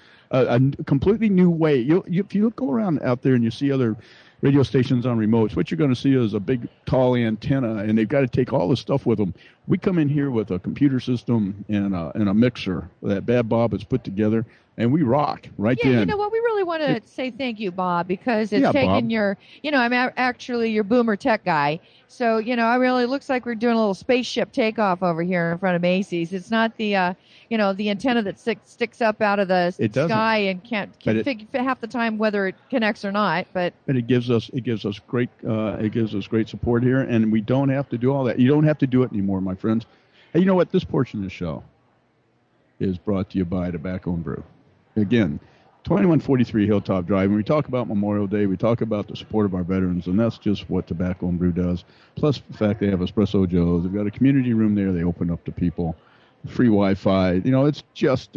Speaker 4: a completely new way. If you go around out there and you see other radio stations on remotes, what you're going to see is a big, tall antenna, and they've got to take all this stuff with them. We come in here with a computer system and a mixer that Bad Bob has put together, and we rock right
Speaker 5: Yeah,
Speaker 4: then.
Speaker 5: you know what? We really want to say thank you, Bob, because it's
Speaker 4: Yeah,
Speaker 5: taken
Speaker 4: Bob.
Speaker 5: your, I'm actually your boomer tech guy. So, I really looks like we're doing a little spaceship takeoff over here in front of Macy's. It's not the, the antenna that sticks up out of the
Speaker 4: It doesn't.
Speaker 5: sky and can't figure half the time whether it connects or not. But
Speaker 4: And it gives us great support here, and we don't have to do all that. You don't have to do it anymore, my friends. Hey, you know what? This portion of the show is brought to you by Tobacco and Brew. Again, 2143 Hilltop Drive. When we talk about Memorial Day, we talk about the support of our veterans, and that's just what Tobacco and Brew does. Plus the fact they have Espresso Joe's. They've got a community room there. They open up to people. Free Wi-Fi. It's just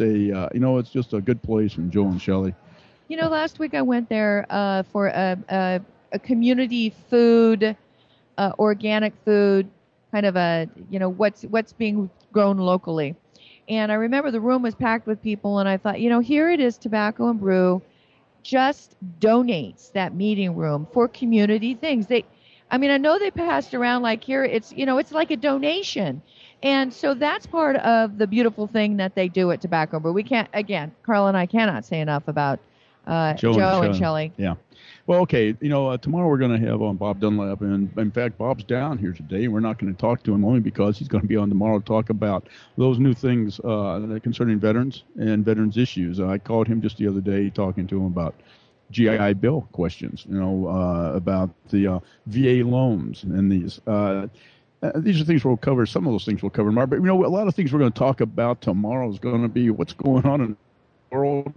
Speaker 4: a good place from Joe and Shelley.
Speaker 5: last week I went there for a community food, organic food, kind of a what's being grown locally. And I remember the room was packed with people, and I thought, here it is, Tobacco and Brew just donates that meeting room for community things. I know they passed around like here, it's like a donation. And so that's part of the beautiful thing that they do at Tobacco and Brew. We can't, again, Carl and I cannot say enough about Joe and Shelley.
Speaker 4: Yeah. Well, okay. Tomorrow we're going to have on Bob Dunlap, and in fact, Bob's down here today. We're not going to talk to him only because he's going to be on tomorrow to talk about those new things concerning veterans and veterans issues. I called him just the other day talking to him about GI Bill questions, about the VA loans and these. These are things we'll cover. Some of those things we'll cover tomorrow. But, a lot of things we're going to talk about tomorrow is going to be what's going on in the world.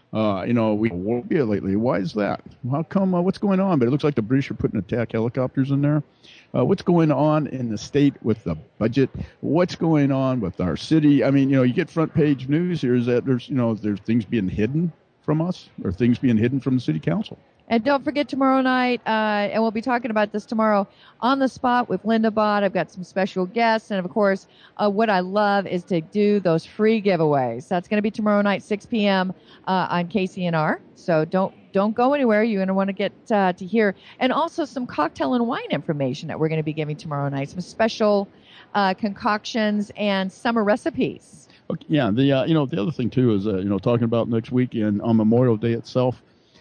Speaker 4: We won't be lately. Why is that? How come? What's going on? But it looks like the British are putting attack helicopters in there. What's going on in the state with the budget? What's going on with our city? You get front page news here is that there's things being hidden from us or things being hidden from the city council.
Speaker 5: And don't forget tomorrow night, and we'll be talking about this tomorrow on the spot with Linda Bott. I've got some special guests, and of course, what I love is to do those free giveaways. That's going to be tomorrow night, 6 p.m. On KCNR. So don't go anywhere. You're going to want to get to hear, and also some cocktail and wine information that we're going to be giving tomorrow night. Some special concoctions and summer recipes.
Speaker 4: Okay, yeah. The other thing too is talking about next weekend on Memorial Day itself.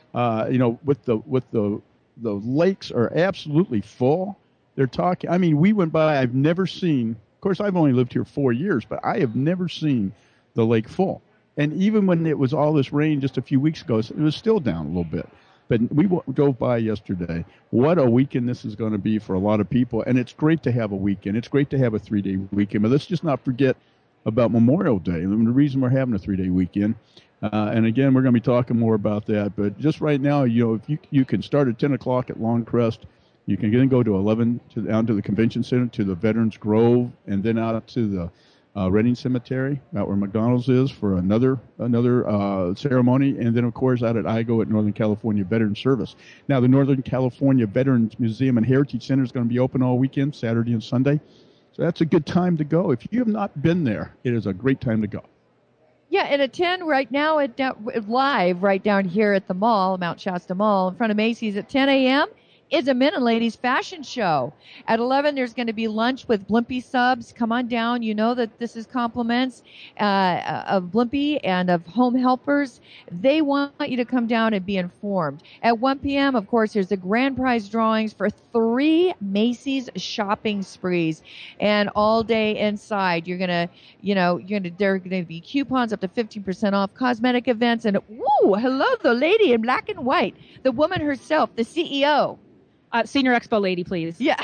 Speaker 4: With the lakes are absolutely full. They're talking. We went by. I've never seen. Of course, I've only lived here 4 years, but I have never seen the lake full. And even when it was all this rain just a few weeks ago, it was still down a little bit. But we drove by yesterday. What a weekend this is going to be for a lot of people. And it's great to have a weekend. It's great to have a 3-day weekend. But let's just not forget about Memorial Day. And the reason we're having a 3-day weekend. And again, we're going to be talking more about that. But just right now, if you can start at 10 o'clock at Longcrest, you can then go to 11 down to the convention center, to the Veterans Grove, and then out to Reading Cemetery, out where McDonald's is, for another ceremony, and then of course out at IGO at Northern California Veterans Service. Now the Northern California Veterans Museum and Heritage Center is going to be open all weekend, Saturday and Sunday, so that's a good time to go. If you have not been there, it is a great time to go.
Speaker 5: Yeah, and at 10 right now, live right down here at the mall, Mount Shasta Mall, in front of Macy's at 10 a.m., is a Men and Ladies fashion show. At 11, there's going to be lunch with Blimpie subs. Come on down. You know that this is compliments of Blimpie and of home helpers. They want you to come down and be informed. At 1 p.m., of course, there's the grand prize drawings for 3 Macy's shopping sprees. And all day inside, there are going to be coupons up to 15% off, cosmetic events, and woo, hello, the lady in black and white, the woman herself, the CEO.
Speaker 18: Senior Expo lady, please.
Speaker 5: Yeah.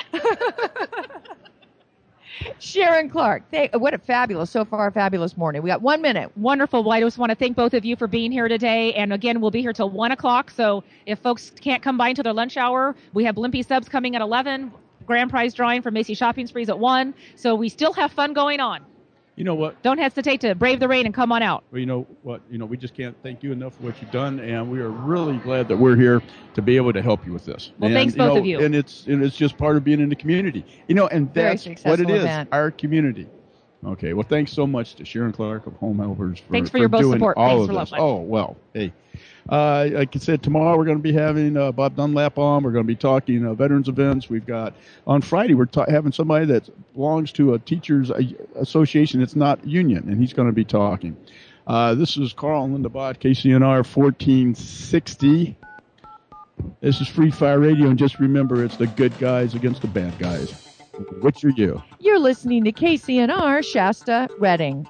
Speaker 5: Sharon Clark, what a fabulous morning. We got 1 minute.
Speaker 18: Wonderful. Well, I just want to thank both of you for being here today. And again, we'll be here till 1 o'clock. So if folks can't come by until their lunch hour, we have Blimpie subs coming at 11, grand prize drawing for Macy's Shopping Sprees at 1. So we still have fun going on.
Speaker 4: You know what?
Speaker 18: Don't hesitate to brave the rain and come on out.
Speaker 4: Well, you know what? We just can't thank you enough for what you've done, and we are really glad that we're here to be able to help you with this.
Speaker 18: Well, thanks both of you.
Speaker 4: And it's just part of being in the community. And that's what it is, our community. Okay, well, thanks so much to Sharon Clark of Home Helpers for
Speaker 18: your both
Speaker 4: doing
Speaker 18: support.
Speaker 4: all
Speaker 18: Thanks
Speaker 4: of
Speaker 18: for
Speaker 4: this.
Speaker 18: lunch.
Speaker 4: Oh, well, hey. Like I said, tomorrow we're going to be having Bob Dunlap on. We're going to be talking veterans events. We've got, on Friday, we're having somebody that belongs to a teachers association that's not union, and he's going to be talking. This is Carl and Linda Bott, KCNR 1460. This is Free Fire Radio, and just remember, it's the good guys against the bad guys. Which are you?
Speaker 5: You're listening to KCNR Shasta Redding.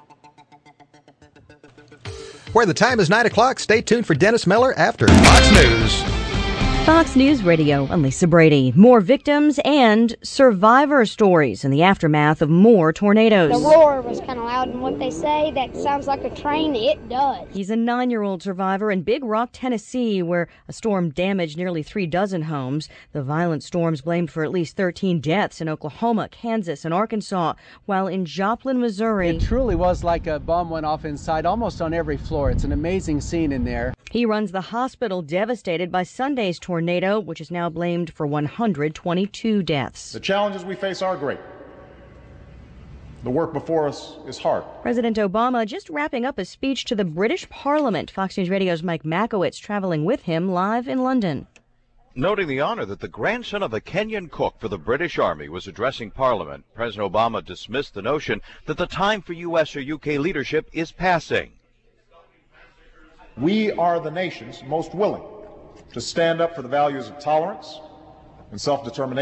Speaker 3: Where the time is 9 o'clock, stay tuned for Dennis Miller after Fox News.
Speaker 19: Fox News Radio, I'm Lisa Brady. More victims and survivor stories in the aftermath of more tornadoes.
Speaker 21: The roar was kind of loud, and what they say, that sounds like a train. It does.
Speaker 19: He's a 9-year-old survivor in Big Rock, Tennessee, where a storm damaged nearly 3 dozen homes. The violent storms blamed for at least 13 deaths in Oklahoma, Kansas, and Arkansas, while in Joplin, Missouri.
Speaker 22: It truly was like a bomb went off inside almost on every floor. It's an amazing scene in there.
Speaker 19: He runs the hospital devastated by Sunday's tornado, which is now blamed for 122 deaths.
Speaker 24: The challenges we face are great. The work before us is hard.
Speaker 19: President Obama just wrapping up a speech to the British Parliament. Fox News Radio's Mike Makowitz traveling with him live in London.
Speaker 26: Noting the honor that the grandson of a Kenyan cook for the British Army was addressing Parliament, President Obama dismissed the notion that the time for U.S. or U.K. leadership is passing.
Speaker 24: We are the nations most willing to stand up for the values of tolerance and self-determination.